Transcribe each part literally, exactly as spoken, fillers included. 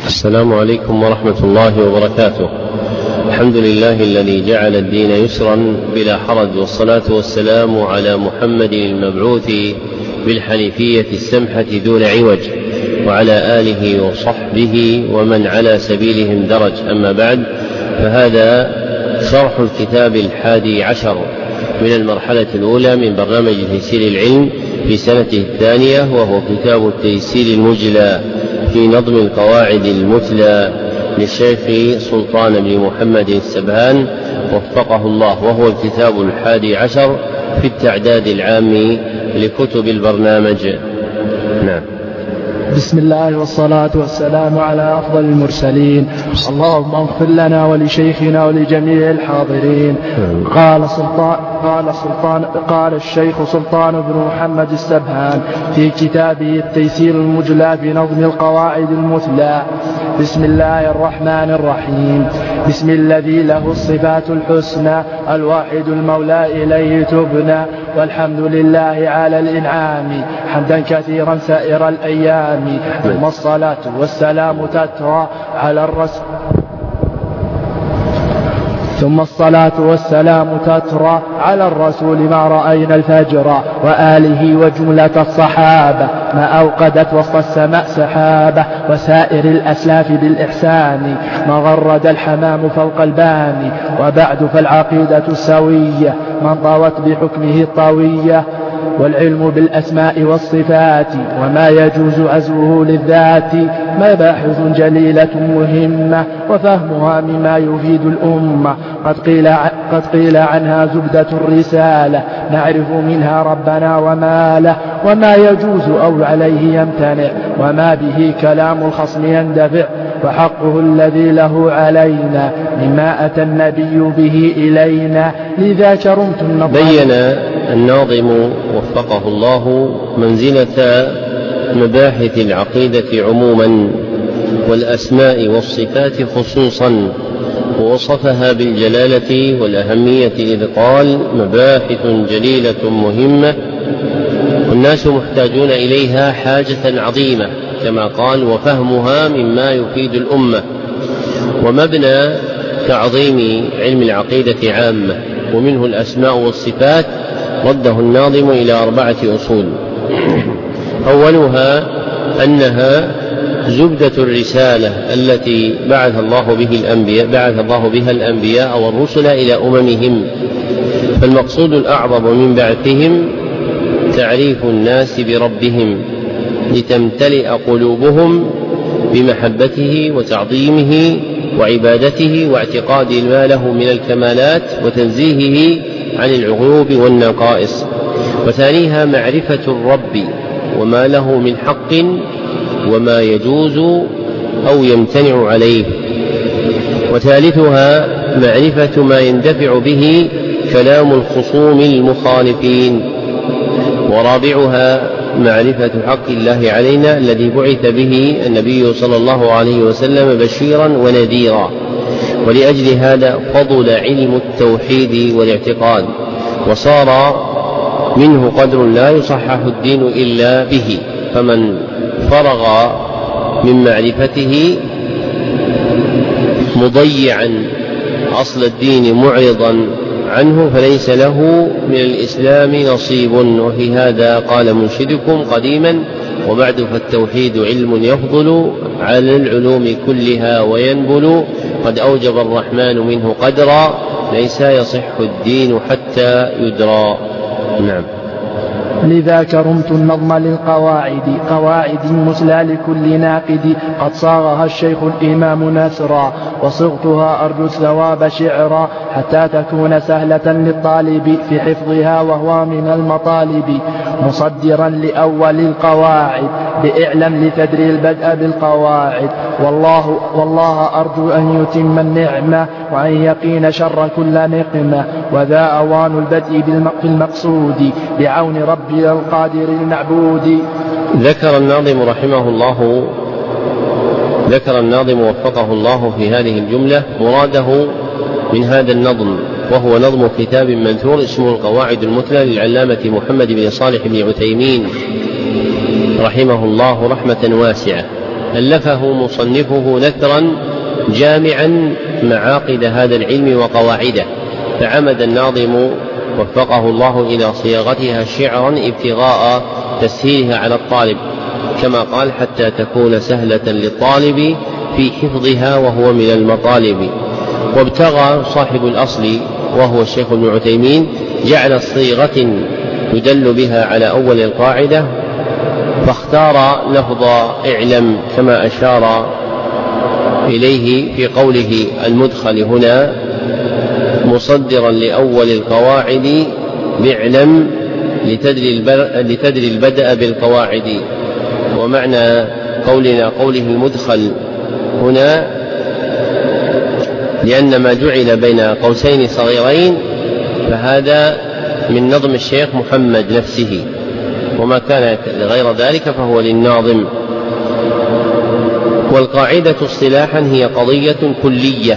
السلام عليكم ورحمة الله وبركاته. الحمد لله الذي جعل الدين يسرا بلا حرج، والصلاة والسلام على محمد المبعوث بالحنيفية السمحة دون عوج، وعلى آله وصحبه ومن على سبيلهم درج. أما بعد، فهذا شرح الكتاب الحادي عشر من المرحلة الأولى من برنامج تيسير العلم في سنته الثانية، وهو كتاب التيسير المجلى في نظم القواعد المثلى للشيخ سلطان بن محمد السبهان وفقه الله، وهو الكتاب الحادي عشر في التعداد العام لكتب البرنامج. نعم. بسم الله والصلاة والسلام على أفضل المرسلين. اللهم اغفر لنا ولشيخنا ولجميع الحاضرين. قال سلطان قال سلطان قال الشيخ سلطان بن محمد السبهان في كتابه التيسير المجلى في نظم القواعد المثلى: بسم الله الرحمن الرحيم. بسم الذي له الصفات الحسنى الواحد المولى إليه تبنى، والحمد لله على الإنعام حمدا كثيرا سائر الأيام. ثم الصلاة والسلام تترى على الرسول ثم الصلاة والسلام تترى على الرسول ما رأينا الفجر، وآله وجملة الصحابة ما أوقدت وسط السماء سحابة، وسائر الأسلاف بالإحسان ما غرد الحمام فوق الباني. وبعد فالعقيدة السوية من طوت بحكمه الطوية، والعلم بالأسماء والصفات وما يجوز عزوه للذات مباحث جليلة مهمة، وفهمها مما يفيد الأمة. قد قيل, قد قيل عنها زبدة الرسالة، نعرف منها ربنا وما له، وما يجوز أو عليه يمتنع، وما به كلام الخصم يندفع، وحقه الذي له علينا مما أتى النبي به إلينا. لذا كرمت النظر. بين الناظم وفقه الله منزلة مباحث العقيدة عموما والأسماء والصفات خصوصا، ووصفها بالجلالة والأهمية إذ قال: مباحث جليلة مهمة والناس محتاجون إليها حاجة عظيمة، كما قال: وفهمها مما يفيد الأمة. ومبنى تعظيم علم العقيدة عامة، ومنه الأسماء والصفات، رده الناظم إلى أربعة أصول. أولها أنها زبدة الرسالة التي بعث الله به الأنبياء بعث الله بها الأنبياء والرسل إلى أممهم، فالمقصود الأعظم من بعثهم تعريف الناس بربهم لتمتلئ قلوبهم بمحبته وتعظيمه وعبادته واعتقاد ما له من الكمالات وتنزيهه عن العيوب والنقائص. وثانيها معرفة الرب وما له من حق وما يجوز أو يمتنع عليه. وثالثها معرفة ما يندفع به كلام الخصوم المخالفين. ورابعها معرفة حق الله علينا الذي بعث به النبي صلى الله عليه وسلم بشيرا ونذيرا. ولأجل هذا فضل علم التوحيد والاعتقاد، وصار منه قدر لا يصحح الدين إلا به، فمن فرغ من معرفته مضيعا أصل الدين معرضا عنه فليس له من الإسلام نصيب. وفي هذا قال منشدكم قديما: وبعد فالتوحيد علم يفضل على العلوم كلها وينبل، قد أوجب الرحمن منه قدرا ليس يصح الدين حتى يدرى. نعم. لذا كرمت النظم للقواعد قواعد مثلى لكل ناقد، قد صاغها الشيخ الإمام نثرا، وصغتها أرجو الثواب شعرا، حتى تكون سهلة للطالب في حفظها وهو من المطالب. مصدرا لأول القواعد بإعلم لتدري البدء بالقواعد، والله, والله أرجو أن يتم النعمة وأن يقين شر كل نقمة، وذا أوان البدء بالمقصود بعون ربي القادر المعبود. ذكر الناظم رحمه الله ذكر الناظم وفقه الله في هذه الجملة مراده من هذا النظم، وهو نظم كتاب منثور اسمه القواعد المثلى للعلامة محمد بن صالح بن عثيمين رحمه الله رحمة واسعة. ألفه مصنفه نثرا جامعا معاقد هذا العلم وقواعده، فعمد الناظم وفقه الله إلى صياغتها شعرا ابتغاء تسهيلها على الطالب، كما قال: حتى تكون سهلة للطالب في حفظها وهو من المطالب. وابتغى صاحب الأصل وهو الشيخ ابن عثيمين جعل صيغة يدل بها على أول القاعدة، فاختار لفظ اعلم كما أشار إليه في قوله المدخل هنا مصدرا لأول القواعد باعلم لتدري البدء بالقواعد. ومعنى قولنا قوله المدخل هنا لأن ما جعل بين قوسين صغيرين فهذا من نظم الشيخ محمد نفسه، وما كان غير ذلك فهو للناظم. والقاعدة اصطلاحا هي قضية كلية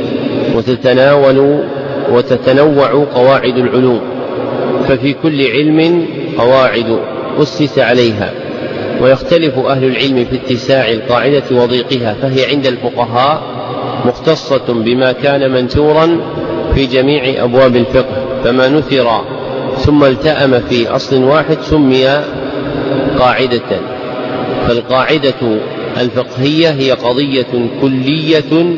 وتتناول وتتنوع قواعد العلوم، ففي كل علم قواعد أسس عليها، ويختلف أهل العلم في اتساع القاعدة وضيقها، فهي عند الفقهاء مختصة بما كان منثورا في جميع أبواب الفقه، فما نثر ثم التأم في أصل واحد سمي قاعدة. فالقاعدة الفقهية هي قضية كلية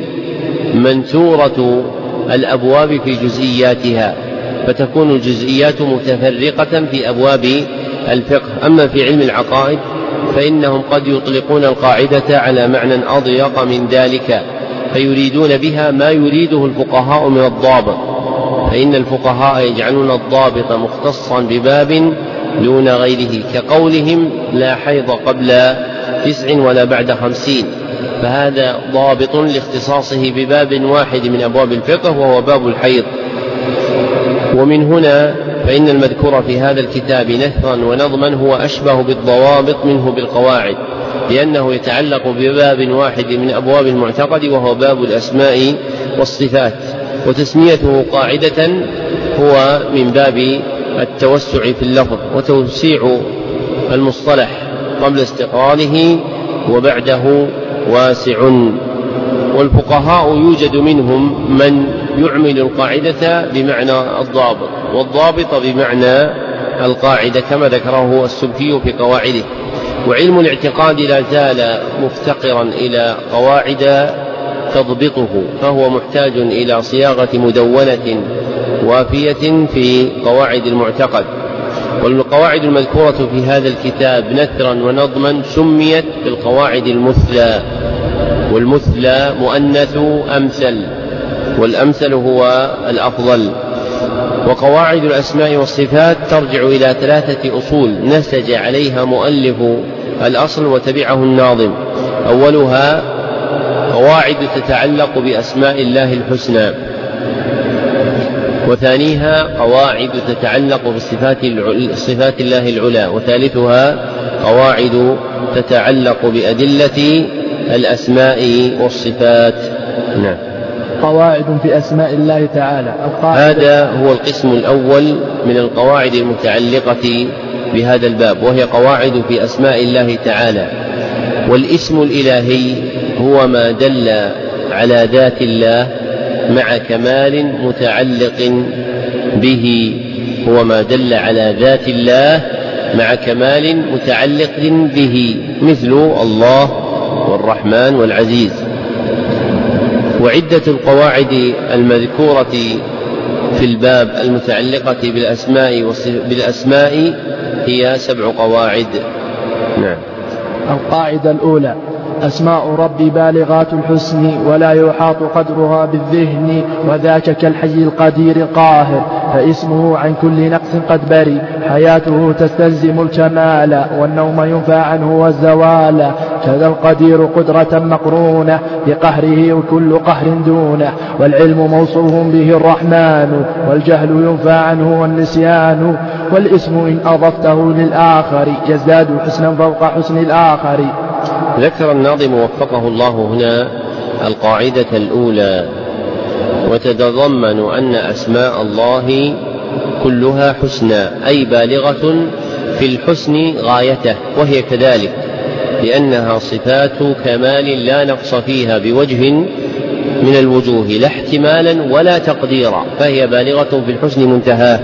منثورة الأبواب في جزئياتها، فتكون الجزئيات متفرقة في أبواب الفقه. أما في علم العقائد فإنهم قد يطلقون القاعدة على معنى أضيق من ذلك، فيريدون بها ما يريده الفقهاء من الضابط، فإن الفقهاء يجعلون الضابط مختصا بباب دون غيره، كقولهم لا حيض قبل تسع ولا بعد خمسين، فهذا ضابط لاختصاصه بباب واحد من أبواب الفقه وهو باب الحيض. ومن هنا فإن المذكور في هذا الكتاب نثرا ونظما هو أشبه بالضوابط منه بالقواعد، لأنه يتعلق بباب واحد من أبواب المعتقد وهو باب الأسماء والصفات، وتسميته قاعدة هو من باب التوسع في اللفظ وتوسيع المصطلح قبل استقراره وبعده واسع. والفقهاء يوجد منهم من يعمل القاعدة بمعنى الضابط والضابط بمعنى القاعدة كما ذكره السبكي في قواعده. وعلم الاعتقاد لا زال مفتقرا إلى قواعد تضبطه، فهو محتاج إلى صياغة مدونة وافية في قواعد المعتقد. والقواعد المذكورة في هذا الكتاب نثرا ونظما سميت بالقواعد المثلى، والمثلى مؤنث أمثل، والأمثل هو الأفضل. وقواعد الأسماء والصفات ترجع إلى ثلاثة أصول نسج عليها مؤلف الأصل وتبعه الناظم. أولها قواعد تتعلق بأسماء الله الحسنى، وثانيها قواعد تتعلق بصفات الله العلى، وثالثها قواعد تتعلق بأدلة الأسماء والصفات. نعم. قواعد في أسماء الله تعالى. هذا هو القسم الأول من القواعد المتعلقة بهذا الباب، وهي قواعد في أسماء الله تعالى. والاسم الإلهي هو ما دل على ذات الله مع كمال متعلق به، هو ما دل على ذات الله مع كمال متعلق به، مثل الله والرحمن والعزيز. وعدة القواعد المذكورة في الباب المتعلقة بالأسماء بالأسماء هي سبع قواعد. نعم. القاعدة الأولى: أسماء ربي بالغات الحسن ولا يحاط قدرها بالذهن، وذاك كالحي القدير القاهر، فاسمه عن كل نقص قد بري، حياته تستلزم الكمال والنوم ينفى عنه والزوال، كذا القدير قدرة مقرونة بقهره وكل قهر دونه، والعلم موصوف به الرحمن والجهل ينفى عنه والنسيان، والاسم إن أضفته للآخر يزداد حسنا فوق حسن الآخر. ذكر الناظم وفقه الله هنا القاعدة الأولى، وتتضمن أن أسماء الله كلها حسنى، أي بالغة في الحسن غايته، وهي كذلك، لأنها صفات كمال لا نقص فيها بوجه من الوجوه، لا احتمالا ولا تقديرا، فهي بالغة في الحسن منتهاه.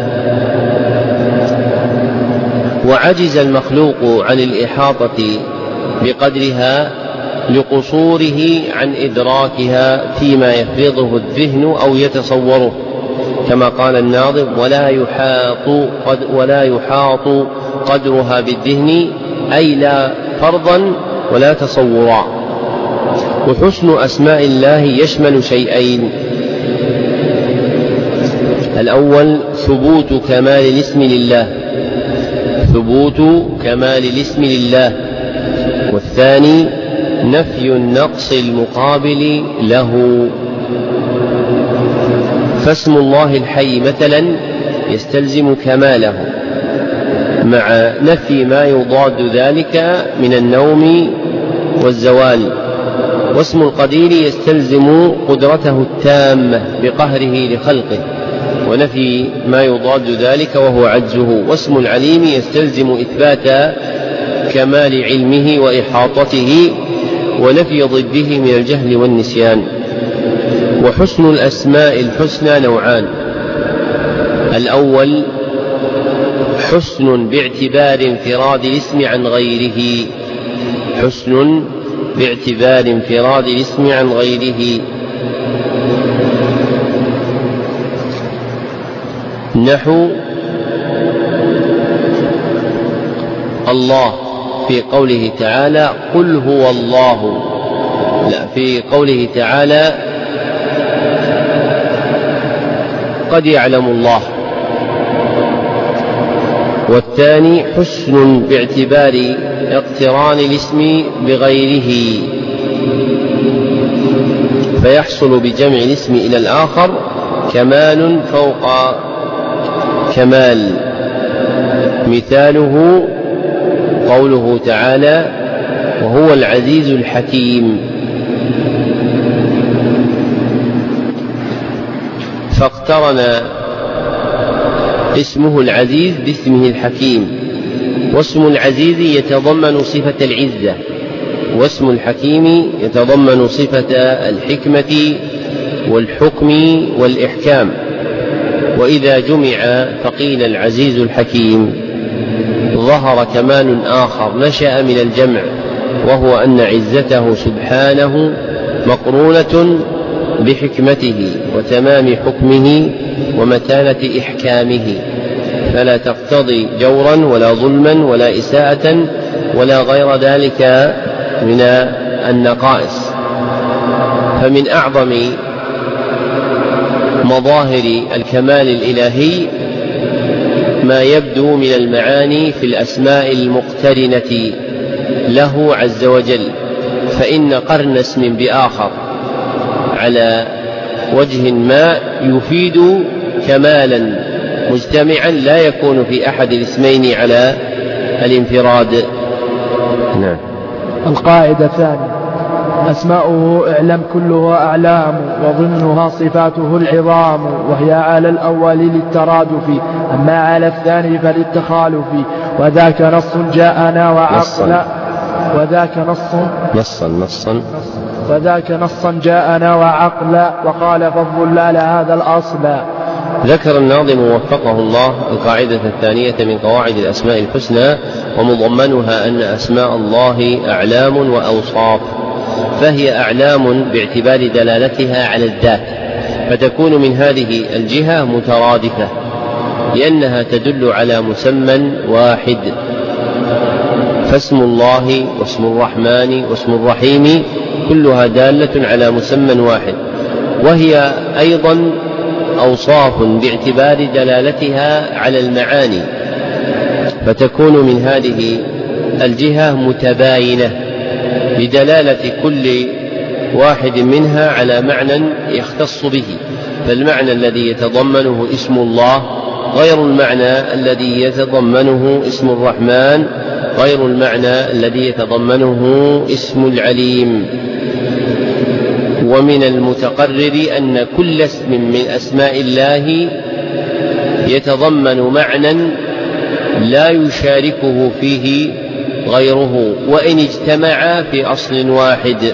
وعجز المخلوق عن الإحاطة بقدرها لقصوره عن إدراكها فيما يفرضه الذهن أو يتصوره، كما قال الناظم: ولا يحاط, قد ولا يحاط قدرها بالذهن، أي لا فرضا ولا تصورا. وحسن أسماء الله يشمل شيئين: الأول ثبوت كمال الاسم لله ثبوت كمال الاسم لله والثاني نفي النقص المقابل له. فاسم الله الحي مثلا يستلزم كماله مع نفي ما يضاد ذلك من النوم والزوال، واسم القدير يستلزم قدرته التامة بقهره لخلقه ونفي ما يضاد ذلك وهو عجزه، واسم العليم يستلزم إثبات كمال علمه وإحاطته ونفي ضده من الجهل والنسيان. وحسن الأسماء الحسنى نوعان: الأول حسن باعتبار انفراد الاسم عن غيره حسن باعتبار انفراد الاسم عن غيره نحو الله في قوله تعالى: قل هو الله، لا، في قوله تعالى: قد يعلم الله. والثاني حسن باعتبار اقتران الاسم بغيره، فيحصل بجمع الاسم إلى الآخر كمال فوق كمال. مثاله قوله تعالى: وهو العزيز الحكيم، فاقترن اسمه العزيز باسمه الحكيم، واسم العزيز يتضمن صفة العزة، واسم الحكيم يتضمن صفة الحكمة والحكم والإحكام. وإذا جمع فقيل العزيز الحكيم ظهر كمال آخر نشأ من الجمع، وهو أن عزته سبحانه مقرونة بحكمته وتمام حكمه ومتانة إحكامه، فلا تقتضي جورا ولا ظلما ولا إساءة ولا غير ذلك من النقائص. فمن أعظم مظاهر الكمال الإلهي ما يبدو من المعاني في الأسماء المقترنة له عز وجل، فإن قرن اسم بآخر على وجه ما يفيد كمالا مجتمعا لا يكون في أحد الاسمين على الانفراد. نعم. القاعدة الثانية: أسماؤه اعلم كلها أعلام، وضمنها صفاته العظام، وهي على الأول للترادف، أما على الثاني فللتخالف، وذاك نص جاءنا وعقلا وذاك نص نصا نصا وذاك نصا جاءنا وعقلا، وقال فالضلال هذا الأصل. ذكر الناظم وفقه الله القاعدة الثانية من قواعد الأسماء الحسنى، ومضمنها أن أسماء الله أعلام وأوصاف، فهي أعلام باعتبار دلالتها على الذات، فتكون من هذه الجهة مترادفة لأنها تدل على مسمى واحد، فاسم الله واسم الرحمن واسم الرحيم كلها دالة على مسمى واحد. وهي أيضا أوصاف باعتبار دلالتها على المعاني، فتكون من هذه الجهة متباينة بدلالة كل واحد منها على معنى يختص به، فالمعنى الذي يتضمنه اسم الله غير المعنى الذي يتضمنه اسم الرحمن، غير المعنى الذي يتضمنه اسم العليم. ومن المتقرر أن كل اسم من أسماء الله يتضمن معنى لا يشاركه فيه غيره وإن اجتمعا في أصل واحد،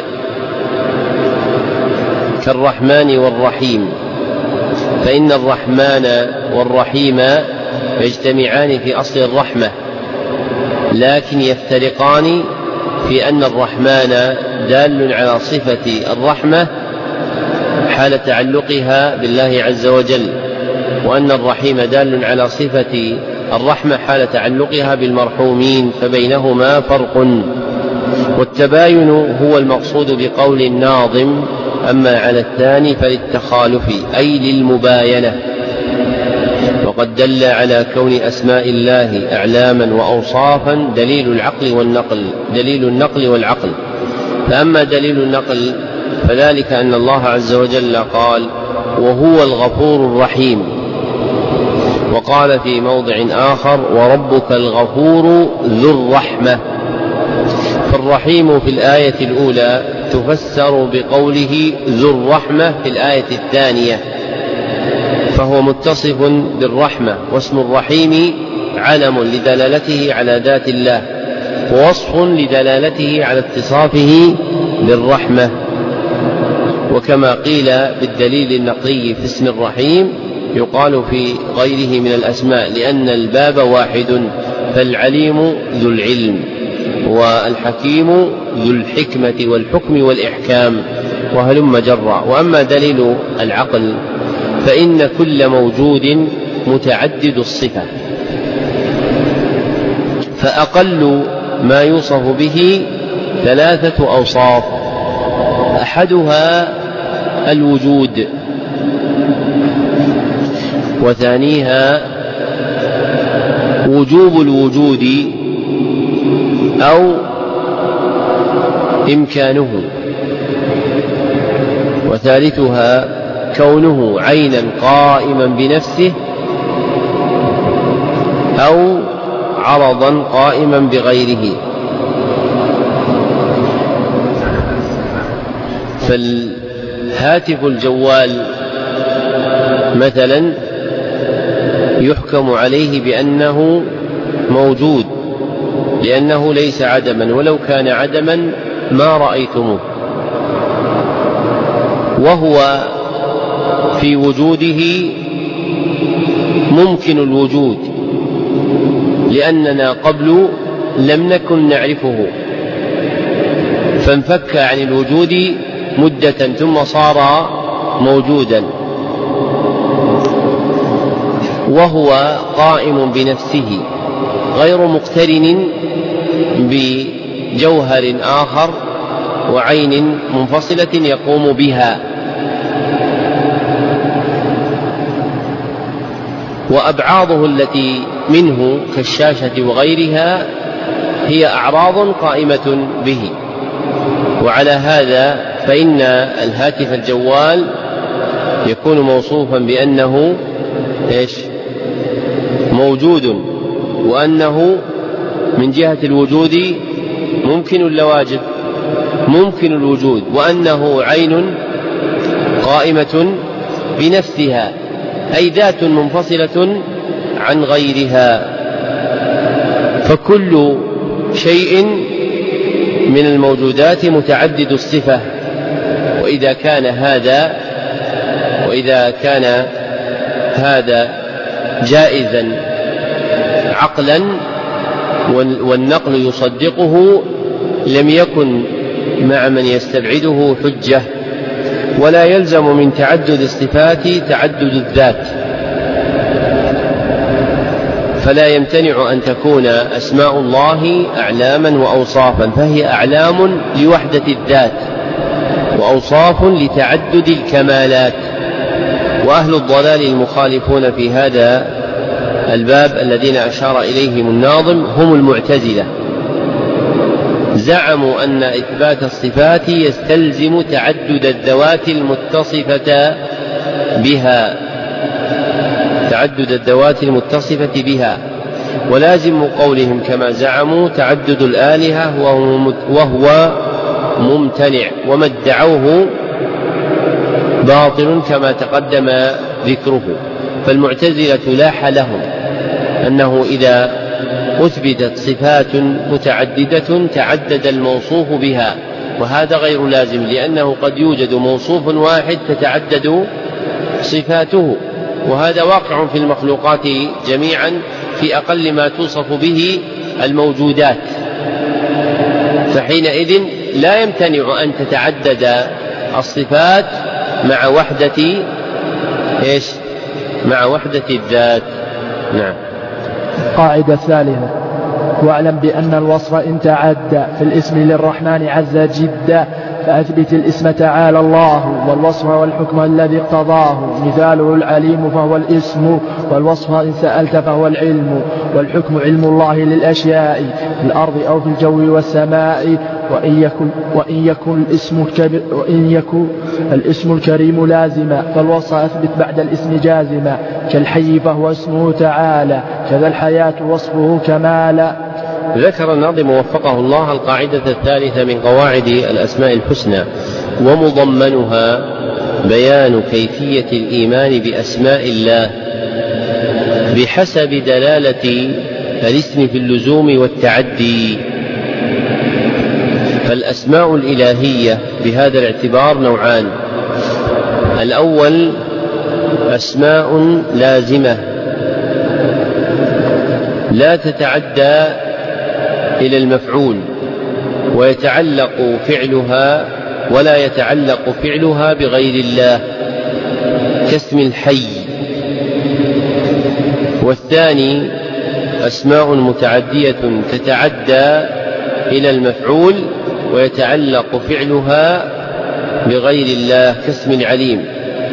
كالرحمن والرحيم، فإن الرحمن والرحيم يجتمعان في أصل الرحمة، لكن يفترقان في أن الرحمن دال على صفة الرحمة حال تعلقها بالله عز وجل، وأن الرحيم دال على صفة الرحمة حال تعلقها بالمرحومين، فبينهما فرق. والتباين هو المقصود بقول الناظم، أما على الثاني فللتخالف أي للمباينة. وقد دل على كون أسماء الله أعلاما وأوصافا دليل العقل والنقل دليل النقل والعقل. فأما دليل النقل فذلك أن الله عز وجل قال وهو الغفور الرحيم، وقال في موضع آخر وربك الغفور ذو الرحمة. فالرحيم في الآية الأولى تفسر بقوله ذو الرحمة في الآية الثانية، فهو متصف بالرحمة، واسم الرحيم علم لدلالته على ذات الله، ووصف لدلالته على اتصافه بالرحمة. وكما قيل بالدليل النقلي في اسم الرحيم يقال في غيره من الأسماء، لأن الباب واحد، فالعليم ذو العلم، والحكيم ذو الحكمة والحكم والإحكام، وهلم جرا. وأما دليل العقل فإن كل موجود متعدد الصفة، فأقل ما يوصف به ثلاثة أوصاف، أحدها الوجود، وثانيها وجوب الوجود أو إمكانه، وثالثها كونه عينا قائما بنفسه أو عرضا قائما بغيره. فالهاتف الجوال مثلا يحكم عليه بأنه موجود، لأنه ليس عدما، ولو كان عدما ما رأيتموه، وهو في وجوده ممكن الوجود، لأننا قبل لم نكن نعرفه، فانفك عن الوجود مدة ثم صار موجودا. وهو قائم بنفسه غير مقترن بجوهر آخر وعين منفصلة يقوم بها. وأبعاضه التي منه كالشاشة وغيرها هي أعراض قائمة به. وعلى هذا فإن الهاتف الجوال يكون موصوفا بأنه إيش؟ موجود، وأنه من جهة الوجود ممكن ولا واجب؟ ممكن الوجود، وأنه عين قائمة بنفسها، أي ذات منفصلة عن غيرها. فكل شيء من الموجودات متعدد الصفة، وإذا كان هذا وإذا كان هذا جائزا عقلا والنقل يصدقه لم يكن مع من يستبعده حجة. ولا يلزم من تعدد الصفات تعدد الذات، فلا يمتنع أن تكون أسماء الله أعلاما وأوصافا، فهي أعلام لوحدة الذات وأوصاف لتعدد الكمالات. وأهل الضلال المخالفون في هذا الباب الذين أشار إليهم الناظم هم المعتزلة، زعموا أن إثبات الصفات يستلزم تعدد الذوات المتصفة بها تعدد الذوات المتصفة بها ولازم قولهم كما زعموا تعدد الآلهة وهو ممتنع، وما ادعوه باطل كما تقدم ذكره. فالمعتزلة لاح لهم أنه إذا أثبتت صفات متعددة تعدد الموصوف بها، وهذا غير لازم، لأنه قد يوجد موصوف واحد تتعدد صفاته، وهذا واقع في المخلوقات جميعا في أقل ما توصف به الموجودات، فحينئذ لا يمتنع أن تتعدد الصفات مع وحدة إيش؟ مع وحدة الذات. نعم. القاعدة الثالثة: واعلم بأن الوصف إن تعدى في الاسم للرحمن عز جدا فأثبت الاسم تعالى الله، والوصف والحكم الذي اقتضاه، مثاله العليم فهو الاسم، والوصف إن سألت فهو العلم، والحكم علم الله للأشياء في الأرض أو في الجو والسماء. وإن يكن, وإن يكن, الاسم, وإن يكن الاسم الكريم لازما فالوصف أثبت بعد الاسم جازما، كالحي فهو اسمه تعالى، كذا الحياة وصفه كمالا. ذكر الناظم وفقه الله القاعدة الثالثة من قواعد الأسماء الحسنى، ومضمنها بيان كيفية الإيمان بأسماء الله بحسب دلالة الاسم في اللزوم والتعدي. فالأسماء الإلهية بهذا الاعتبار نوعان: الأول أسماء لازمة لا تتعدى إلى المفعول ويتعلق فعلها ولا يتعلق فعلها بغير الله، كاسم الحي. والثاني أسماء متعدية تتعدى إلى المفعول ويتعلق فعلها بغير الله، كاسم العليم.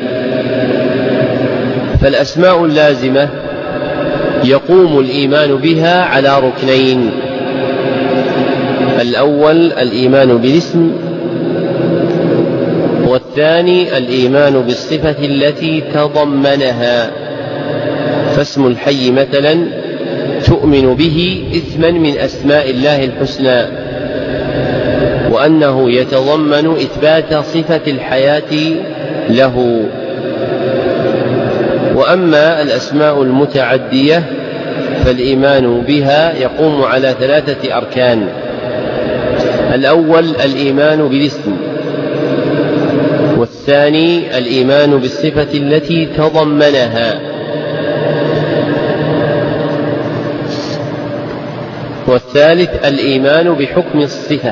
فالأسماء اللازمة يقوم الإيمان بها على ركنين: الأول الإيمان بالاسم، والثاني الإيمان بالصفة التي تضمنها. فاسم الحي مثلا تؤمن به اسما من أسماء الله الحسنى، وأنه يتضمن إثبات صفة الحياة له. وأما الأسماء المتعدية فالإيمان بها يقوم على ثلاثة أركان: الأول الإيمان بالاسم، والثاني الإيمان بالصفة التي تضمنها، والثالث الإيمان بحكم الصفة.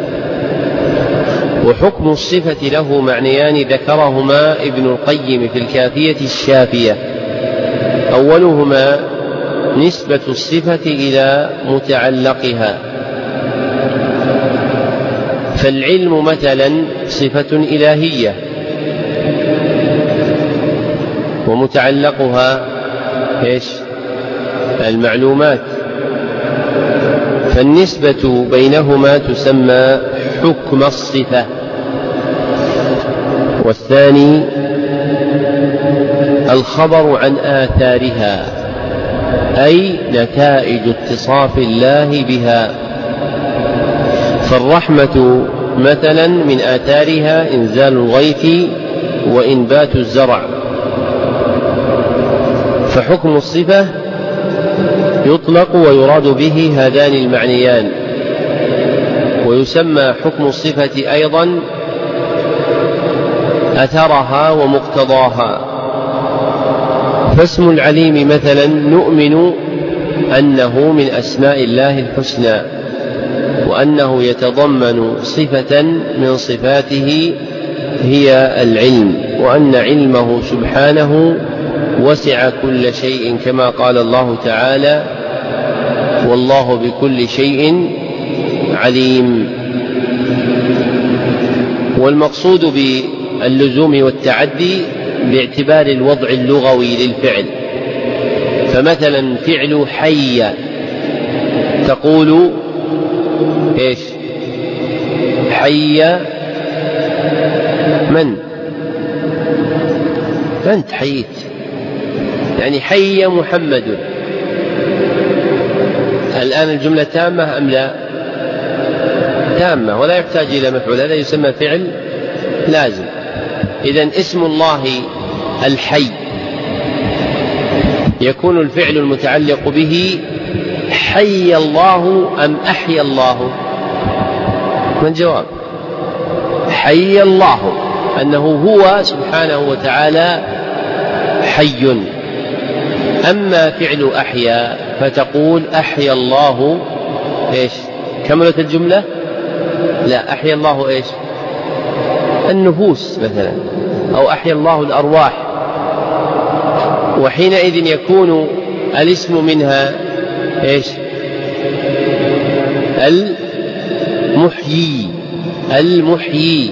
وحكم الصفة له معنيان ذكرهما ابن القيم في الكافية الشافية: أولهما نسبة الصفة إلى متعلقها، فالعلم مثلا صفة إلهية ومتعلقها إيش؟ المعلومات، فالنسبة بينهما تسمى حكم الصفة. والثاني الخبر عن آثارها، أي نتائج اتصاف الله بها، فالرحمة مثلا من آثارها إنزال الغيث وإنبات الزرع. فحكم الصفة يطلق ويراد به هذان المعنيان، ويسمى حكم الصفة أيضا أثرها ومقتضاها. فاسم العليم مثلا نؤمن أنه من أسماء الله الحسنى، وأنه يتضمن صفة من صفاته هي العلم، وأن علمه سبحانه وسع كل شيء، كما قال الله تعالى: والله بكل شيء عليم. والمقصود باللزوم والتعدي باعتبار الوضع اللغوي للفعل، فمثلا فعل حي تقول إيش؟ حي من؟ أنت حييت، يعني حي محمد. الآن الجملة تامة أم لا؟ تامة ولا يحتاج إلى مفعول، هذا يسمى فعل لازم. إذن اسم الله الحي يكون الفعل المتعلق به حي الله أم أحيا الله؟ ما الجواب؟ حي الله، أنه هو سبحانه وتعالى حي. أما فعل أحيا فتقول أحيا الله إيش؟ كملت الجملة؟ لا، أحيا الله إيش؟ النفوس مثلا، أو أحيا الله الأرواح، وحينئذ يكون الاسم منها إيش؟ المحيي. المحيي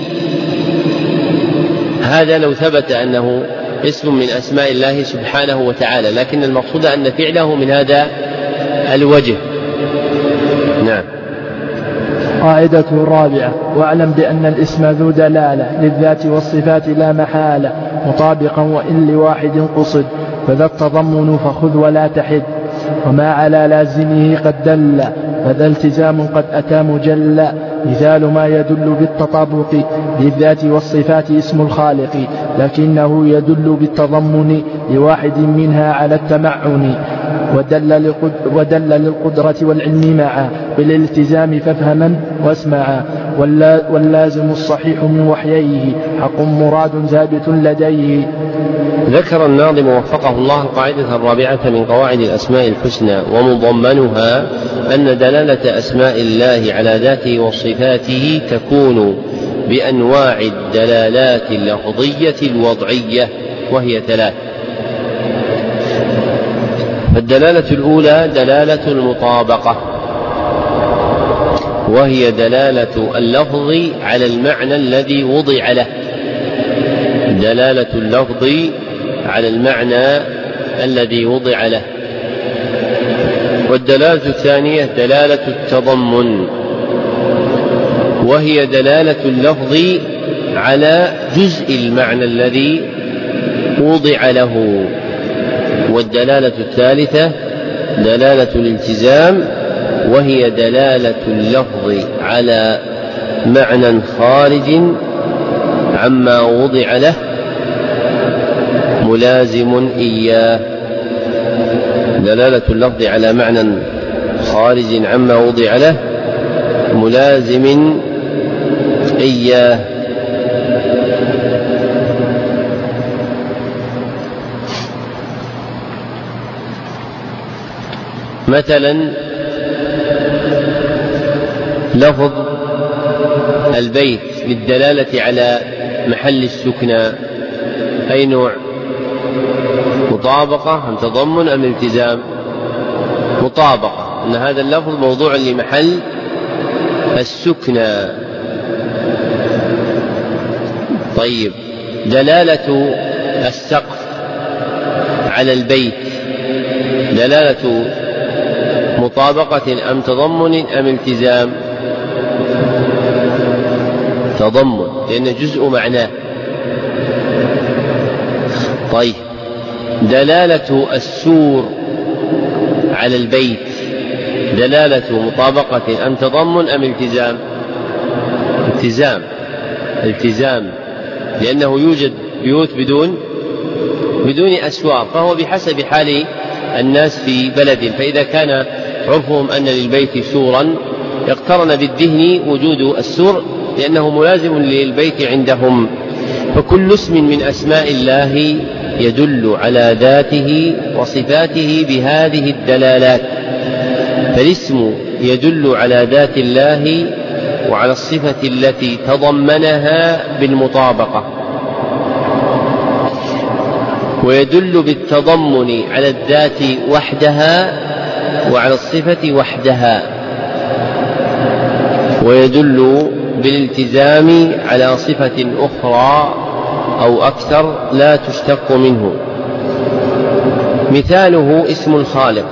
هذا لو ثبت أنه اسم من أسماء الله سبحانه وتعالى، لكن المقصود أن فعله من هذا الوجه. نعم. قاعدة الرابعة: واعلم بأن الاسم ذو دلالة للذات والصفات لا محالة، مطابقا وإن لواحد قصد، فذا التضمن فخذ ولا تحد، وما على لازمه قد دل، فذا التزام قد أتى مجلى. مثال ما يدل بالتطابق للذات والصفات اسم الخالق، لكنه يدل بالتضمن لواحد منها على التمعن، ودل, ودل للقدرة والعلم معا بالالتزام فافهما واسمعا. واللازم الصحيح من وحييه حق مراد ثابت لديه. ذكر الناظم وفقه الله القاعدة الرابعة من قواعد الأسماء الحسنى، ومضمنها أن دلالة أسماء الله على ذاته وصفاته تكون بأنواع الدلالات اللفظية الوضعية، وهي ثلاث. فالدلالة الأولى دلالة المطابقة، وهي دلالة اللفظ على المعنى الذي وضع له. دلالة اللفظ على المعنى الذي وضع له. والدلالة الثانية دلالة التضمن، وهي دلالة اللفظ على جزء المعنى الذي وضع له. والدلالة الثالثة دلالة الالتزام، وهي دلالة اللفظ على معنى خارج عما وضع له ملازم إياه. دلالة اللفظ على معنى خارج عما وضع له ملازم إياه. مثلا لفظ البيت للدلالة على محل السكنى، أي نوع؟ مطابقة أم تضمن أم التزام؟ مطابقة، أن هذا اللفظ موضوع لمحل السكنى. طيب، دلالة السقف على البيت دلالة مطابقة أم تضمن أم التزام؟ تضمن، لأن جزء معناه. طيب، دلالة السور على البيت دلالة مطابقة أم تضمن أم التزام؟ التزام. التزام، لأنه يوجد بيوت بدون بدون أسوار، فهو بحسب حال الناس في بلد، فإذا كان عرفهم أن للبيت سورا يقترن بالذهن وجود السور، لأنه ملازم للبيت عندهم. فكل اسم من أسماء الله يدل على ذاته وصفاته بهذه الدلالات. فالاسم يدل على ذات الله وعلى الصفة التي تضمنها بالمطابقة، ويدل بالتضمن على الذات وحدها وعلى الصفة وحدها، ويدل بالالتزام على صفة أخرى أو أكثر لا تشتق منه. مثاله اسم الخالق،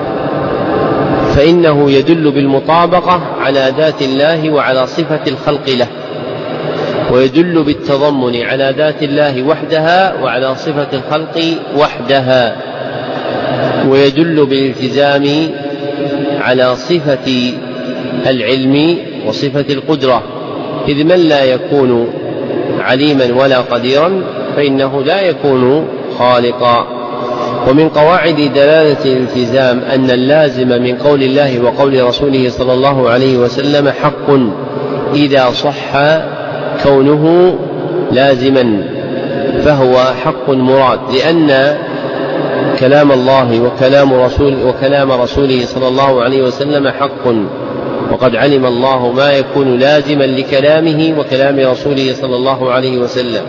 فإنه يدل بالمطابقة على ذات الله وعلى صفة الخلق له، ويدل بالتضمن على ذات الله وحدها وعلى صفة الخلق وحدها، ويدل بالالتزام على صفة العلم وصفة القدرة، إذ من لا يكون عليما ولا قديرا فإنه لا يكون خالقا. ومن قواعد دلالة الالتزام أن اللازم من قول الله وقول رسوله صلى الله عليه وسلم حق إذا صح كونه لازما، فهو حق مراد، لأن كلام الله وكلام رسول وكلام رسوله صلى الله عليه وسلم حق، وقد علم الله ما يكون لازما لكلامه وكلام رسوله صلى الله عليه وسلم،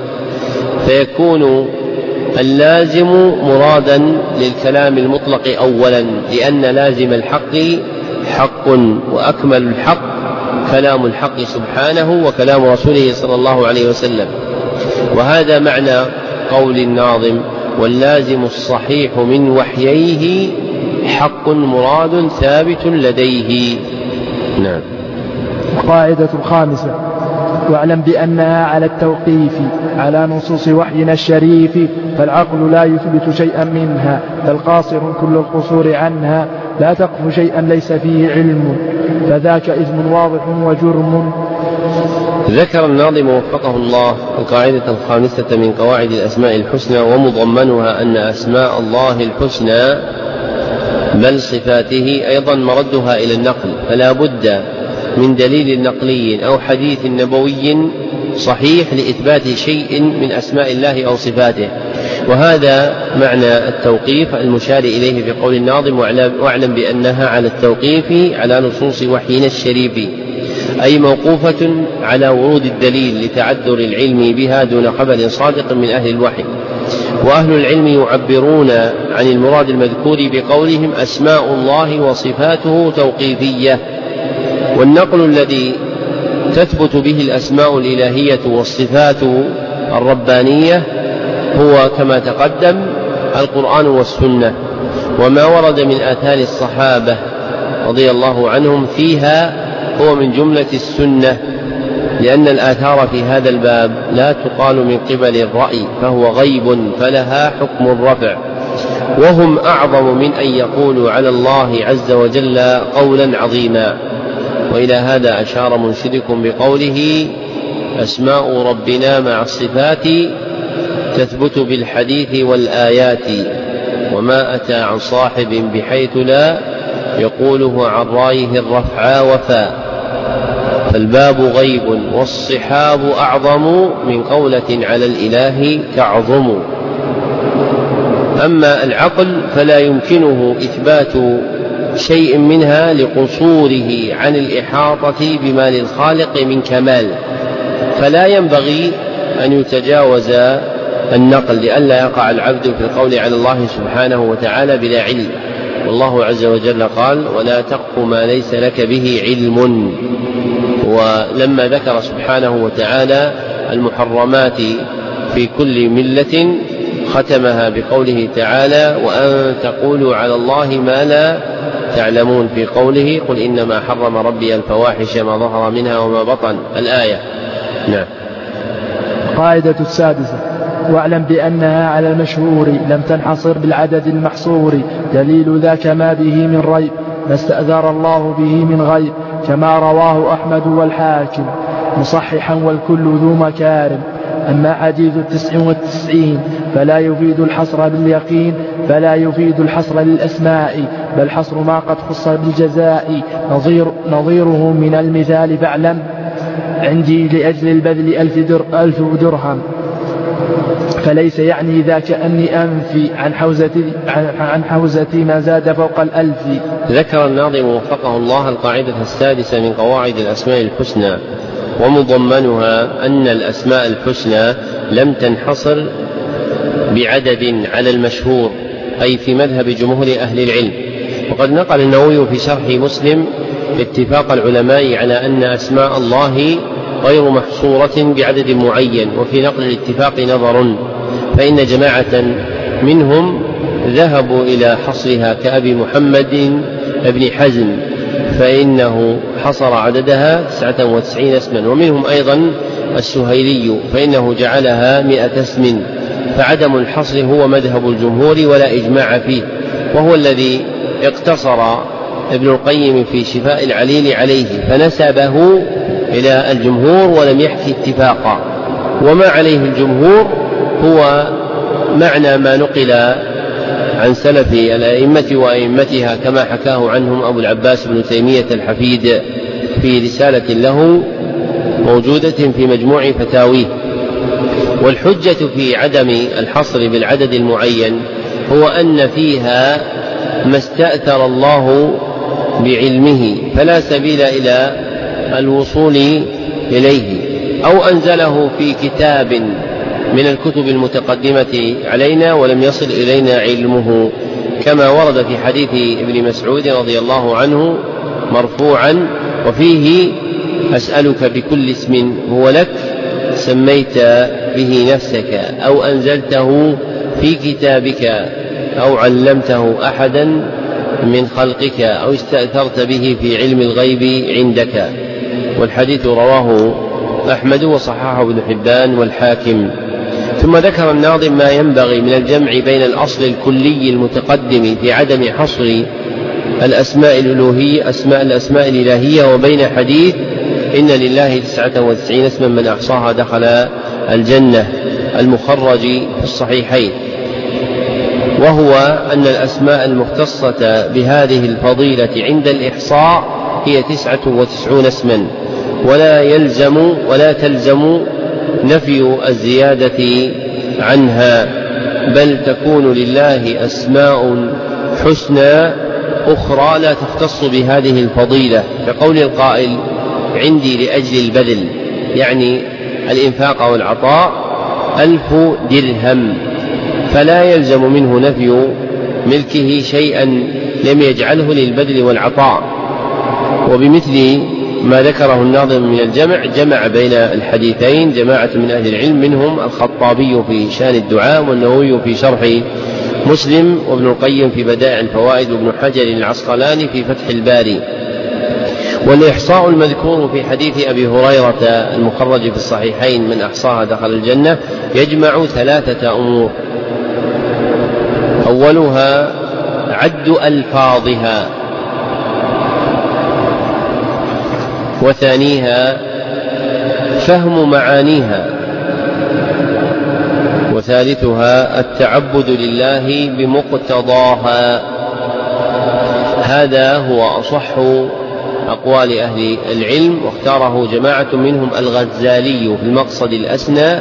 فيكون اللازم مرادا للكلام المطلق أولا، لأن لازم الحق حق، وأكمل الحق كلام الحق سبحانه وكلام رسوله صلى الله عليه وسلم. وهذا معنى قول الناظم: واللازم الصحيح من وحييه حق مراد ثابت لديه. نعم. القاعدة الخامسة: واعلم بأنها على التوقيف على نصوص وحينا الشريف، فالعقل لا يثبت شيئا منها بل قاصر كل القصور عنها، لا تقف شيئا ليس فيه علم فذاك إثم واضح وجرم. ذكر الناظم وفقه الله القاعدة الخامسة من قواعد الأسماء الحسنى، ومضمنها أن أسماء الله الحسنى بل صفاته أيضا مردها إلى النقل، فلا بد من دليل نقلي أو حديث نبوي صحيح لإثبات شيء من أسماء الله أو صفاته. وهذا معنى التوقيف المشار إليه في قول الناظم: واعلم بأنها على التوقيف على نصوص وحينا الشريف، أي موقوفة على ورود الدليل لتعذر العلم بها دون خبر صادق من أهل الوحي. وأهل العلم يعبرون عن المراد المذكور بقولهم أسماء الله وصفاته توقيفية، والنقل الذي تثبت به الأسماء الإلهية والصفات الربانية هو كما تقدم القرآن والسنة، وما ورد من آثار الصحابة رضي الله عنهم فيها هو من جملة السنة، لأن الآثار في هذا الباب لا تقال من قبل الرأي، فهو غيب فلها حكم الرفع، وهم أعظم من أن يقولوا على الله عز وجل قولا عظيما. وإلى هذا أشار منشدك بقوله: أسماء ربنا مع الصفات تثبت بالحديث والآيات، وما أتى عن صاحب بحيث لا يقوله عن رايه الرفع وفاء، فالباب غيب والصحاب أعظم من قولة على الإله تعظم. أما العقل فلا يمكنه إثبات شيء منها لقصوره عن الإحاطة بما للخالق من كمال، فلا ينبغي أن يتجاوز النقل لئلا يقع العبد في القول على الله سبحانه وتعالى بلا علم. والله عز وجل قال: ولا تقف ما ليس لك به علم. ولما ذكر سبحانه وتعالى المحرمات في كل ملة ختمها بقوله تعالى: وأن تقولوا على الله ما لا تعلمون، في قوله: قل إنما حرم ربي الفواحش ما ظهر منها وما بطن، الآية. نعم. القاعدة السادسة: واعلم بأنها على المشهور لم تنحصر بالعدد المحصور، دليل ذاك ما به من ريب ما استأذر الله به من غيب، كما رواه أحمد والحاكم مصححا والكل ذو مكارم. أما حديث التسع والتسعين فلا يفيد الحصر باليقين، فلا يفيد الحصر للأسماء بل حصر ما قد خص بالجزاء، نظير نظيره من المثال فاعلم عندي لأجل البذل ألف, در ألف درهم، فليس يعني ذاك أني أنفي عن حوزتي, عن حوزتي ما زاد فوق الألف. ذكر الناظم وفقه الله القاعدة السادسة من قواعد الأسماء الحسنى، ومضمنها أن الأسماء الحسنى لم تنحصر بعدد على المشهور، أي في مذهب جمهور أهل العلم. وقد نقل النووي في شرح مسلم اتفاق العلماء على أن أسماء الله غير محصورة بعدد معين، وفي نقل الاتفاق نظر، فإن جماعة منهم ذهبوا إلى حصرها كأبي محمد ابن حزم، فإنه حصر عددها تسعة وتسعين اسما، ومنهم أيضا السهيلي فإنه جعلها مئة اسم، فعدم الحصر هو مذهب الجمهور ولا إجماع فيه، وهو الذي اقتصر ابن القيم في شفاء العليل عليه، فنسبه إلى الجمهور ولم يحكي اتفاقا. وما عليه الجمهور هو معنى ما نقل عن سلف الأئمة وأئمتها كما حكاه عنهم أبو العباس بن تيمية الحفيد في رسالة له موجودة في مجموع فتاويه. والحجة في عدم الحصر بالعدد المعين هو أن فيها ما استأثر الله بعلمه فلا سبيل إلى الوصول إليه، أو أنزله في كتاب من الكتب المتقدمة علينا ولم يصل إلينا علمه، كما ورد في حديث ابن مسعود رضي الله عنه مرفوعا وفيه: أسألك بكل اسم هو لك سميت به نفسك أو أنزلته في كتابك أو علمته أحدا من خلقك أو استأثرت به في علم الغيب عندك. والحديث رواه أحمد وصححه ابن حبان والحاكم. ثم ذكر الناظم ما ينبغي من الجمع بين الأصل الكلي المتقدم في عدم حصر الأسماء الألوهية أسماء الأسماء الإلهية وبين حديث إن لله تسعة وتسعين اسما من أحصاها دخل الجنة المخرج في الصحيحين، وهو أن الأسماء المختصة بهذه الفضيلة عند الإحصاء هي تسعة وتسعون اسما، ولا يلزم ولا تلزم نفي الزيادة عنها، بل تكون لله أسماء حسنى أخرى لا تختص بهذه الفضيلة، كقول القائل: عندي لأجل البذل، يعني الإنفاق والعطاء، ألف درهم، فلا يلزم منه نفي ملكه شيئا لم يجعله للبذل والعطاء. وبمثل ما ذكره الناظم من الجمع جمع بين الحديثين جماعة من أهل العلم، منهم الخطابي في شان الدعاء، والنووي في شرح مسلم، وابن القيم في بدائع الفوائد، وابن حجر العسقلاني في فتح الباري. والإحصاء المذكور في حديث أبي هريرة المخرج في الصحيحين من أحصاها دخل الجنة يجمع ثلاثة أمور: أولها عد ألفاظها، وثانيها فهم معانيها، وثالثها التعبد لله بمقتضاها. هذا هو أصح أقوال أهل العلم، واختاره جماعة منهم الغزالي في المقصد الأسنى،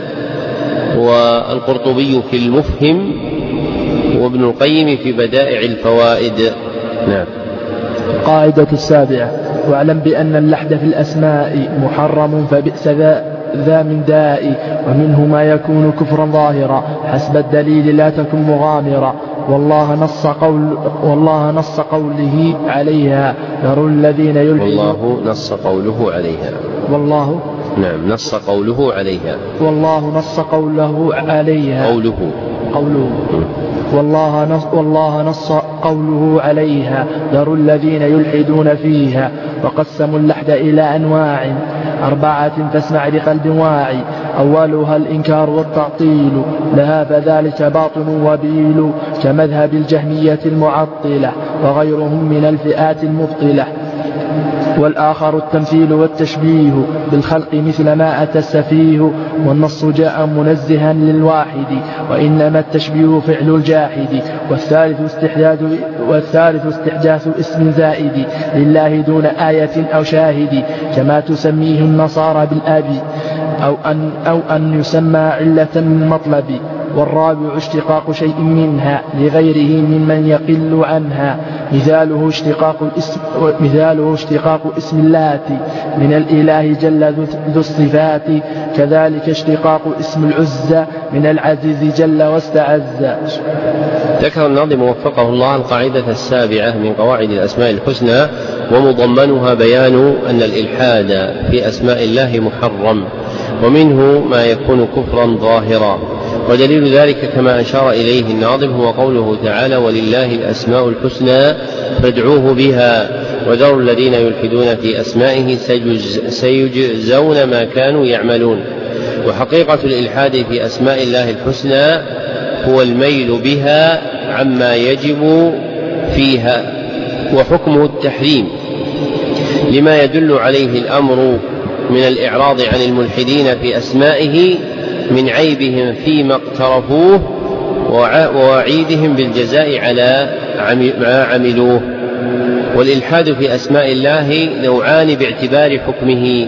والقرطبي في المفهم، وابن القيم في بدائع الفوائد. نعم. القاعدة السابعة: واعلم بأن اللحد في الأسماء محرم فبئس ذا ذا من داء، ومنه ما يكون كفرا ظاهرا حسب الدليل لا تكن مغامرا، والله نص قول والله نص قوله عليها ذروا الذين يلحدون والله نص قوله عليها والله نعم نص قوله عليها والله نص قوله عليها قوله قوله والله نص, والله نص قوله عليها ذروا الذين يلحدون فيها. وقسموا اللحد إلى أنواع أربعة فاسمع بقلب واعي: أولها الإنكار والتعطيل لها فذلك باطن وبيل، كمذهب الجهمية المعطلة وغيرهم من الفئات المبطلة. والآخر التمثيل والتشبيه بالخلق مثل ما أتى السفيه، والنص جاء منزها للواحد وإنما التشبيه فعل الجاحد. والثالث استحداث, والثالث استحداث اسم زائد لله دون آية أو شاهد، كما تسميه النصارى بالآب، أو أن, أو أن يسمى علة من مطلب. والرابع اشتقاق شيء منها لغيره ممن يقل عنها، مثاله اشتقاق الاسم, مثاله اشتقاق اسم اللات من الإله جل ذو الصفات، كذلك اشتقاق اسم العزى من العزيز جل واستعز. ذكر الناظم وفقه الله القاعدة السابعة من قواعد الأسماء الحسنى، ومضمنها بيان أن الإلحاد في أسماء الله محرم، ومنه ما يكون كفرا ظاهرا. ودليل ذلك كما أشار إليه الناظم هو قوله تعالى: ولله الأسماء الحسنى فادعوه بها وذروا الذين يلحدون في أسمائه سيجزون ما كانوا يعملون. وحقيقة الإلحاد في أسماء الله الحسنى هو الميل بها عما يجب فيها، وحكمه التحريم لما يدل عليه الأمر من الإعراض عن الملحدين في أسمائه من عيبهم فيما اقترفوه ووعيدهم بالجزاء على ما عملوه. والإلحاد في أسماء الله نوعان باعتبار حكمه: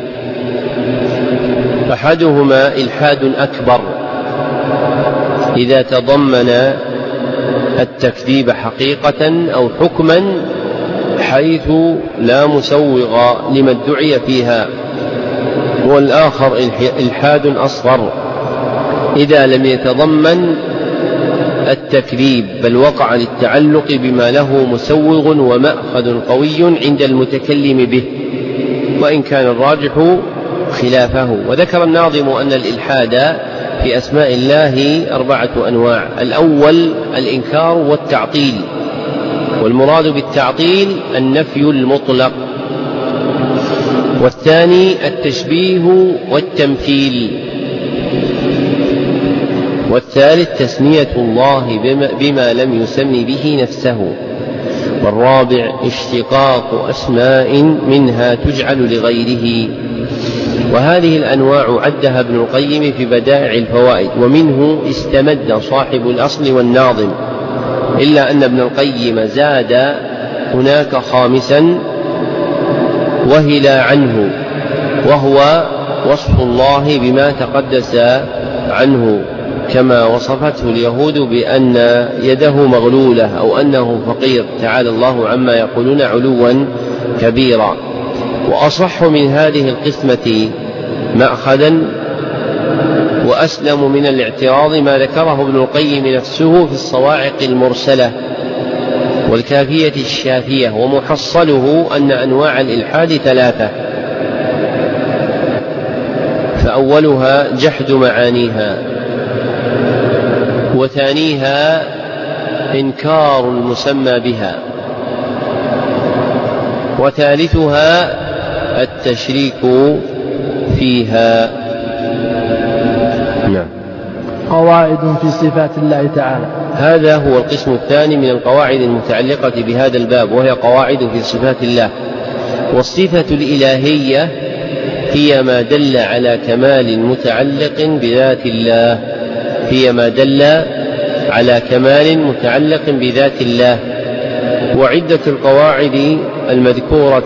أحدهما إلحاد أكبر إذا تضمن التكذيب حقيقة أو حكما حيث لا مسوغ لما ادعي فيها، والآخر إلحاد أصغر إذا لم يتضمن التكذيب بل وقع للتعلق بما له مسوغ ومأخذ قوي عند المتكلم به، وإن كان الراجح خلافه. وذكر الناظم أن الإلحاد في أسماء الله أربعة أنواع: الأول الإنكار والتعطيل، والمراد بالتعطيل النفي المطلق، والثاني التشبيه والتمثيل، والثالث تسمية الله بما, بما لم يسم به نفسه، والرابع اشتقاق أسماء منها تجعل لغيره. وهذه الأنواع عدها ابن القيم في بدائع الفوائد، ومنه استمد صاحب الأصل والناظم، إلا أن ابن القيم زاد هناك خامسا وهل عنه، وهو وصف الله بما تقدس عنه، كما وصفته اليهود بأن يده مغلولة أو أنه فقير، تعالى الله عما يقولون علوا كبيرا. وأصح من هذه القسمة مأخذا وأسلم من الاعتراض ما ذكره ابن القيم نفسه في الصواعق المرسلة والكافية الشافية، ومحصله أن أنواع الإلحاد ثلاثة: فأولها جحد معانيها، وثانيها إنكار المسمى بها، وثالثها التشريك فيها. نعم. قواعد في صفات الله تعالى. هذا هو القسم الثاني من القواعد المتعلقة بهذا الباب، وهي قواعد في صفات الله. والصفة الإلهية هي ما دل على كمال متعلق بذات الله، هي ما دل على كمال متعلق بذات الله. وعدة القواعد المذكورة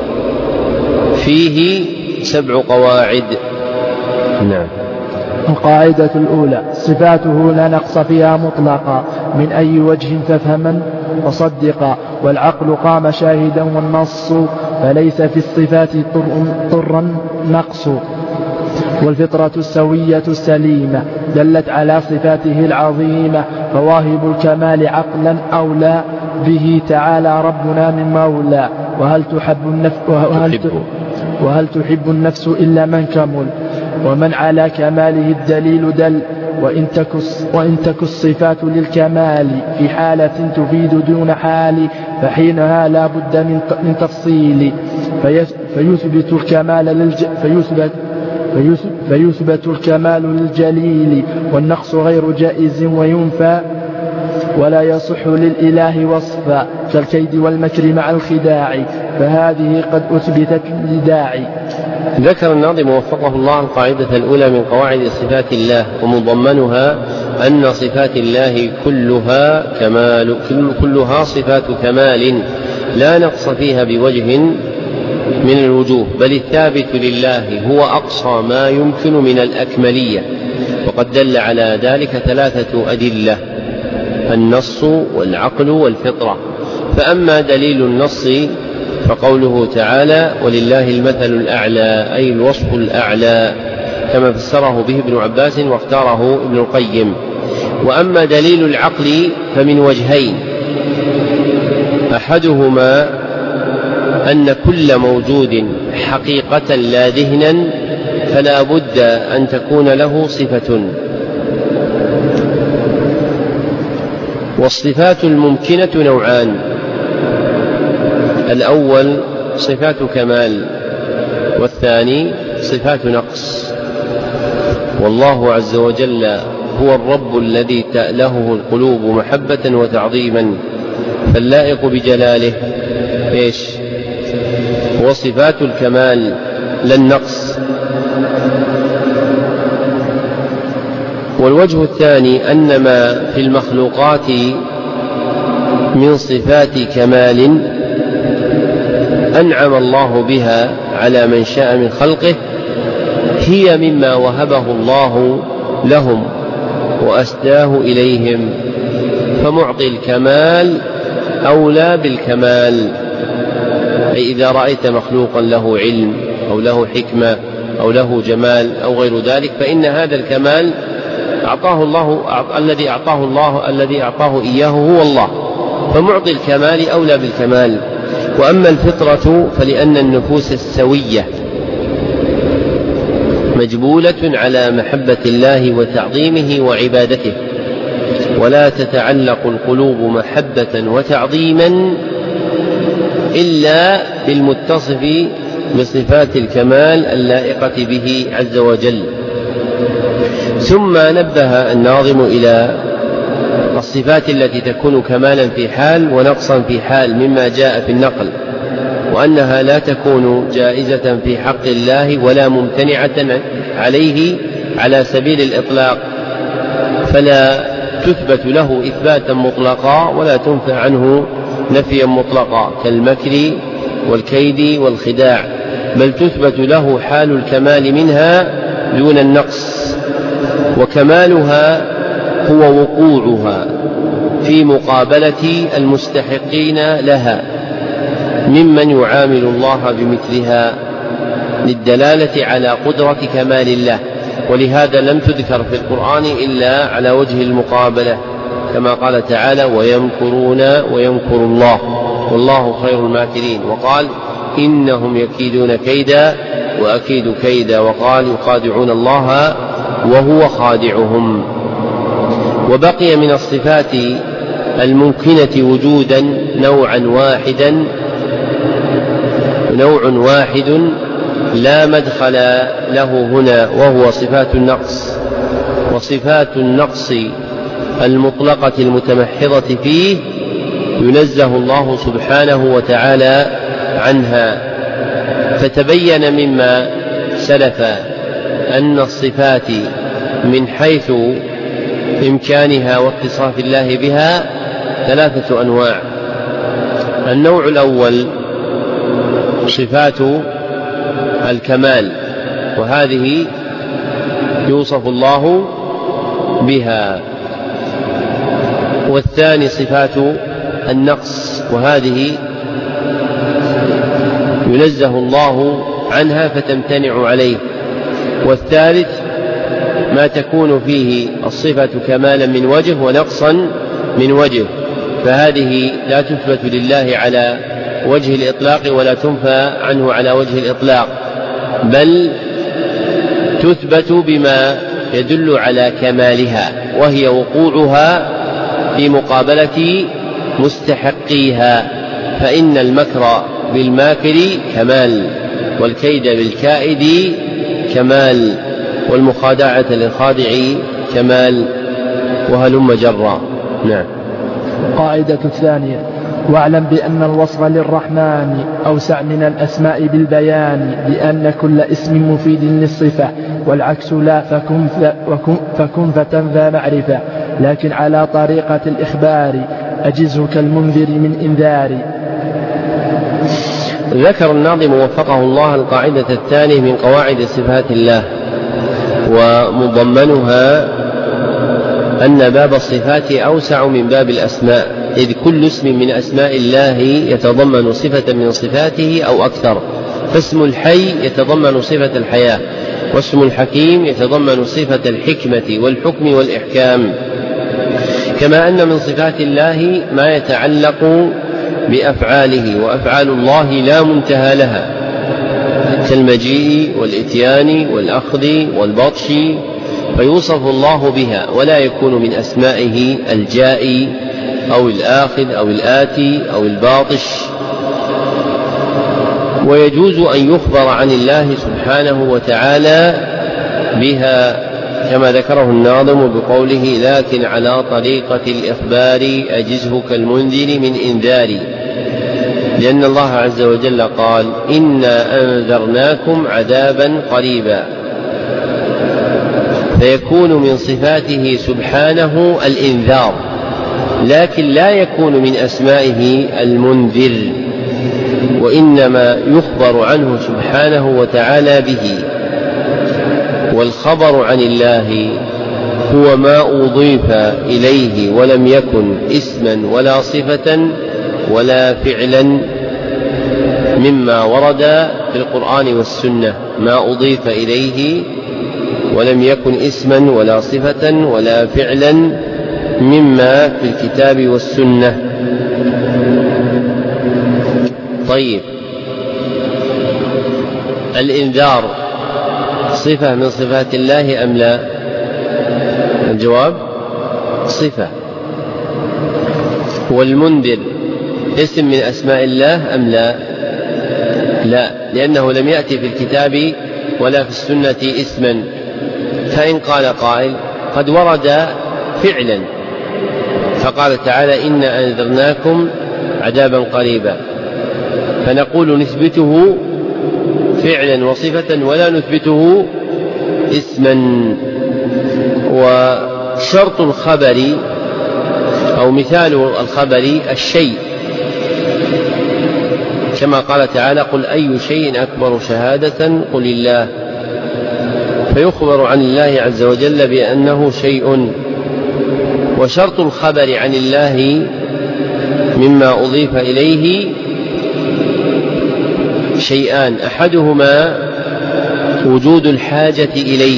فيه سبع قواعد. نعم. القاعدة الأولى: صفاته لا نقص فيها مطلقا من أي وجه فافهما وصدقا، والعقل قام شاهدا والنص، فليس في الصفات طرا نقص، والفطرة السوية السليمة دلت على صفاته العظيمة، فواهب الكمال عقلا أولى به تعالى ربنا من مولى. وهل تحب النفس وهل, وهل تحب النفس إلا من كمل، ومن على كماله الدليل دل، وإن تك, وإن تك الصفات للكمال في حالة تفيد دون حال، فحينها لا بد من, من تفصيل، فيثبت الكمال للج فيثبت فيثبت الكمال للجليل، والنقص غير جائز وينفى، ولا يصح للإله وصفا كالكيد والمكر مع الخداع، فهذه قد أثبتت لداعي. ذكر الناظم وفقه الله القاعدة الأولى من قواعد صفات الله، ومضمنها أن صفات الله كلها كمال، كلها صفات كمال لا نقص فيها بوجه من الوجوه، بل الثابت لله هو أقصى ما يمكن من الأكملية. وقد دل على ذلك ثلاثة أدلة: النص والعقل والفطرة. فأما دليل النص فقوله تعالى: ولله المثل الأعلى، أي الوصف الأعلى، كما فسره به ابن عباس واختاره ابن القيم. وأما دليل العقل فمن وجهين: أحدهما أن كل موجود حقيقة لا ذهنا فلا بد أن تكون له صفة. والصفات الممكنة نوعان: الأول صفات كمال، والثاني صفات نقص. والله عز وجل هو الرب الذي تألهه القلوب محبة وتعظيما، فاللائق بجلاله إيش؟ وصفات الكمال لا النقص. والوجه الثاني أن ما في المخلوقات من صفات كمال أنعم الله بها على من شاء من خلقه هي مما وهبه الله لهم وأسداه إليهم، فمعطي الكمال أولى بالكمال. أي إذا رأيت مخلوقا له علم أو له حكمة أو له جمال أو غير ذلك فإن هذا الكمال أعطاه الله الذي أعطاه الله الذي أعطاه إياه هو الله، فمعطي الكمال أولى بالكمال. وأما الفطرة فلأن النفوس السوية مجبولة على محبة الله وتعظيمه وعبادته، ولا تتعلق القلوب محبة وتعظيما إلا بالمتصف بصفات الكمال اللائقة به عز وجل. ثم نبه الناظم إلى الصفات التي تكون كمالا في حال ونقصا في حال مما جاء في النقل، وأنها لا تكون جائزة في حق الله ولا ممتنعة عليه على سبيل الإطلاق، فلا تثبت له إثباتا مطلقا ولا تنفى عنه نفيا مطلقا كالمكر والكيد والخداع، بل تثبت له حال الكمال منها دون النقص، وكمالها هو وقوعها في مقابلة المستحقين لها ممن يعامل الله بمثلها للدلالة على قدرة كمال الله. ولهذا لم تذكر في القرآن إلا على وجه المقابلة، كما قال تعالى ويمكرون ويمكر الله والله خير الماكرين، وقال إنهم يكيدون كيدا وأكيد كيدا، وقال يخادعون الله وهو خادعهم. وبقي من الصفات الممكنة وجودا نوعا واحدا نوع واحد لا مدخل له هنا، وهو صفات النقص. وصفات النقص المطلقة المتمحضة فيه ينزه الله سبحانه وتعالى عنها. فتبين مما سلف أن الصفات من حيث إمكانها واتصاف الله بها ثلاثة أنواع. النوع الأول صفات الكمال، وهذه يوصف الله بها. والثاني صفات النقص، وهذه ينزه الله عنها فتمتنع عليه. والثالث ما تكون فيه الصفة كمالا من وجه ونقصا من وجه، فهذه لا تثبت لله على وجه الإطلاق ولا تنفى عنه على وجه الإطلاق، بل تثبت بما يدل على كمالها، وهي وقوعها في مقابلة مستحقيها. فإن المكر بالماكر كمال، والكيد بالكائد كمال، والمخادعة للخادع كمال، وهلم جرا. نعم. القاعدة الثانية: واعلم بأن الوصف للرحمن أوسع من الأسماء بالبيان، لأن كل اسم مفيد للصفة، والعكس لا، فكن, فكن فتن ذا معرفة، لكن على طريقة الإخبار أجزه كالمنذر من إنذار. ذكر الناظم وفقه الله القاعدة الثانية من قواعد صفات الله، ومضمنها أن باب الصفات أوسع من باب الأسماء، إذ كل اسم من أسماء الله يتضمن صفة من صفاته أو أكثر، فاسم الحي يتضمن صفة الحياة، واسم الحكيم يتضمن صفة الحكمة والحكم والإحكام. كما أن من صفات الله ما يتعلق بأفعاله، وأفعال الله لا منتهى لها، كالمجيء والإتيان والأخذ والبطش، فيوصف الله بها، ولا يكون من أسمائه الجائي أو الآخذ أو الآتي أو الباطش. ويجوز أن يخبر عن الله سبحانه وتعالى بها، كما ذكره الناظم بقوله لكن على طريقة الإخبار أجزه كالمنذر من إنذار، لأن الله عز وجل قال إنا أنذرناكم عذابا قريبا، فيكون من صفاته سبحانه الإنذار، لكن لا يكون من أسمائه المنذر، وإنما يخبر عنه سبحانه وتعالى به. والخبر عن الله هو ما أضيف إليه ولم يكن اسما ولا صفة ولا فعلا مما ورد في القرآن والسنة، ما أضيف إليه ولم يكن اسما ولا صفة ولا فعلا مما في الكتاب والسنة. طيب، الإنذار صفة من صفات الله أم لا؟ الجواب صفة. والمنذر اسم من أسماء الله أم لا؟ لا، لأنه لم يأتي في الكتاب ولا في السنة اسما. فإن قال قائل قد ورد فعلا، فقال تعالى إنا أنذرناكم عذابا قريبا، فنقول نثبته فعلا وصفة ولا نثبته اسما. وشرط الخبر أو مثال الخبر الشيء، كما قال تعالى قل أي شيء أكبر شهادة قل الله، فيخبر عن الله عز وجل بأنه شيء. وشرط الخبر عن الله مما أضيف إليه شيئان، أحدهما وجود الحاجة إليه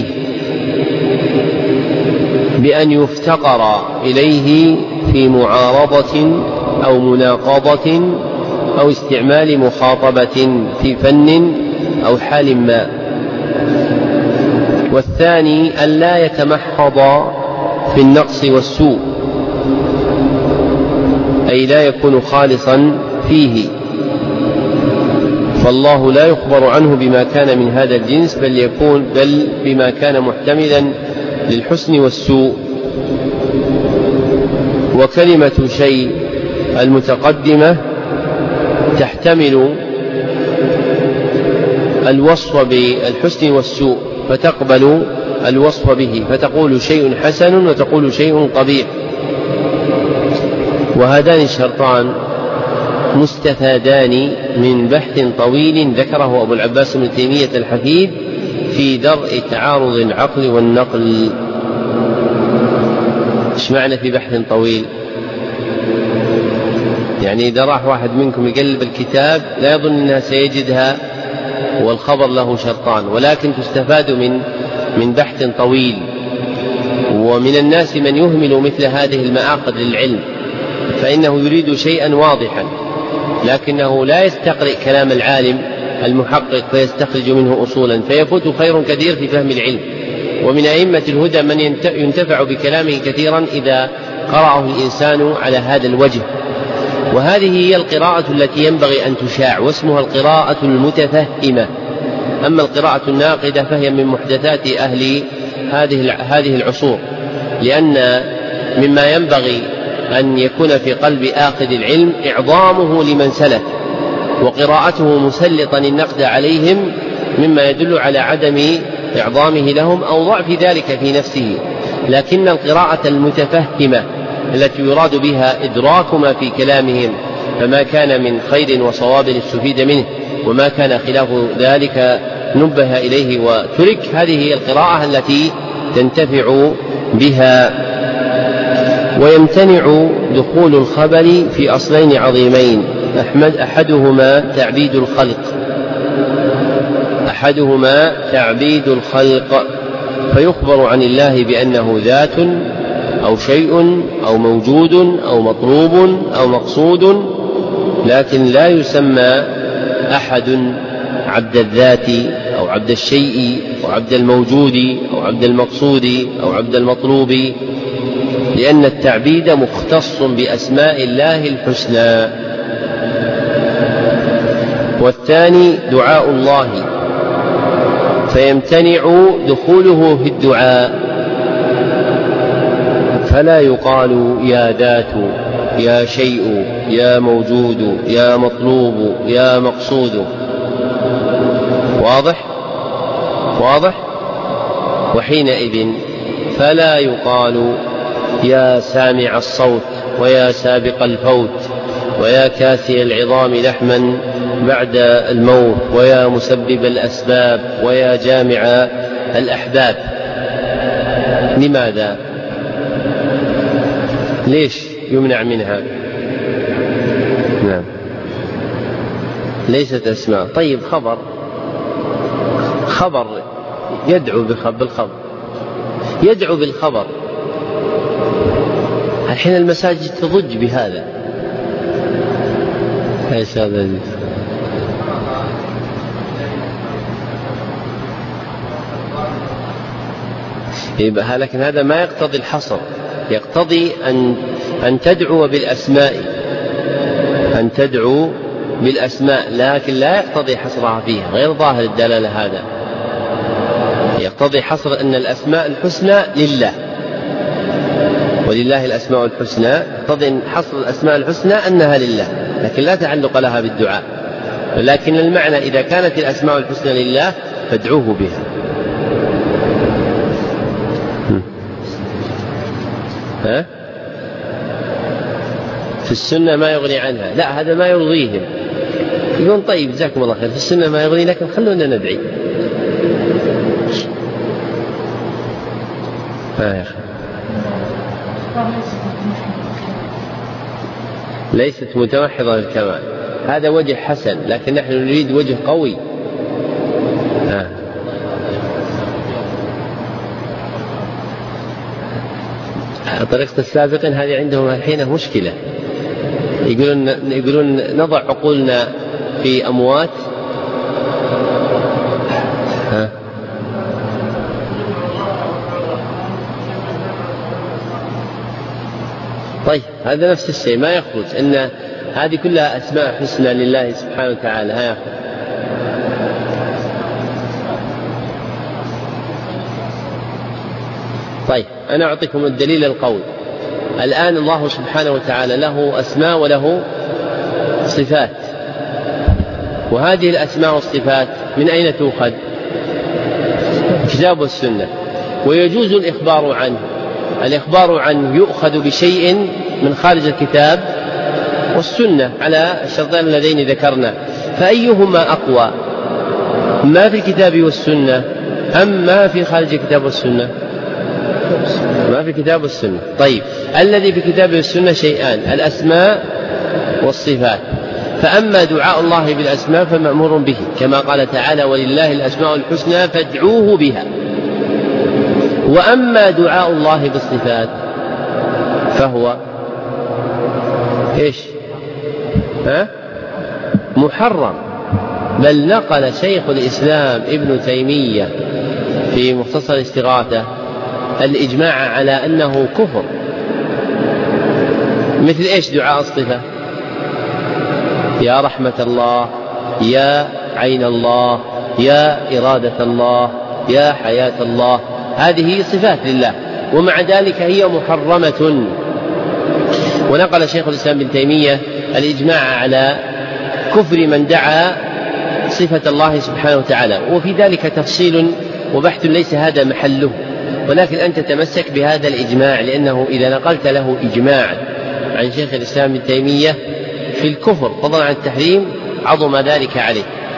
بأن يفتقر إليه في معارضة أو مناقضة أو استعمال مخاطبة في فن أو حال ما. والثاني أن لا يتمحض في النقص والسوء، أي لا يكون خالصا فيه، فالله لا يخبر عنه بما كان من هذا الجنس، بل يكون بل بما كان محتملا للحسن والسوء. وكلمة شيء المتقدمة تحتمل الوصف بالحسن والسوء، فتقبل الوصف به، فتقول شيء حسن وتقول شيء قبيح. وهذان الشرطان مستفادان من بحث طويل ذكره أبو العباس بن تيمية الحفيد في درء تعارض العقل والنقل. ايش معنى في بحث طويل؟ يعني إذا راح واحد منكم يقلب الكتاب لا يظن أنها سيجدها والخبر له شرطان، ولكن تستفاد من من بحث طويل. ومن الناس من يهمل مثل هذه المعاقد للعلم، فإنه يريد شيئا واضحا لكنه لا يستقرئ كلام العالم المحقق فيستخرج منه أصولا، فيفوت خير كثير في فهم العلم. ومن أئمة الهدى من ينتفع بكلامه كثيرا إذا قرأه الإنسان على هذا الوجه. وهذه هي القراءة التي ينبغي أن تشاع، واسمها القراءة المتفهمة. أما القراءة الناقدة فهي من محدثات أهل هذه العصور، لأن مما ينبغي أن يكون في قلب آخذ العلم إعظامه لمن سلف، وقراءته مسلطا النقد عليهم مما يدل على عدم إعظامه لهم أو ضعف ذلك في نفسه. لكن القراءة المتفهمة التي يراد بها إدراك ما في كلامهم، فما كان من خير وصواب استفيد منه، وما كان خلاف ذلك نبه إليه وترك. هذه هي القراءة التي تنتفع بها. ويمتنع دخول الخبر في أصلين عظيمين، أحمد أحدهما تعبيد الخلق أحدهما تعبيد الخلق فيخبر عن الله بأنه ذات أو شيء أو موجود أو مطلوب أو مقصود، لكن لا يسمى أحد عبد الذات أو عبد الشيء أو عبد الموجود أو عبد المقصود أو عبد المطلوب، لأن التعبيد مختص بأسماء الله الحسنى. والثاني دعاء الله، فيمتنع دخوله في الدعاء، فلا يقال يا ذات يا شيء يا موجود يا مطلوب يا مقصود. واضح؟ واضح؟ وحينئذ فلا يقال يا سامع الصوت ويا سابق الفوت ويا كاسي العظام لحما بعد الموت ويا مسبب الأسباب ويا جامع الأحباب. لماذا؟ ليش يمنع منها؟ نعم ليست أسماء. طيب خبر خبر يدعو بالخبر يدعو بالخبر. الحين المساجد تضج بهذا. ليس هذا يبقى، لكن هذا ما يقتضي الحصر، يقتضي أن أن تدعو بالأسماء أن تدعو بالأسماء لكن لا يقتضي حصرها فيها، غير ظاهر الدلالة هذا. يقتضي حصر أن الأسماء الحسنى لله، ولله الأسماء الحسنى، يقتضي حصر الأسماء الحسنى أنها لله، لكن لا تعلق لها بالدعاء. لكن المعنى إذا كانت الأسماء الحسنى لله فادعوه بها. ها؟ في السنة ما يغني عنها، لا هذا ما يرضيهم. يقول طيب جزاكم الله خير، في السنة ما يغني لكن خلونا ندعي. ها يا أخي ليست متوحظة للكمال، هذا وجه حسن، لكن نحن نريد وجه قوي. ها. طريقة السابقين هذه عندهم الحين مشكلة، يقولون يقولون نضع عقولنا في أموات. ها. طيب هذا نفس الشيء ما يخرج، أن هذه كلها أسماء حسنى لله سبحانه وتعالى. ها يخرج. طيب أنا أعطيكم الدليل القوي. الآن الله سبحانه وتعالى له أسماء وله صفات، وهذه الأسماء والصفات من أين تؤخذ؟ الكتاب والسنة. ويجوز الإخبار عنه، الإخبار عنه يؤخذ بشيء من خارج الكتاب والسنة على الشرطين اللذين ذكرنا، فأيهما أقوى، ما في الكتاب والسنة أم ما في خارج الكتاب والسنة؟ ما في الكتاب والسنة. طيب الذي في الكتاب والسنة شيئان، الأسماء والصفات. فأما دعاء الله بالأسماء فمأمور به، كما قال تعالى ولله الأسماء الحسنى فادعوه بها. وأما دعاء الله بالصفات فهو إيش؟ ها؟ محرم. بل نقل شيخ الإسلام ابن تيمية في مختصر الاستغاثة الإجماع على أنه كفر. مثل إيش دعاء الصفة؟ يا رحمة الله، يا عين الله، يا إرادة الله، يا حياة الله، هذه صفات لله، ومع ذلك هي محرمة. ونقل شيخ الإسلام ابن تيمية الإجماع على كفر من دعا صفة الله سبحانه وتعالى، وفي ذلك تفصيل وبحث ليس هذا محله، ولكن أنت تمسك بهذا الإجماع، لأنه إذا نقلت له إجماعا عن شيخ الإسلام ابن تيمية في الكفر فضلا عن التحريم عظم ذلك عليه.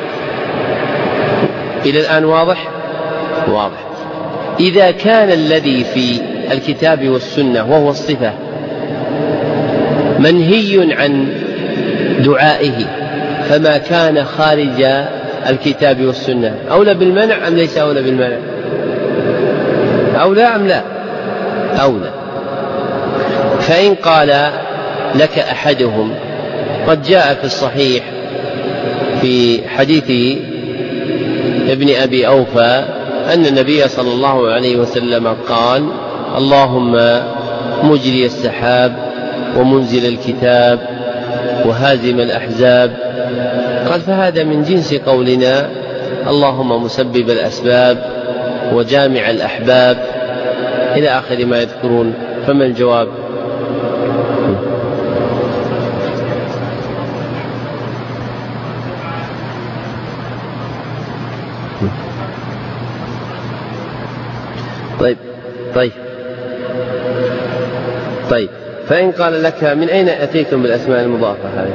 إلى الآن واضح؟ واضح. إذا كان الذي في الكتاب والسنة وهو الصفة منهي عن دعائه، فما كان خارج الكتاب والسنة أولى بالمنع أم ليس أولى بالمنع؟ أولى أم لا؟ أولى. فإن قال لك أحدهم، قد جاء في الصحيح في حديث ابن أبي أوفى أن النبي صلى الله عليه وسلم قال اللهم مجري السحاب ومنزل الكتاب وهازم الأحزاب، قال فهذا من جنس قولنا اللهم مسبب الأسباب وجامع الأحباب إلى آخر ما يذكرون. فما الجواب؟ طيب طيب طيب، فإن قال لك من أين أتيتم بالأسماء المضافة هذه؟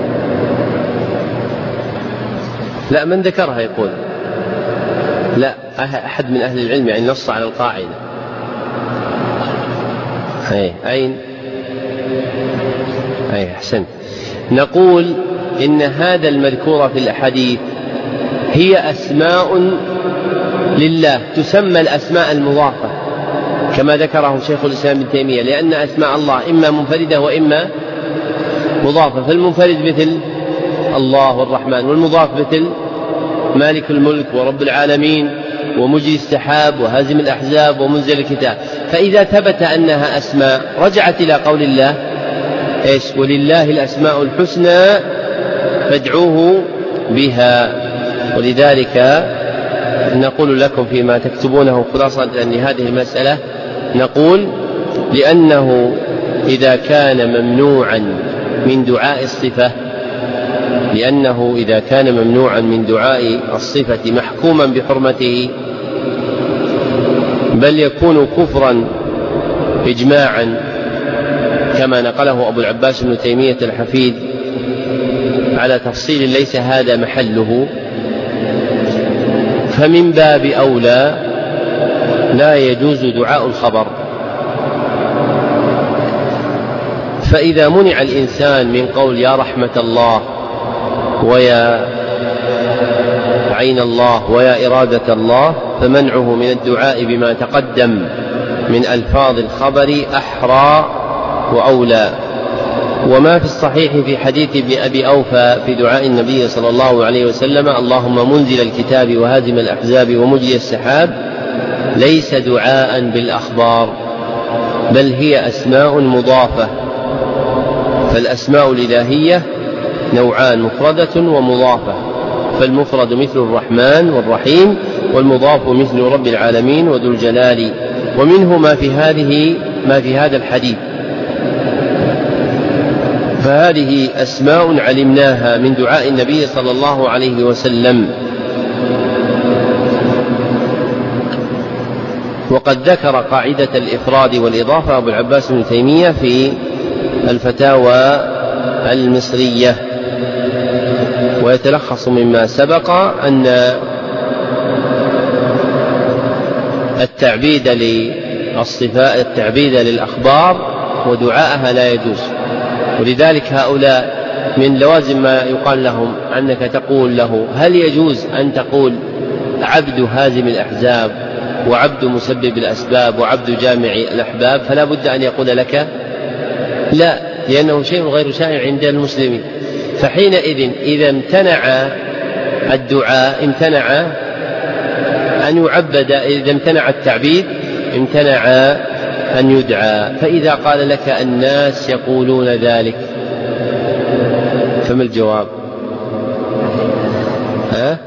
لا، من ذكرها يقول لا أحد من أهل العلم، يعني نص على القاعدة. أي أين أي أحسنت. نقول إن هذا المذكور في الحديث هي أسماء لله تسمى الأسماء المضافة كما ذكره شيخ الإسلام ابن تيمية، لأن أسماء الله إما منفردة وإما مضافة. فالمنفرد مثل الله والرحمن، والمضاف مثل مالك الملك ورب العالمين ومجري السحاب وهازم الأحزاب ومنزل الكتاب. فإذا ثبت أنها أسماء رجعت إلى قول الله إيش؟ ولله الأسماء الحسنى فادعوه بها. ولذلك نقول لكم فيما تكتبونه خلاصة لهذه المسألة، نقول لأنه إذا كان ممنوعا من دعاء الصفة لأنه إذا كان ممنوعا من دعاء الصفة محكوما بحرمته، بل يكون كفرا إجماعا كما نقله أبو العباس بن تيمية الحفيد على تفصيل ليس هذا محله، فمن باب أولى لا يجوز دعاء الخبر. فإذا منع الإنسان من قول يا رحمة الله ويا عين الله ويا إرادة الله، فمنعه من الدعاء بما تقدم من ألفاظ الخبر أحرى وأولى. وما في الصحيح في حديث ابن أبي أوفى في دعاء النبي صلى الله عليه وسلم اللهم منزل الكتاب وهازم الأحزاب ومجري السحاب ليس دعاء بالأخبار، بل هي أسماء مضافة. فالأسماء الإلهية نوعان، مفردة ومضافة. فالمفرد مثل الرحمن والرحيم، والمضاف مثل رب العالمين وذو الجلال. ومنه ما في هذه ما في هذا الحديث. فهذه أسماء علمناها من دعاء النبي صلى الله عليه وسلم. وقد ذكر قاعدة الإفراد والإضافة أبو العباس بن تيمية في الفتاوى المصرية، ويتلخص مما سبق أن التعبيد للصفات التعبيد للأخبار ودعاءها لا يجوز. ولذلك هؤلاء من لوازم ما يقال لهم أنك تقول له هل يجوز أن تقول عبد هازم الأحزاب وعبد مسبب الأسباب وعبد جامع الأحباب، فلا بد أن يقول لك لا، لأنه شيء غير شائع عند المسلمين. فحينئذ إذا امتنع الدعاء امتنع أن يعبد، إذا امتنع التعبيد امتنع أن يدعى. فإذا قال لك الناس يقولون ذلك فما الجواب؟ ها؟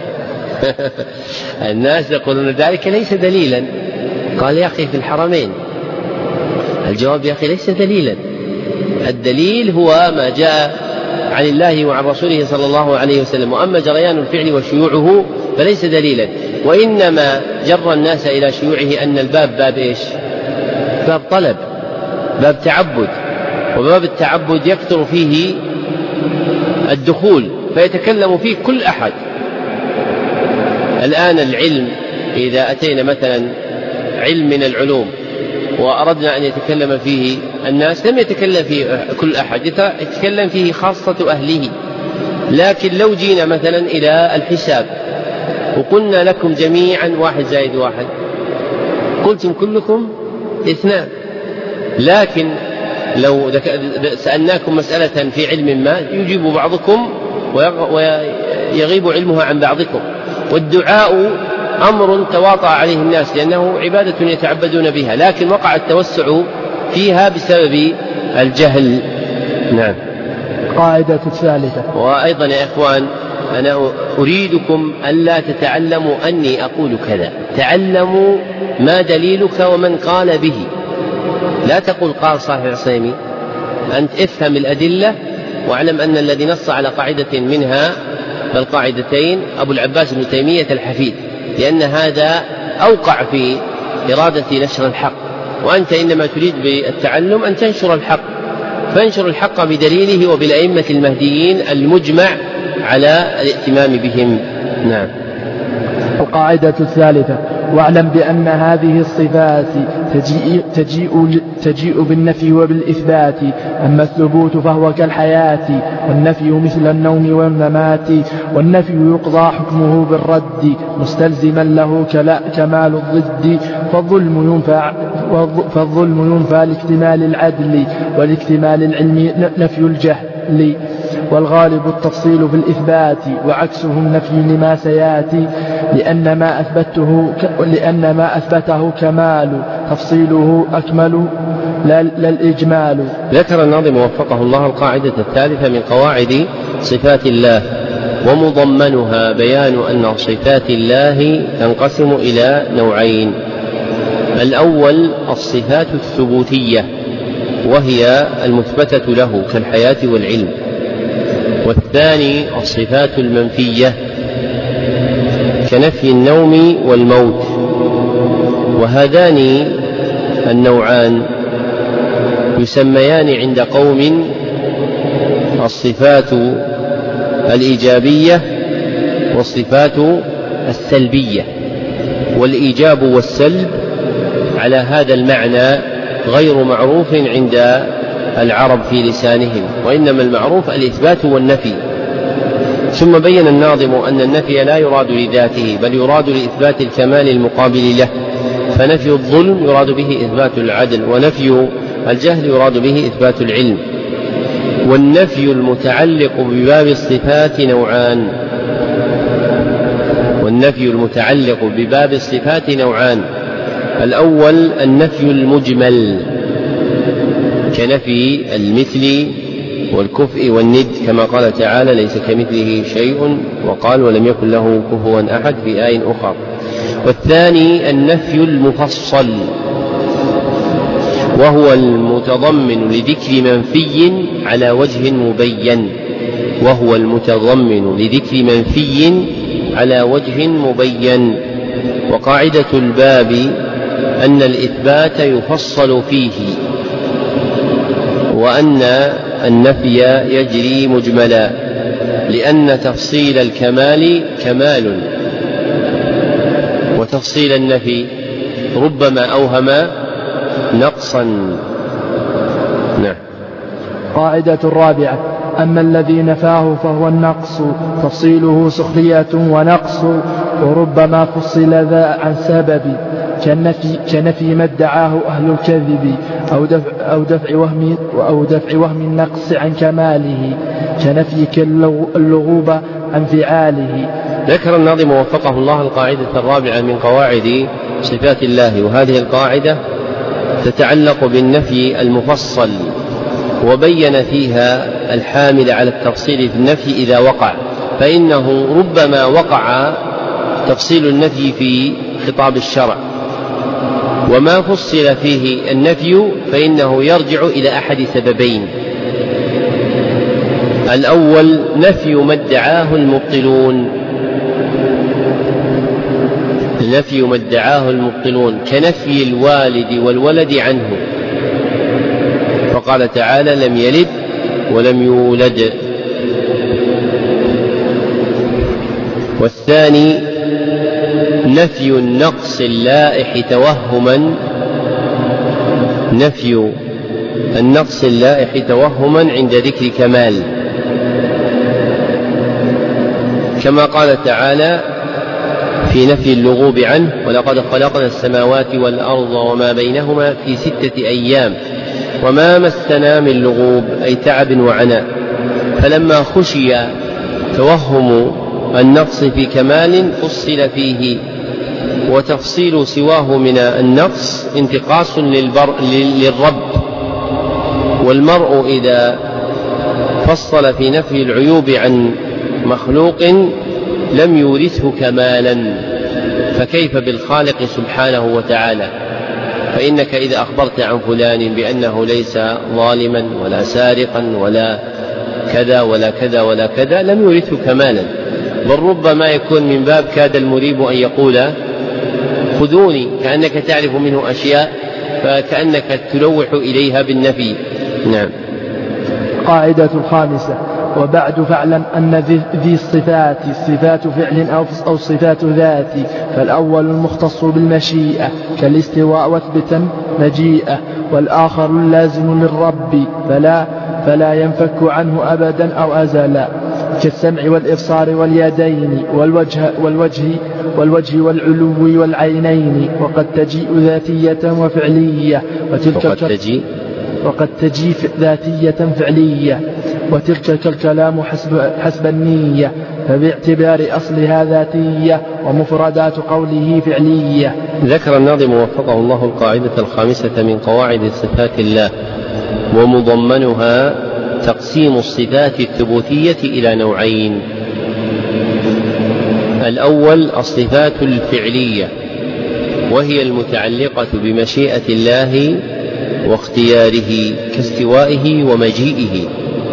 الناس يقولون ذلك ليس دليلا. قال يا أخي في الحرمين، الجواب يا أخي ليس دليلا. الدليل هو ما جاء عن الله وعن رسوله صلى الله عليه وسلم، وأما جريان الفعل وشيوعه فليس دليلا. وإنما جر الناس إلى شيوعه أن الباب باب إيش؟ باب طلب، باب تعبد، وباب التعبد يكثر فيه الدخول فيتكلم فيه كل أحد. الآن العلم إذا أتينا مثلا علم من العلوم وأردنا أن يتكلم فيه الناس لم يتكلم فيه كل أحد، يتكلم فيه خاصة أهله. لكن لو جينا مثلا إلى الحساب وقلنا لكم جميعا واحد زائد واحد، قلتم كلكم اثنان. لكن لو سألناكم مسألة في علم ما يجيب بعضكم ويغيب علمها عن بعضكم. والدعاء أمر تواطأ عليه الناس لأنه عبادة يتعبدون بها، لكن وقع التوسع فيها بسبب الجهل. نعم. قاعدة الثالثة. وأيضا يا إخوان أنا أريدكم ألا تتعلموا أني أقول كذا، تعلموا ما دليلك ومن قال به. لا تقول قال صالح العصيمي، أنت افهم الأدلة واعلم أن الذي نص على قاعدة منها فالقاعدتين أبو العباس بن تيمية الحفيد، لأن هذا أوقع في إرادة نشر الحق. وأنت إنما تريد بالتعلم أن تنشر الحق، فانشر الحق بدليله وبالأئمة المهديين المجمع على الاهتمام بهم. نعم. القاعدة الثالثة: واعلم بأن هذه الصفات تجيء, تجيء, تجيء بالنفي وبالإثبات، أما الثبوت فهو كالحياة، والنفي مثل النوم والممات، والنفي يقضى حكمه بالرد مستلزما له كمال الضد، فالظلم ينفع, فالظلم ينفى لاكتمال العدل، ولاكتمال العلم نفي الجهل، والغالب التفصيل في الإثبات، وعكسه النفي لما سياتي، لأن ما أثبته, لأن ما أثبته كمال، تفصيله أكمل لا الإجمال. ذكر الناظم وفقه الله القاعدة الثالثة من قواعد صفات الله، ومضمنها بيان أن صفات الله تنقسم إلى نوعين: الأول الصفات الثبوتية وهي المثبتة له كالحياة والعلم، والثاني الصفات المنفية كنفي النوم والموت. وهذان النوعان يسميان عند قوم الصفات الإيجابية والصفات السلبية، والإيجاب والسلب على هذا المعنى غير معروف عند العرب في لسانهم، وإنما المعروف الإثبات والنفي. ثم بين الناظم أن النفي لا يراد لذاته بل يراد لإثبات الكمال المقابل له، فنفي الظلم يراد به إثبات العدل، ونفي الجهل يراد به إثبات العلم. والنفي المتعلق بباب الصفات نوعان والنفي المتعلق بباب الصفات نوعان الأول النفي المجمل كنفي المثل والكفء والند، كما قال تعالى: ليس كمثله شيء، وقال: ولم يكن له كفوا أحد في آية أخرى. والثاني النفي المفصل وهو المتضمن لذكر منفي على وجه مبين وهو المتضمن لذكر منفي على وجه مبين. وقاعدة الباب أن الإثبات يفصل فيه، وأن النفي يجري مجملا، لأن تفصيل الكمال كمال، وتفصيل النفي ربما أوهم نقصا. نعم. قاعدة الرابعة: أما الذي نفاه فهو النقص، تفصيله سخرية ونقص، وربما فصل ذا عن سبب، كنفي, كنفي ما ادعاه أهل الكذب، أو دفع, أو دفع وهم أو دفع وهم النقص عن كماله، كنفي اللغوب عن فعاله. ذكر الناظم وفقه الله القاعدة الرابعة من قواعد صفات الله، وهذه القاعدة تتعلق بالنفي المفصل، وبين فيها الحامل على التفصيل في النفي إذا وقع، فإنه ربما وقع تفصيل النفي في خطاب الشرع، وما فصل فيه النفي فإنه يرجع إلى أحد سببين: الأول نفي ما ادعاه المبطلون نفي ما ادعاه المبطلون كنفي الوالد والولد عنه، فقال تعالى: لم يلد ولم يولد. والثاني نفي النقص اللائح توهما نفي النقص اللائح توهما عند ذكر كمال، كما قال تعالى في نفي اللغوب عنه: ولقد خلقنا السماوات والأرض وما بينهما في ستة أيام وما مسنا من لغوب، أي تعب وعناء. فلما خشي توهم النقص في كمال فصل فيه، وتفصيل سواه من النقص انتقاص للرب، والمرء إذا فصل في نفي العيوب عن مخلوق لم يورثه كمالا، فكيف بالخالق سبحانه وتعالى؟ فإنك إذا أخبرت عن فلان بأنه ليس ظالما ولا سارقا ولا كذا ولا كذا ولا كذا لم يورثه كمالا، بل ربما يكون من باب كاد المريب أن يقول: خذوني، كأنك تعرف منه أشياء فكأنك تلوح إليها بالنفي. نعم. قاعدة الخامسة: وبعد فاعلم أن ذي الصفات صفات فعل أو صفات ذات، فالأول المختص بالمشيئة كالاستواء واثبتا مجيئة، والآخر اللازم للرب فلا, فلا ينفك عنه أبدا أو أزلا، كالسمع والإبصار واليدين والوجه, والوجه, والوجه والعلو والعينين، وقد تجيء ذاتية وفعلية، وتلك وقد تجيء وقد تجي ذاتية فعلية، وتلك كالكلام حسب, حسب النية، فباعتبار أصلها ذاتية، ومفردات قوله فعلية. ذكر الناظم وفقه الله القاعدة الخامسة من قواعد صفات الله، ومضمنها تقسيم الصفات الثبوتية إلى نوعين: الأول الصفات الفعلية، وهي المتعلقة بمشيئة الله واختياره كاستوائه ومجيئه،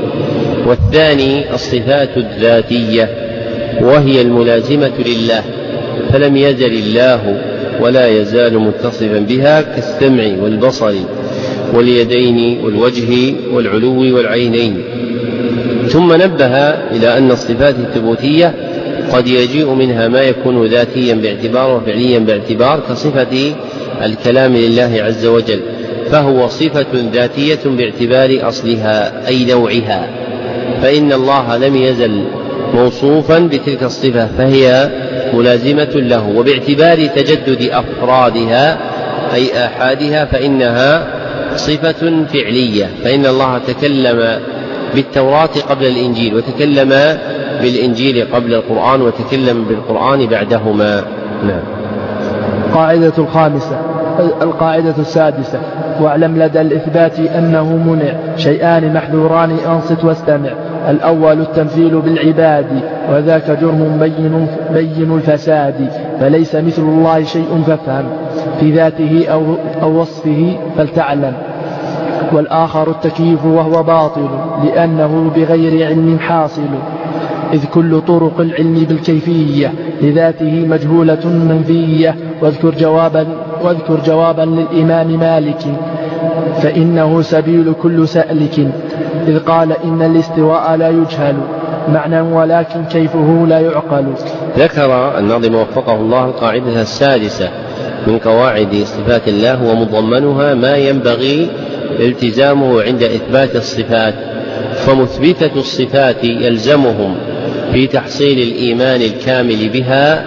والثاني الصفات الذاتية، وهي الملازمة لله، فلم يزل الله ولا يزال متصفا بها كالسمع والبصر واليدين والوجه والعلو والعينين. ثم نبه إلى أن الصفات الثبوتية قد يجيء منها ما يكون ذاتيا باعتبار وفعليا باعتبار، كصفة الكلام لله عز وجل، فهو صفة ذاتية باعتبار أصلها أي نوعها، فإن الله لم يزل موصوفا بتلك الصفة فهي ملازمة له، وباعتبار تجدد أفرادها أي آحادها فإنها صفة فعلية، فإن الله تكلم بالتوراة قبل الإنجيل، وتكلم بالإنجيل قبل القرآن، وتكلم بالقرآن بعدهما. نعم. قاعدة الخامسة: القاعدة السادسة: واعلم لدى الإثبات أنه منع شيئان محذوران أنصت واستمع: الأول التمثيل بالعباد، وذاك جرم بين, بين الفساد، فليس مثل الله شيء فافهم في ذاته أو, أو وصفه فلتعلم. والآخر التكييف وهو باطل لأنه بغير علم حاصل، إذ كل طرق العلم بالكيفية لذاته مجهولة منفية. واذكر جوابا, واذكر جوابا للإمام مالك فإنه سبيل كل سألك، إذ قال إن الاستواء لا يجهل معنى ولكن كيفه لا يعقل. ذكر الناظم وفقه الله القاعدة السادسة من قواعد صفات الله، ومضمنها ما ينبغي التزامه عند إثبات الصفات، فمثبتة الصفات يلزمهم في تحصيل الإيمان الكامل بها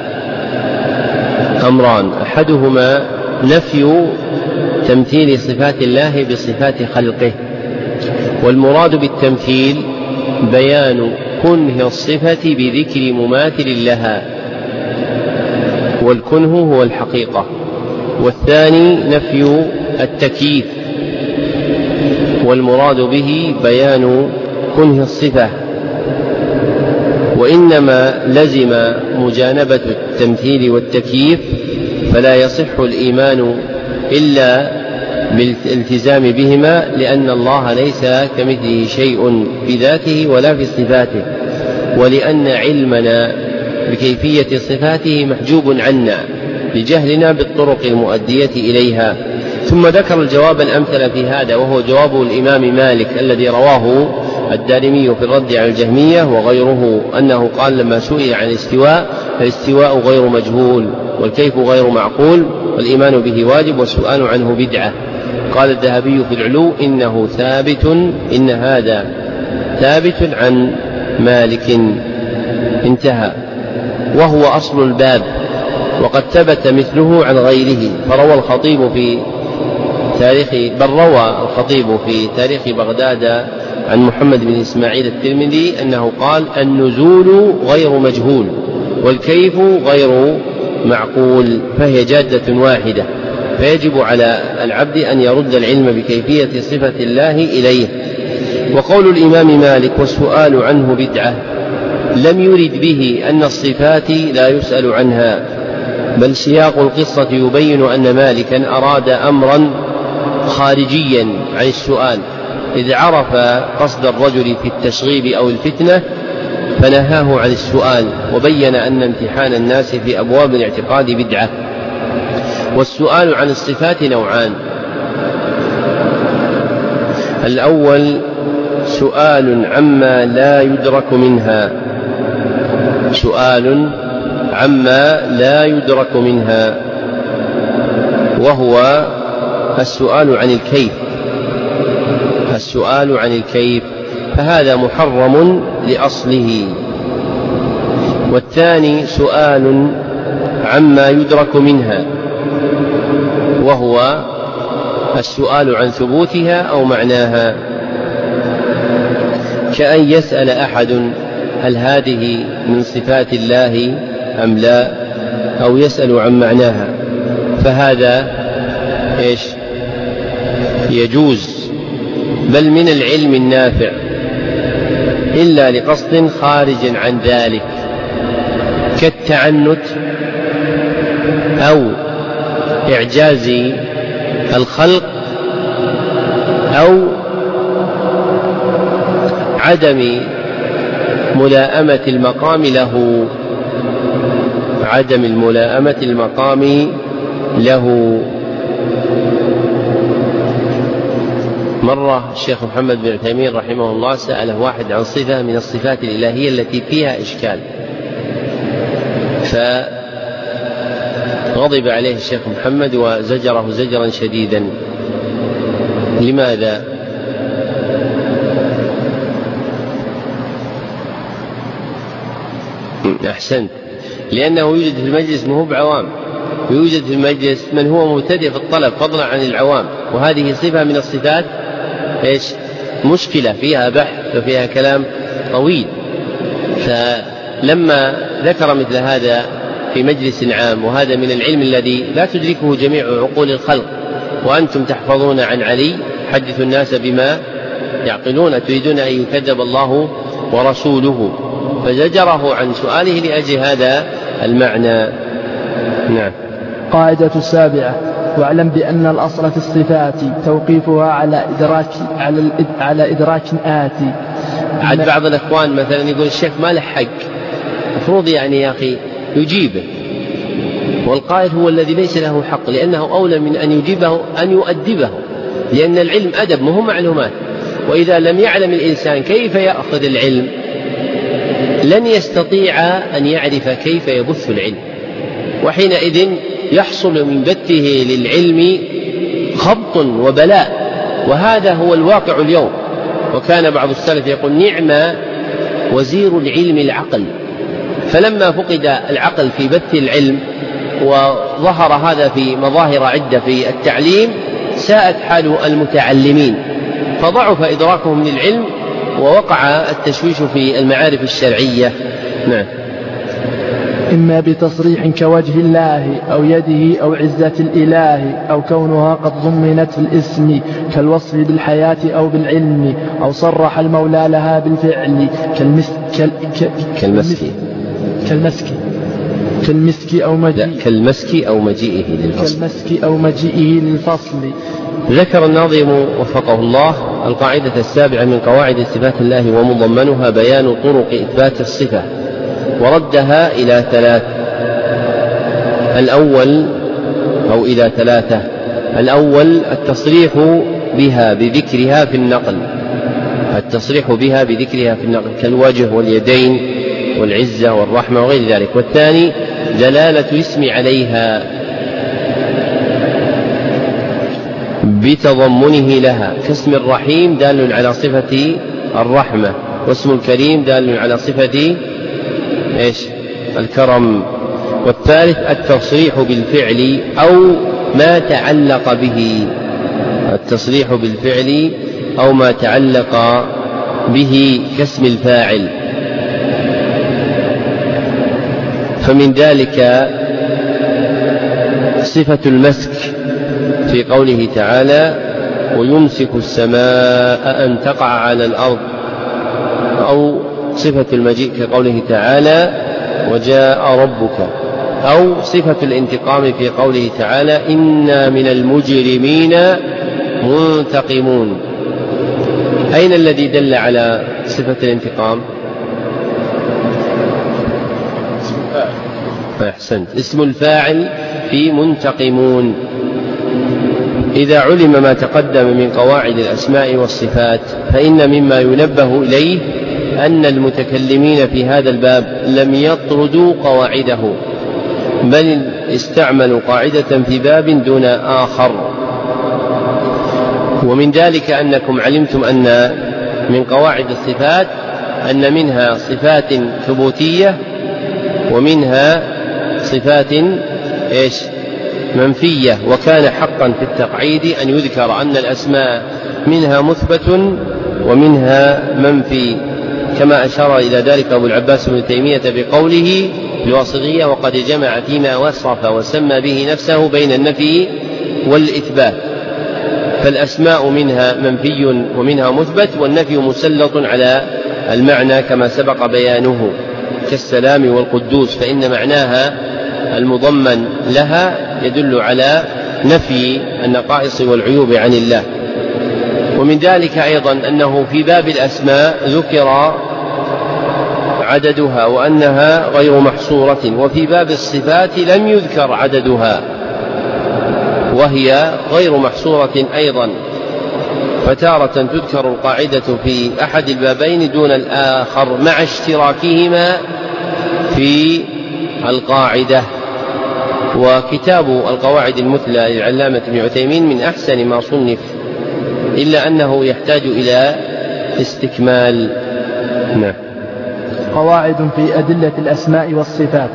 أمران: أحدهما نفي تمثيل صفات الله بصفات خلقه، والمراد بالتمثيل بيان كنه الصفة بذكر مماثل لها، والكنه هو الحقيقة. والثاني نفي التكييف، والمراد به بيان كنه الصفة، وإنما لزم مجانبة التمثيل والتكييف فلا يصح الإيمان إلا بالالتزام بهما، لأن الله ليس كمثله شيء في ذاته ولا في صفاته، ولأن علمنا بكيفية صفاته محجوب عنا لجهلنا بالطرق المؤدية إليها. ثم ذكر الجواب الأمثل في هذا، وهو جواب الإمام مالك الذي رواه الدارمي في الرد على الجهمية وغيره، أنه قال لما سئل عن الاستواء: فالاستواء غير مجهول، والكيف غير معقول، والإيمان به واجب، والسؤال عنه بدعة. قال الذهبي في العلو: إنه ثابت، إن هذا ثابت عن مالك، انتهى، وهو أصل الباب، وقد ثبت مثله عن غيره. فروى الخطيب في تاريخ بل روى الخطيب في تاريخ بغداد عن محمد بن إسماعيل الترمذي أنه قال: النزول غير مجهول، والكيف غير معقول، فهي جادة واحدة، فيجب على العبد أن يرد العلم بكيفية صفة الله إليه. وقول الإمام مالك: والسؤال عنه بدعة، لم يرد به أن الصفات لا يسأل عنها، بل سياق القصة يبين أن مالكا أراد أمرا خارجيا عن السؤال، إذ عرف قصد الرجل في التشغيب أو الفتنة فنهاه عن السؤال، وبين أن امتحان الناس في أبواب الاعتقاد بدعة. والسؤال عن الصفات نوعان: الأول سؤال عما لا يدرك منها، سؤال عما لا يدرك منها، وهو السؤال عن الكيف، السؤال عن الكيف، فهذا محرم لأصله. والثاني سؤال عما يدرك منها، وهو السؤال عن ثبوتها أو معناها، كأن يسأل أحد هل هذه من صفات الله أم لا، أو يسأل عن معناها، فهذا إيش يجوز، بل من العلم النافع، إلا لقصد خارج عن ذلك كالتعنت أو إعجاز الخلق أو عدم ملائمة المقام له، عدم الملائمة المقام له. مرة الشيخ محمد بن عثيمين رحمه الله سأله واحد عن صفة من الصفات الإلهية التي فيها إشكال، فغضب عليه الشيخ محمد وزجره زجرا شديدا. لماذا؟ أحسنت، لأنه يوجد في المجلس ما هو بعوام، يوجد في المجلس من هو مبتدئ في الطلب فضلا عن العوام، وهذه صفة من الصفات إيش مشكلة فيها بحث وفيها كلام طويل. فلما ذكر مثل هذا في مجلس عام، وهذا من العلم الذي لا تدركه جميع عقول الخلق، وأنتم تحفظون عن علي حدثوا الناس بما يعقلون، تريدون أن يكذب الله ورسوله، فزجره عن سؤاله لأجل هذا المعنى. نعم. قاعدة السابعة: واعلم بأن الأصل في الصفات توقيفها على إدراك على, على إدراك آتي. عاد بعض الأخوان مثلا يقول الشيخ ما له حق، مفروض يعني يا أخي يجيبه، والقائل هو الذي ليس له حق، لأنه أولى من أن يجيبه أن يؤدبه، لأن العلم أدب مهم معلومات، وإذا لم يعلم الإنسان كيف يأخذ العلم لن يستطيع أن يعرف كيف يبث العلم، وحينئذ يحصل من بثه للعلم خبط وبلاء، وهذا هو الواقع اليوم. وكان بعض السلف يقول: نعم وزير العلم العقل، فلما فقد العقل في بث العلم وظهر هذا في مظاهر عدة في التعليم، ساءت حال المتعلمين، فضعف إدراكهم للعلم ووقع التشويش في المعارف الشرعية. نعم. إما بتصريح كوجه الله أو يده أو عزة الإله، أو كونها قد ضمنت في الاسم كالوصف بالحياة أو بالعلم، أو صرح المولى لها بالفعل كالمسك كالمسك كالمسك كالمسك أو مجيئه كالمسك أو مجيئه للفصل كالمسك أو مجيئه للفصل. ذكر الناظم وفقه الله القاعدة السابعة من قواعد صفات الله، ومضمنها بيان طرق إثبات الصفة، وردها إلى ثلاث. الأول أو إلى ثلاثة. الأول التصريح بها بذكرها في النقل، التصريح بها بذكرها في النقل كالوجه واليدين والعزة والرحمة وغير ذلك. والثاني دلالة الاسم عليها بتضمنه لها، كاسم الرحيم دال على صفة الرحمة، واسم الكريم دال على صفة إيش؟ الكرم. والثالث التصريح بالفعل أو ما تعلق به، التصريح بالفعل أو ما تعلق به كاسم الفاعل. فمن ذلك صفة المسك في قوله تعالى: ويمسك السماء أن تقع على الأرض، أو صفة المجيء كقوله تعالى: وجاء ربك، أو صفة الانتقام في قوله تعالى: إنا من المجرمين منتقمون. أين الذي دل على صفة الانتقام؟ أحسنت، اسم الفاعل في منتقمون. إذا علم ما تقدم من قواعد الأسماء والصفات فإن مما ينبه إليه أن المتكلمين في هذا الباب لم يطردوا قواعده، بل استعملوا قاعدة في باب دون آخر. ومن ذلك أنكم علمتم أن من قواعد الصفات أن منها صفات ثبوتية ومنها صفات إيش؟ منفية، وكان حقا في التقعيد أن يذكر أن الأسماء منها مثبت ومنها منفي، كما أشار إلى ذلك أبو العباس بن تيمية بقوله الواصغية: وقد جمع فيما وصف وسمى به نفسه بين النفي والإثبات. فالأسماء منها منفي ومنها مثبت، والنفي مسلط على المعنى كما سبق بيانه، كالسلام والقدوس، فإن معناها المضمن لها يدل على نفي النقائص والعيوب عن الله. ومن ذلك أيضا أنه في باب الأسماء ذكر عددها وأنها غير محصورة، وفي باب الصفات لم يذكر عددها وهي غير محصورة أيضا، فتارة تذكر القاعدة في أحد البابين دون الآخر مع اشتراكهما في القاعدة. وكتاب القواعد المثلى للعلامة ابن عثيمين من أحسن ما صنف، إلا أنه يحتاج إلى استكمال. نعم. قواعد في أدلة الأسماء والصفات.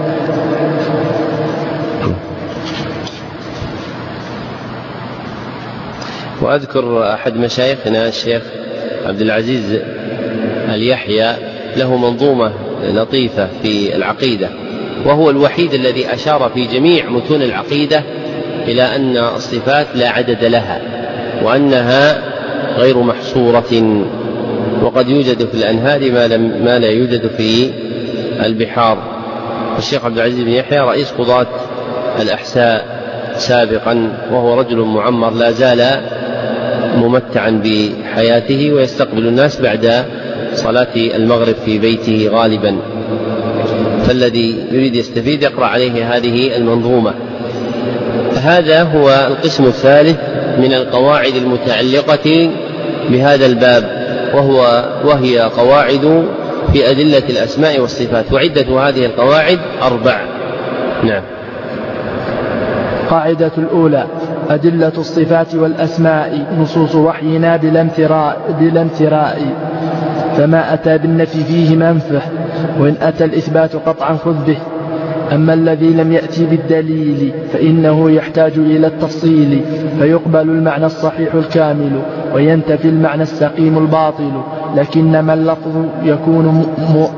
وأذكر أحد مشايخنا الشيخ عبد العزيز اليحيى له منظومة لطيفة في العقيدة، وهو الوحيد الذي أشار في جميع متون العقيدة إلى أن الصفات لا عدد لها وأنها غير محصورة، وقد يوجد في الأنهار ما, لم ما لا يوجد في البحار. الشيخ عبد العزيز بن يحيى رئيس قضاة الأحساء سابقا، وهو رجل معمر لا زال ممتعا بحياته ويستقبل الناس بعد صلاة المغرب في بيته غالبا، فالذي يريد يستفيد يقرأ عليه هذه المنظومة. هذا هو القسم الثالث من القواعد المتعلقة بهذا الباب، وهو وهي قواعد في أدلة الأسماء والصفات، وعدة هذه القواعد أربع. نعم. قاعدة الأولى: أدلة الصفات والأسماء نصوص وحينا بلا امتراء, بلا امتراء فما أتى بالنفي فيه منفه، وإن أتى الإثبات قطعا خذ به. أما الذي لم يأتي بالدليل فإنه يحتاج إلى التفصيل، فيقبل المعنى الصحيح الكامل وينتفي المعنى السقيم الباطل، لكنما اللفظ يكون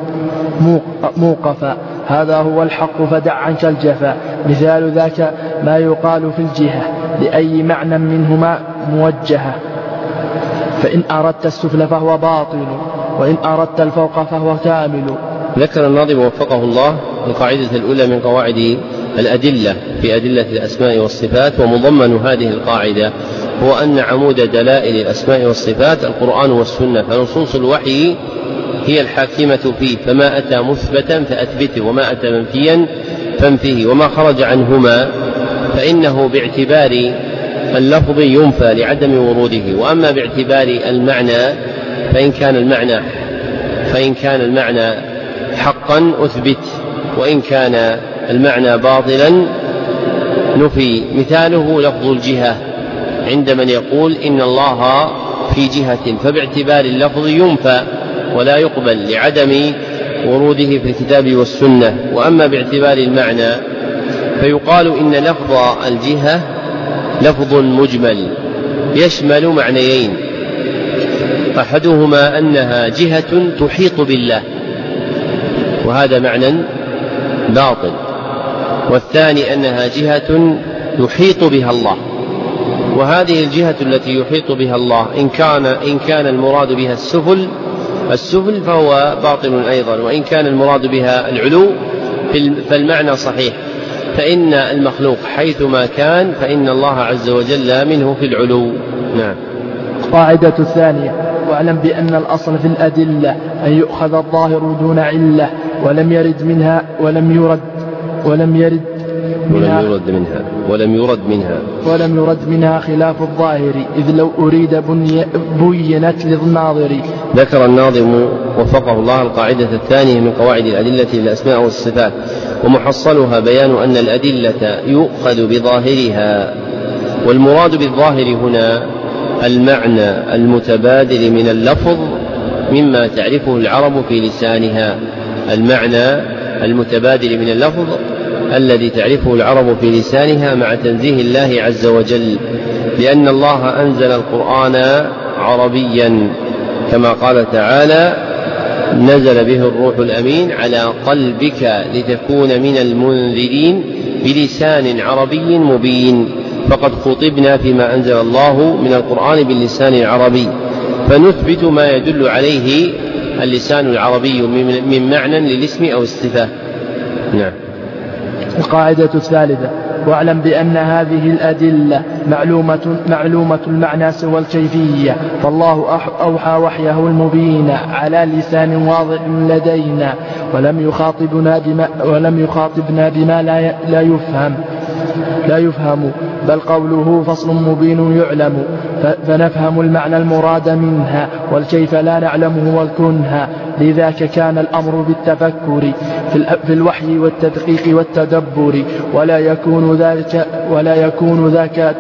موقفا، هذا هو الحق فدع عنك الجفا. مثال ذاك ما يقال في الجهة لأي معنى منهما موجهة، فإن أردت السفل فهو باطل، وإن أردت الفوق فهو كامل. ذكر الناظم وفقه الله القاعدة الأولى من قواعد الأدلة في أدلة الأسماء والصفات، ومضمن هذه القاعدة هو أن عمود دلائل الأسماء والصفات القرآن والسنة، فنصوص الوحي هي الحاكمة فيه، فما أتى مثبتا فأثبته، وما أتى منفيا فانفيه، وما خرج عنهما فإنه باعتبار اللفظ ينفى لعدم وروده، وأما باعتبار المعنى فإن كان المعنى فإن كان المعنى حقا أثبت، وإن كان المعنى باطلا نفي. مثاله لفظ الجهة عند من يقول إن الله في جهة، فباعتبار اللفظ ينفى ولا يقبل لعدم وروده في الكتاب والسنة. وأما باعتبار المعنى فيقال إن لفظ الجهة لفظ مجمل يشمل معنيين: أحدهما أنها جهة تحيط بالله، وهذا معنى باطل، والثاني أنها جهة يحيط بها الله، وهذه الجهة التي يحيط بها الله إن كان, إن كان المراد بها السفل السفل فهو باطل أيضا، وإن كان المراد بها العلو فالمعنى صحيح، فإن المخلوق حيثما كان فإن الله عز وجل منه في العلو. نعم. قاعدة الثانية: واعلم بأن الأصل في الأدلة أن يؤخذ الظاهر دون علة، ولم يرد منها ولم يرد ولم يرد منها ولم يرد منها ولم يرد منها ولم يرد منها خلاف الظاهر، إذ لو أريد بني بينت للناظر. ذكر الناظم وفقه الله القاعدة الثانية من قواعد الأدلة للأسماء والصفات، ومحصلها بيان أن الأدلة يؤخذ بظاهرها، والمراد بالظاهر هنا المعنى المتبادل من اللفظ مما تعرفه العرب في لسانها، المعنى المتبادل من اللفظ الذي تعرفه العرب في لسانها مع تنزيه الله عز وجل، لأن الله أنزل القرآن عربيا كما قال تعالى: نزل به الروح الأمين على قلبك لتكون من المنذرين بلسان عربي مبين. فقد خطبنا فيما أنزل الله من القرآن باللسان العربي، فنثبت ما يدل عليه اللسان العربي من معنى للاسم أو الصفة. نعم. القاعدة الثالثة: واعلم بأن هذه الأدلة معلومة, معلومة المعنى سوى الكيفية، فالله أوحى وحيه المبين على لسان واضح لدينا، ولم يخاطبنا بما, ولم يخاطبنا بما لا, لا يفهم لا يفهم بل قوله فصل مبين يعلم، فنفهم المعنى المراد منها، والكيف لا نعلمه والكنها. لذاك كان الأمر بالتفكر في الوحي والتدقيق والتدبر، ولا يكون ذلك ولا يكون ذاك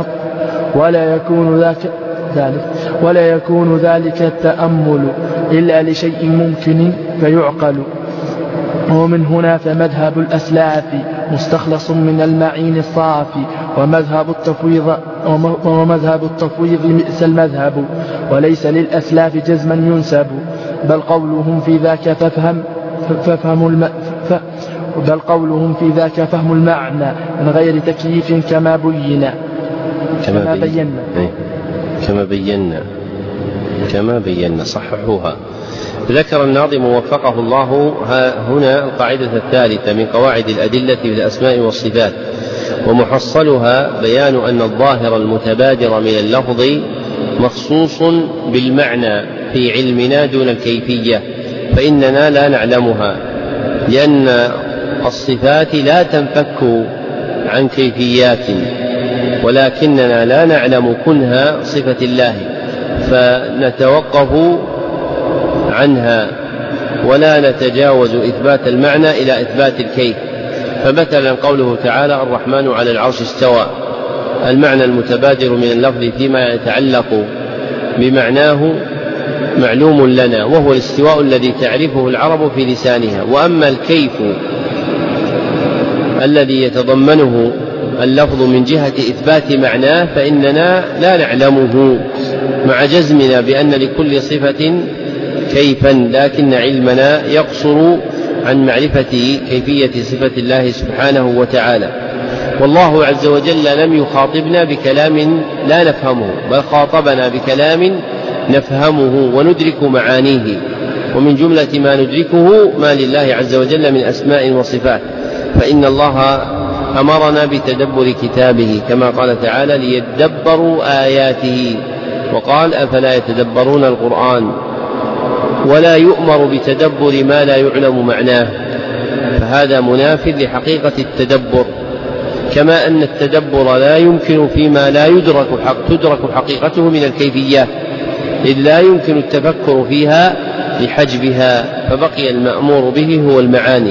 ولا يكون ذاك ذلك ولا يكون ذلك التأمل إلا لشيء ممكن فيعقل. ومن هنا فمذهب الأسلاف مستخلص من المعين الصافي، ومذهب التفويض ومذهب التفويض بئس المذهب، وليس للأسلاف جزما ينسب، بل قولهم في ذاك فافهم فافهم الم... ف... بل قولهم في ذاك فهم المعنى من غير تكييف كما بينا كما, كما بينا بينا كما بينا كما بينا صححوها. ذكر الناظم وفقه الله هنا القاعدة الثالثة من قواعد الأدلة بالأسماء والصفات، ومحصلها بيان أن الظاهر المتبادر من اللفظ مخصوص بالمعنى في علمنا دون الكيفية، فإننا لا نعلمها، لأن الصفات لا تنفك عن كيفيات، ولكننا لا نعلم كنها صفة الله فنتوقف عنها ولا نتجاوز إثبات المعنى إلى إثبات الكيف. فمثلا قوله تعالى: الرحمن على العرش استوى، المعنى المتبادر من اللفظ فيما يتعلق بمعناه معلوم لنا، وهو الاستواء الذي تعرفه العرب في لسانها. وأما الكيف الذي يتضمنه اللفظ من جهة إثبات معناه فإننا لا نعلمه، مع جزمنا بأن لكل صفة كيفا، لكن علمنا يقصر عن معرفة كيفية صفة الله سبحانه وتعالى. والله عز وجل لم يخاطبنا بكلام لا نفهمه، بل خاطبنا بكلام نفهمه وندرك معانيه، ومن جملة ما ندركه ما لله عز وجل من أسماء وصفات، فإن الله أمرنا بتدبر كتابه كما قال تعالى: ليدبروا آياته، وقال: أفلا يتدبرون القرآن. ولا يؤمر بتدبر ما لا يعلم معناه، فهذا مناف لحقيقة التدبر، كما أن التدبر لا يمكن فيما لا يدرك حق تدرك حقيقته من الكيفيات، إذ لا يمكن التفكر فيها لحجبها، فبقي المأمور به هو المعاني.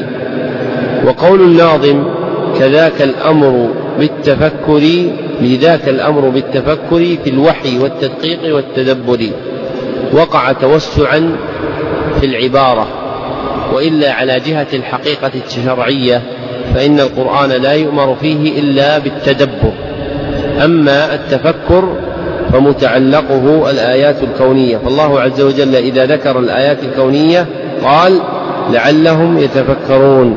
وقول الناظم: كذاك الأمر بالتفكر، لذاك الأمر بالتفكر في الوحي والتدقيق والتدبر، وقع توسعا في العبارة، وإلا على جهة الحقيقة الشرعية فإن القرآن لا يؤمر فيه إلا بالتدبر. أما التفكر فمتعلقه الآيات الكونية، فالله عز وجل إذا ذكر الآيات الكونية قال: لعلهم يتفكرون،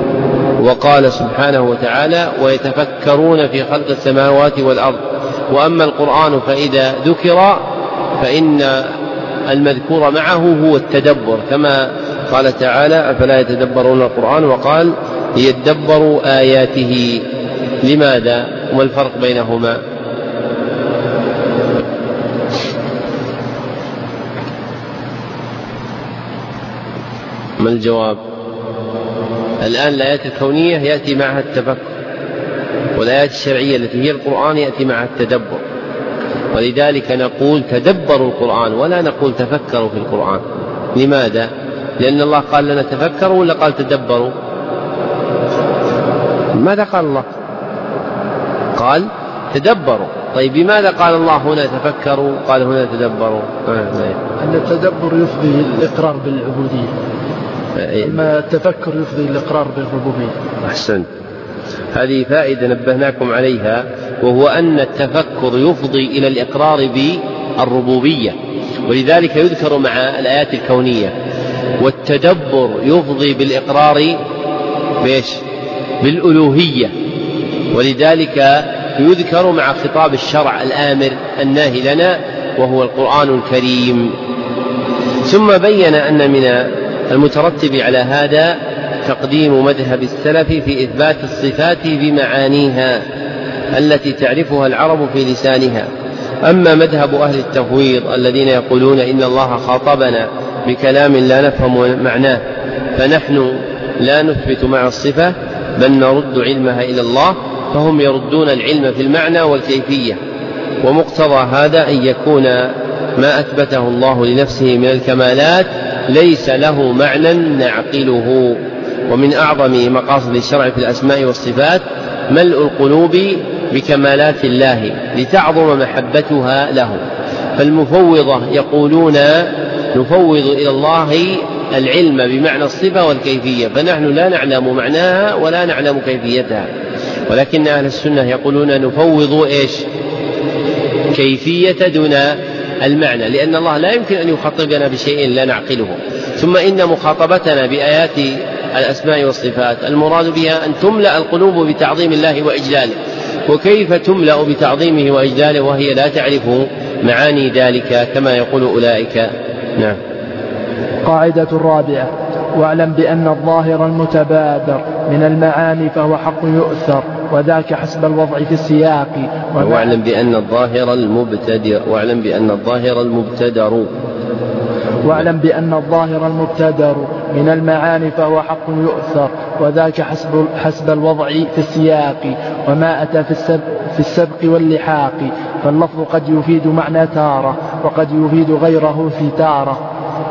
وقال سبحانه وتعالى: ويتفكرون في خلق السماوات والأرض. وأما القرآن فإذا ذكر فإن المذكور معه هو التدبر، كما قال تعالى: أفلا يتدبرون القرآن، وقال: ليدبروا آياته. لماذا؟ وما الفرق بينهما؟ ما الجواب؟ الآن الآيات الكونية يأتي معها التفكر، والآيات الشرعية التي هي القرآن يأتي معها التدبر، ولذلك نقول تدبروا القرآن ولا نقول تفكروا في القرآن. لماذا؟ لأن الله قال لنا تفكروا ولا قال تدبروا؟ ماذا قال الله؟ قال تدبروا. طيب بماذا قال الله هنا تفكروا قال هنا تدبروا؟ أن التدبر يفضي الإقرار بالعبودية، أما التفكر يفضي الإقرار بالربوبية. أحسنت. هذه فائدة نبهناكم عليها، وهو أن التفكر يفضي إلى الإقرار بالربوبية، ولذلك يذكر مع الآيات الكونية، والتدبر يفضي بالإقرار بإيش؟ بالألوهية، ولذلك يذكر مع خطاب الشرع الآمر الناهي لنا وهو القرآن الكريم. ثم بين أن من المترتب على هذا تقديم مذهب السلف في إثبات الصفات بمعانيها التي تعرفها العرب في لسانها. أما مذهب أهل التفويض الذين يقولون إن الله خاطبنا بكلام لا نفهم معناه فنحن لا نثبت مع الصفة بل نرد علمها إلى الله، فهم يردون العلم في المعنى والكيفية، ومقتضى هذا أن يكون ما أثبته الله لنفسه من الكمالات ليس له معنى نعقله. ومن أعظم مقاصد الشرع في الأسماء والصفات ملء القلوب بكمالات الله لتعظم محبتها له. فالمفوضة يقولون نفوض إلى الله العلم بمعنى الصفة والكيفية، فنحن لا نعلم معناها ولا نعلم كيفيتها، ولكن أهل السنة يقولون نفوض إيش؟ كيفية دون المعنى، لأن الله لا يمكن أن يخاطبنا بشيء لا نعقله. ثم إن مخاطبتنا بآيات الأسماء والصفات المراد بها أن تملأ القلوب بتعظيم الله وإجلاله، وكيف تملأ بتعظيمه وإجلاله وهي لا تعرف معاني ذلك كما يقول أولئك. نعم. قاعدة الرابعة: واعلم بأن الظاهر المتبادر من المعاني فهو حق يؤثر، وذاك حسب الوضع في السياق. واعلم بأن الظاهر المبتدر واعلم بأن الظاهر المبتدر واعلم بأن الظاهر المبتدر من المعاني فهو حق يؤثر، وذاك حسب, حسب الوضع في السياق. وما أتى في السبق, في السبق واللحاق، فاللفظ قد يفيد معنى تارة وقد يفيد غيره في تارة،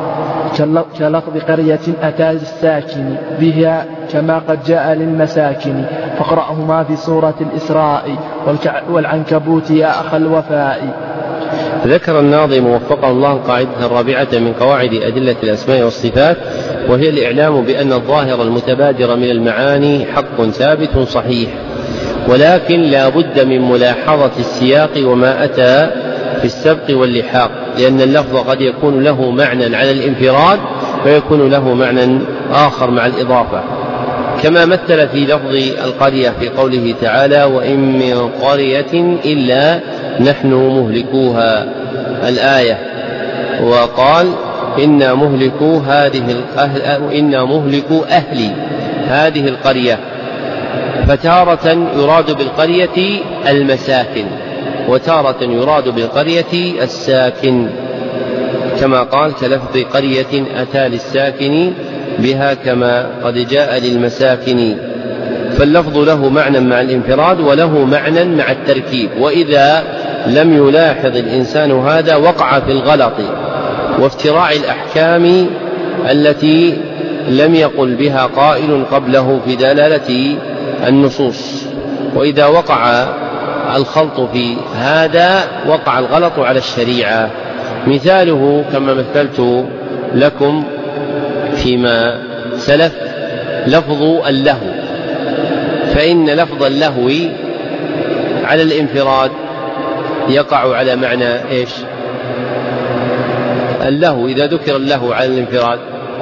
كلفظ قرية أتى الساكن بها كما قد جاء للمساكن، فاقرأهما في سورة الإسراء والعنكبوت يا أخ الوفاء. ذكر الناظم وفقه الله القاعدة الرابعة من قواعد أدلة الأسماء والصفات، وهي الإعلام بأن الظاهر المتبادر من المعاني حق ثابت صحيح، ولكن لا بد من ملاحظة السياق وما أتى في السبق واللحاق، لأن اللفظ قد يكون له معنى على الانفراد ويكون له معنى آخر مع الإضافة، كما مثل في لفظ القرية في قوله تعالى وإن من قرية إلا نحن مهلكوها الآية، وقال إنا مهلكو هذه الأهل إنا مهلكو أهل هذه القرية، فتارة يراد بالقرية المساكن وتارة يراد بالقرية الساكن، كما قال كلفظ قرية أتى للساكن بها كما قد جاء للمساكن. فاللفظ له معنى مع الانفراد وله معنى مع التركيب، وإذا لم يلاحظ الإنسان هذا وقع في الغلط وافتراع الأحكام التي لم يقل بها قائل قبله في دلالة النصوص، وإذا وقع الخلط في هذا وقع الغلط على الشريعة. مثاله كما مثلت لكم فيما سلف لفظ اللهو، فإن لفظ اللهو على الانفراد يقع على معنى إيش؟ اللهو إذا ذكر اللهو على الانفراد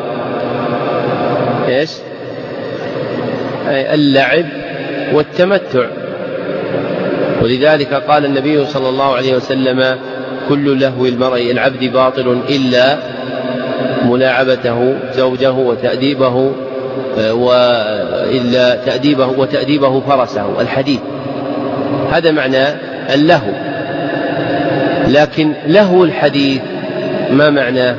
إيش؟ اللعب والتمتع، ولذلك قال النبي صلى الله عليه وسلم كل لهو المرء العبد باطل إلا ملاعبته زوجه وتأديبه وإلا تأديبه وتأديبه فرسه، الحديث هذا معنى اللهو. لكن لهو الحديث ما معناه؟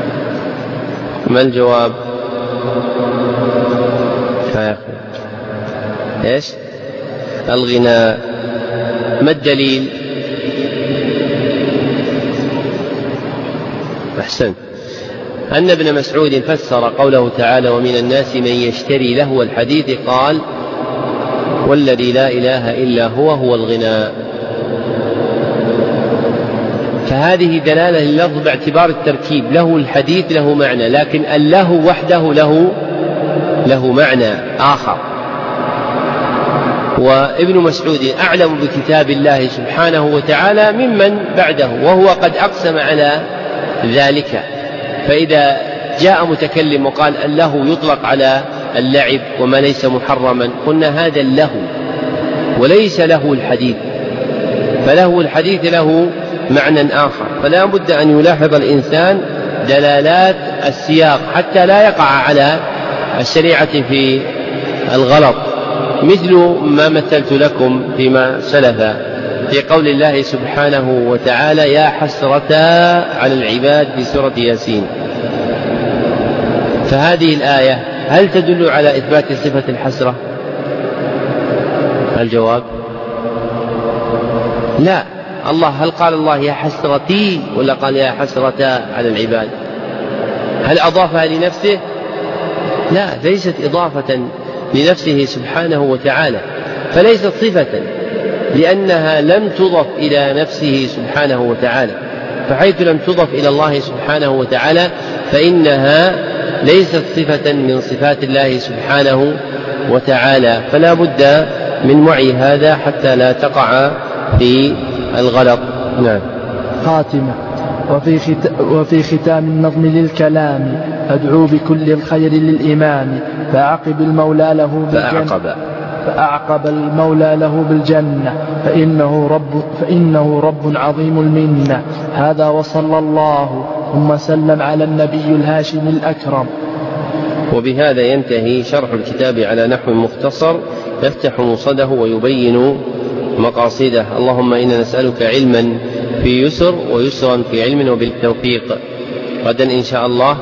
ما الجواب؟ إيش؟ الغناء. ما الدليل؟ أحسن. أن ابن مسعود فسر قوله تعالى ومن الناس من يشتري لهو الحديث قال والذي لا إله إلا هو هو الغناء. فهذه دلالة لللفظ باعتبار التركيب، له الحديث له معنى، لكن اللهو وحده له له معنى آخر. وابن مسعود أعلم بكتاب الله سبحانه وتعالى ممن بعده، وهو قد أقسم على ذلك. فإذا جاء متكلم وقال اللهو يطلق على اللعب وما ليس محرما، قلنا هذا اللهو وليس له الحديث، فله الحديث له معنى آخر. فلا بد أن يلاحظ الإنسان دلالات السياق حتى لا يقع على الشريعة في الغلط، مثل ما مثلت لكم فيما سلف في قول الله سبحانه وتعالى يا حسرة على العباد في سورة ياسين. فهذه الآية هل تدل على إثبات صفة الحسرة؟ الجواب لا. الله هل قال الله يا حسرتي ولا قال يا حسرة على العباد؟ هل أضافها لنفسه؟ لا، ليست إضافة لنفسه سبحانه وتعالى، فليست صفة لأنها لم تضف إلى نفسه سبحانه وتعالى. فحيث لم تضف إلى الله سبحانه وتعالى فإنها ليست صفة من صفات الله سبحانه وتعالى، فلا بد من وعي هذا حتى لا تقع في الغلط. نعم. خاتمة. وفي, خت... وفي ختام النظم للكلام أدعو بكل الخير للإمام فأعقب المولى له بالجنة فأعقب. فأعقب المولى له بالجنة فإنه رب, فإنه رب عظيم المنة. هذا وصلى الله ثم سلم على النبي الهاشم الأكرم. وبهذا ينتهي شرح الكتاب على نحو مختصر يفتح مصده ويبين مقاصده. اللهم إنا نسألك علما في يسر ويسرا في علم وبالتوفيق. غدا إن شاء الله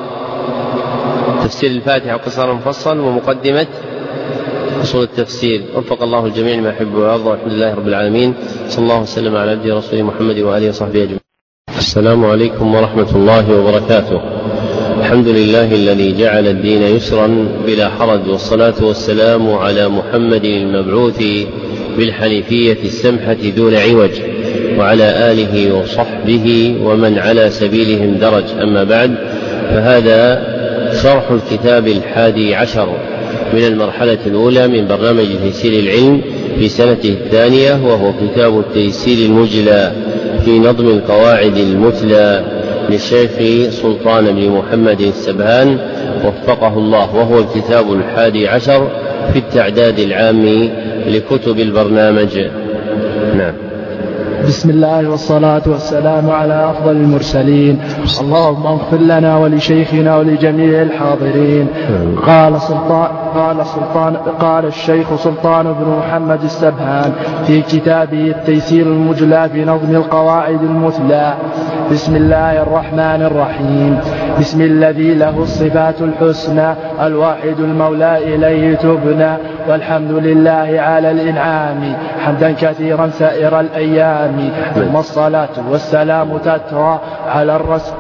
تفسير الفاتحة قصر مفصل ومقدمة أصول التفسير. وفق الله الجميع لما يحب ويرضى. الحمد لله رب العالمين، صلى الله وسلم على عبده ورسوله محمد وآله وصحبه أجمعين. السلام عليكم ورحمة الله وبركاته. الحمد لله الذي جعل الدين يسرا بلا حرج، والصلاة والسلام على محمد المبعوث بالحنيفية السمحة دون عوج، وعلى آله وصحبه ومن على سبيلهم درج. أما بعد، فهذا شرح الكتاب الحادي عشر من المرحلة الأولى من برنامج تيسير العلم في سنته الثانية، وهو كتاب التيسير المجلى في نظم القواعد المثلى للشيخ سلطان بن محمد السبهان وفقه الله، وهو الكتاب الحادي عشر في التعداد العام لكتب البرنامج. نعم. بسم الله والصلاة والسلام على أفضل المرسلين. اللهم اغفر لنا ولشيخنا ولجميع الحاضرين. قال سلطان قال سلطان قال الشيخ سلطان بن محمد السبهان في كتابه التيسير المجلى في نظم القواعد المثلى: بسم الله الرحمن الرحيم. بسم الذي له الصفات الحسنى الواحد المولى إليه تبنى، والحمد لله على الإنعام حمدا كثيرا سائر الأيام. ثم الصلاة والسلام تترى على الرسول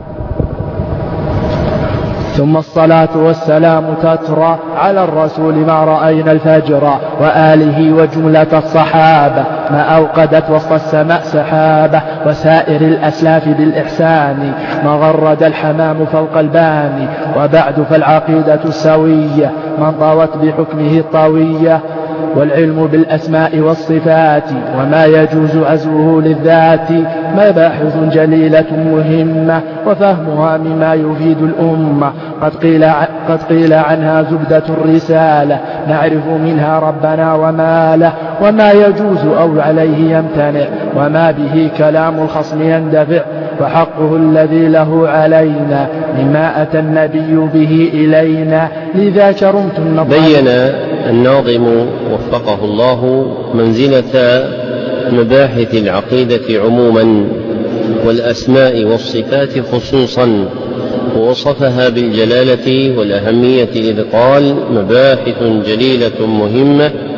ثم الصلاة والسلام تترى على الرسول ما رأينا الفجر، وآله وجملة الصحابة ما أوقدت وسط السماء سحابة، وسائر الأسلاف بالإحسان ما غرد الحمام فوق الباني. وبعد فالعقيدة السوية من طوت بحكمه الطوية، والعلم بالأسماء والصفات وما يجوز عزوه للذات مباحث جليلة مهمة، وفهمها مما يفيد الأمة. قد قيل, قد قيل عنها زبدة الرسالة، نعرف منها ربنا وما له، وما يجوز أو عليه يمتنع، وما به كلام الخصم يندفع، فحقه الذي له علينا مما أتى النبي به إلينا. لذا كرمت النظر. بين الناظم وفقه الله منزلة مباحث العقيدة عموما والأسماء والصفات خصوصا، ووصفها بالجلالة والأهمية إذ قال: مباحث جليلة مهمة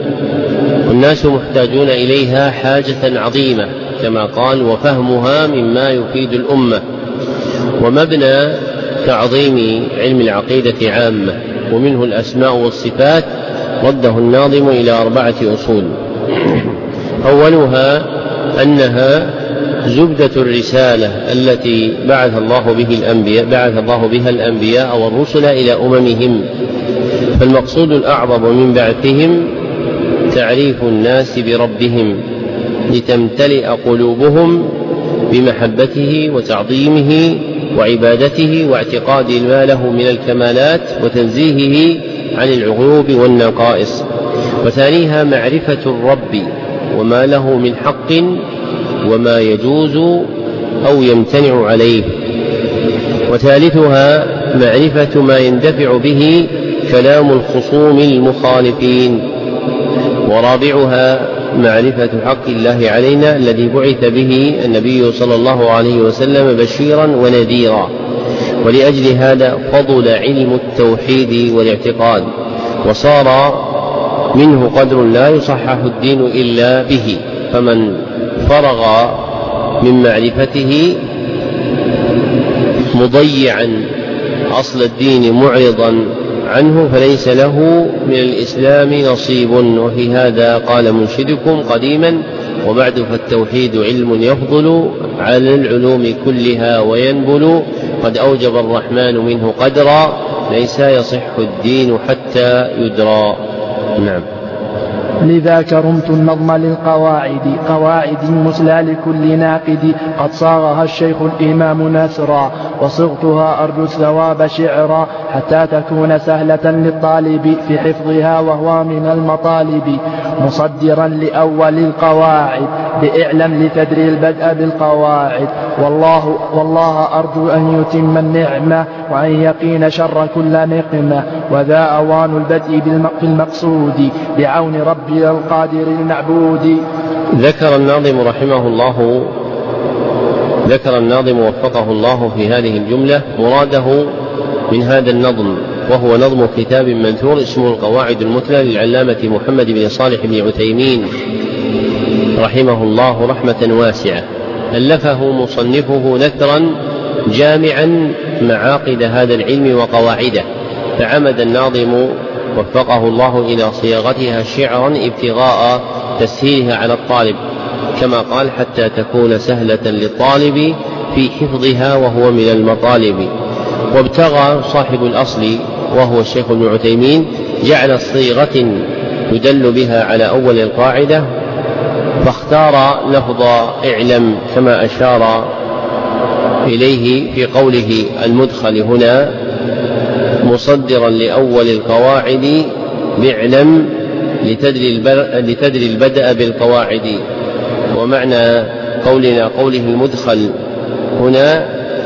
والناس محتاجون إليها حاجة عظيمة كما قال: وفهمها مما يفيد الأمة. ومبنى تعظيم علم العقيدة عامة ومنه الأسماء والصفات رده الناظم إلى أربعة أصول. أولها أنها زبدة الرسالة التي بعث الله به الأنبياء بعث الله بها الأنبياء والرسل إلى أممهم، فالمقصود الأعظم من بعثهم تعريف الناس بربهم لتمتلئ قلوبهم بمحبته وتعظيمه وعبادته واعتقاد ما له من الكمالات وتنزيهه عن العيوب والنقائص. وثانيها معرفة الرب وما له من حق وما يجوز أو يمتنع عليه. وثالثها معرفة ما يندفع به كلام الخصوم المخالفين. ورابعها معرفة حق الله علينا الذي بعث به النبي صلى الله عليه وسلم بشيرا ونذيرا. ولأجل هذا فضل علم التوحيد والاعتقاد، وصار منه قدر لا يصحح الدين إلا به، فمن فرغ من معرفته مضيعا أصل الدين معرضا عنه فليس له من الإسلام نصيب. وفي هذا قال منشدكم قديما: وبعد فالتوحيد علم يفضل على العلوم كلها وينبل، قد أوجب الرحمن منه قدرا ليس يصح الدين حتى يدرى. نعم. لذا كرمت النظم للقواعد، قواعد مسلى لكل ناقد، قد صاغها الشيخ الإمام نسرا، وصغتها أرجو الثواب شعرا، حتى تكون سهلة للطالب في حفظها وهو من المطالب، مصدرا لأول القواعد بإعلم لتدري البدء بالقواعد، والله, والله أرجو أن يتم النعمة وأن يقين شر كل نقمة، وذا أوان البدء بالمقصود بعون ربي القادر المعبود. ذكر الناظم رحمه الله ذكر الناظم وفقه الله في هذه الجملة مراده من هذا النظم، وهو نظم كتاب منثور اسمه القواعد المثلى للعلامة محمد بن صالح بن عثيمين رحمه الله رحمة واسعة، ألفه مصنفه نثرا جامعا معاقد هذا العلم وقواعده، فعمد الناظم وفقه الله إلى صياغتها شعرا ابتغاء تسهيلها على الطالب، كما قال: حتى تكون سهلة للطالب في حفظها وهو من المطالب. وابتغى صاحب الأصل وهو الشيخ ابن عثيمين جعل صيغة يدل بها على أول القاعدة، فاختار لفظ اعلم كما أشار إليه في قوله المدخل هنا مصدرا لأول القواعد باعلم لتدري البدء بالقواعد. ومعنى قولنا قوله المدخل هنا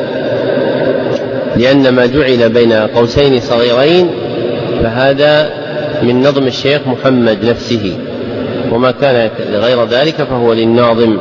لأن ما جعل بين قوسين صغيرين فهذا من نظم الشيخ محمد نفسه، وما كان غير ذلك فهو للناظم.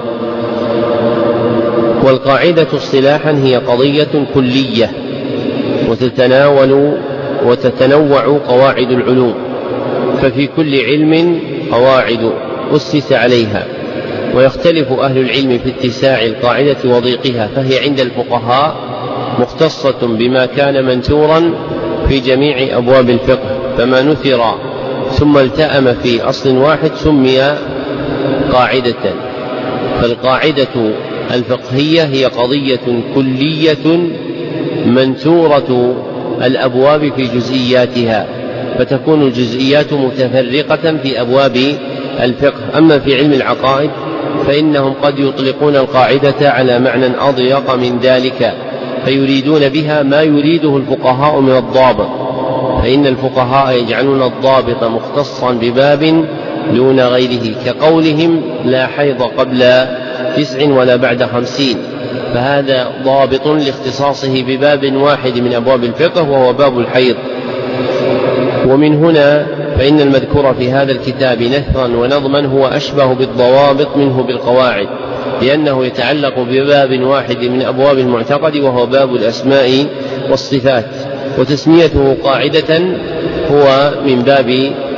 والقاعدة اصطلاحا هي قضية كلية وتتناول وتتنوع قواعد العلوم، ففي كل علم قواعد أسس عليها، ويختلف أهل العلم في اتساع القاعدة وضيقها، فهي عند الفقهاء مختصة بما كان منثورا في جميع أبواب الفقه، فما نثر ثم التأم في أصل واحد سمي قاعدة. فالقاعدة الفقهية هي قضية كلية منثورة الأبواب في جزئياتها، فتكون الجزئيات متفرقة في أبواب الفقه. أما في علم العقائد فإنهم قد يطلقون القاعدة على معنى أضيق من ذلك، فيريدون بها ما يريده الفقهاء من الضابط، فإن الفقهاء يجعلون الضابط مختصا بباب دون غيره، كقولهم لا حيض قبل تسع ولا بعد خمسين، فهذا ضابط لاختصاصه بباب واحد من أبواب الفقه وهو باب الحيض. ومن هنا فإن المذكور في هذا الكتاب نثرا ونظما هو أشبه بالضوابط منه بالقواعد، لأنه يتعلق بباب واحد من أبواب المعتقد وهو باب الأسماء والصفات، وتسميته قاعدة هو من باب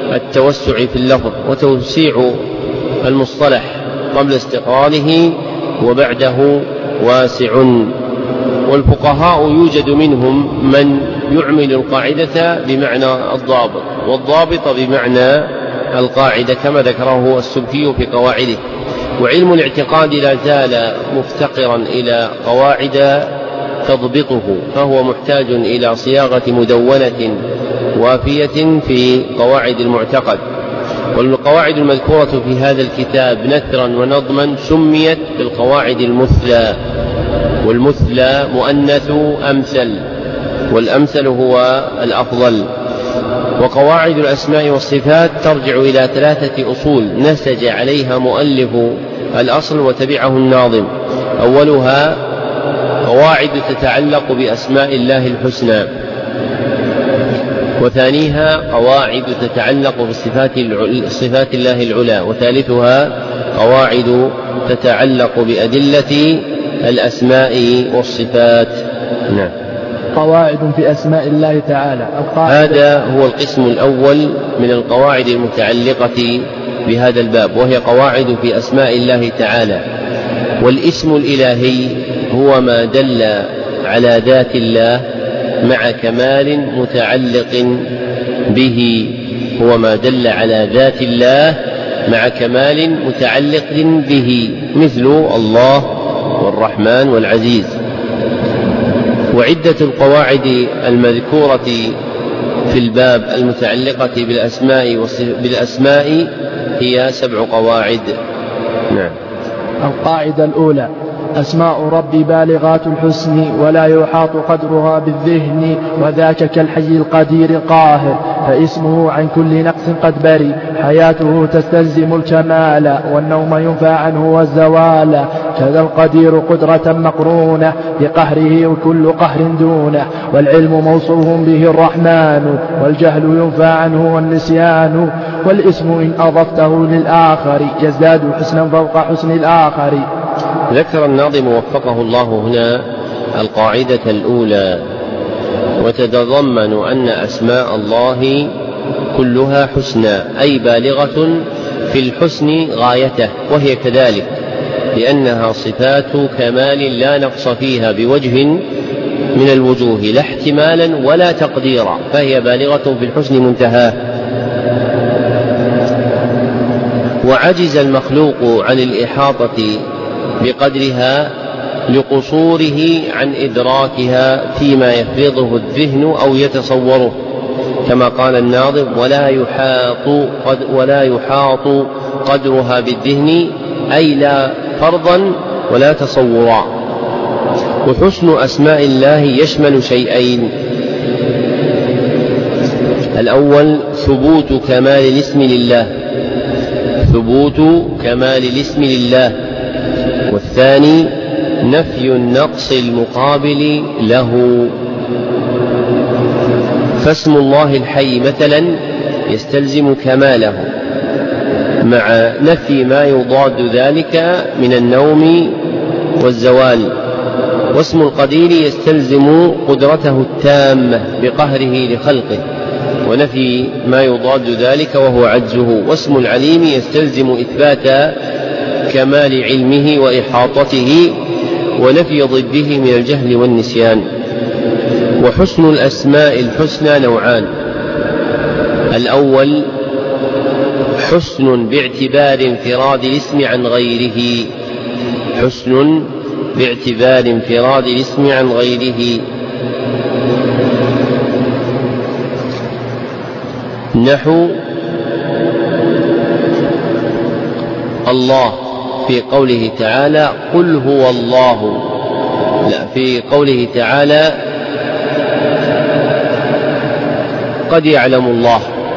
التوسع في اللفظ وتوسيع المصطلح قبل استقراره وبعده واسع. والفقهاء يوجد منهم من يعمل القاعدة بمعنى الضابط والضابط بمعنى القاعدة كما ذكره السبكي في قواعده. وعلم الاعتقاد لا زال مفتقرا إلى قواعد تضبطه، فهو محتاج إلى صياغة مدونة وافية في قواعد المعتقد. والقواعد المذكورة في هذا الكتاب نثرا ونظما سميت بالقواعد المثلى، والمثلى مؤنث أمثل، والأمثل هو الأفضل. وقواعد الأسماء والصفات ترجع إلى ثلاثة أصول نسج عليها مؤلف الأصل وتبعه الناظم. أولها قواعد تتعلق بأسماء الله الحسنى، وثانيها قواعد تتعلق بصفات الله العلى، وثالثها قواعد تتعلق بأدلة الأسماء والصفات. نعم. قواعد في أسماء الله تعالى. هذا هو القسم الأول من القواعد المتعلقة بهذا الباب، وهي قواعد في أسماء الله تعالى. والاسم الإلهي هو ما دل على ذات الله مع كمال متعلق به، هو ما دل على ذات الله مع كمال متعلق به، مثل الله والرحمن والعزيز. وعدة القواعد المذكورة في الباب المتعلقة بالأسماء بالأسماء هي سبع قواعد. نعم. القاعدة الأولى: أسماء ربي بالغات الحسن ولا يحاط قدرها بالذهن، وذاك كالحي القدير القاهر، فاسمه عن كل نقص قد بري، حياته تستلزم الكمال والنوم ينفى عنه والزوال، كذا القدير قدرة مقرونة بقهره وكل قهر دونه، والعلم موصوف به الرحمن والجهل ينفى عنه والنسيان، والاسم إن أضفته للآخر يزداد حسنا فوق حسن الآخر. ذكر الناظم وفقه الله هنا القاعدة الأولى، وتتضمن أن أسماء الله كلها حسنى، أي بالغة في الحسن غايته، وهي كذلك لأنها صفات كمال لا نقص فيها بوجه من الوجوه، لا احتمالا ولا تقديرا، فهي بالغة في الحسن منتهاه. وعجز المخلوق عن الإحاطة بقدرها لقصوره عن إدراكها فيما يفرضه الذهن أو يتصوره، كما قال الناظم: ولا يحاط قد ولا يحاط قدرها بالذهن، أي لا فرضا ولا تصورا. وحسن أسماء الله يشمل شيئين: الأول ثبوت كمال الاسم لله، ثبوت كمال الاسم لله، والثاني نفي النقص المقابل له. فاسم الله الحي مثلا يستلزم كماله مع نفي ما يضاد ذلك من النوم والزوال، واسم القدير يستلزم قدرته التامة بقهره لخلقه ونفي ما يضاد ذلك وهو عجزه، واسم العليم يستلزم إثبات كمال علمه وإحاطته ونفي ضده من الجهل والنسيان. وحسن الأسماء الحسنى نوعان: الأول حسن باعتبار انفراد الاسم عن غيره، حسن باعتبار انفراد الاسم عن غيره، نحو الله في قوله تعالى: قل هو الله، لا، في قوله تعالى: قد يعلم الله.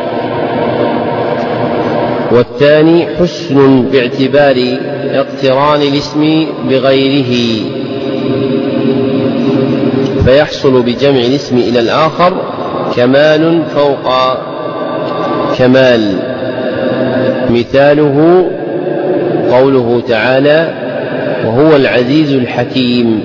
والثاني حسن باعتبار اقتران الاسم بغيره، فيحصل بجمع الاسم إلى الآخر كمال فوق كمال. مثاله قوله تعالى: وهو العزيز الحكيم.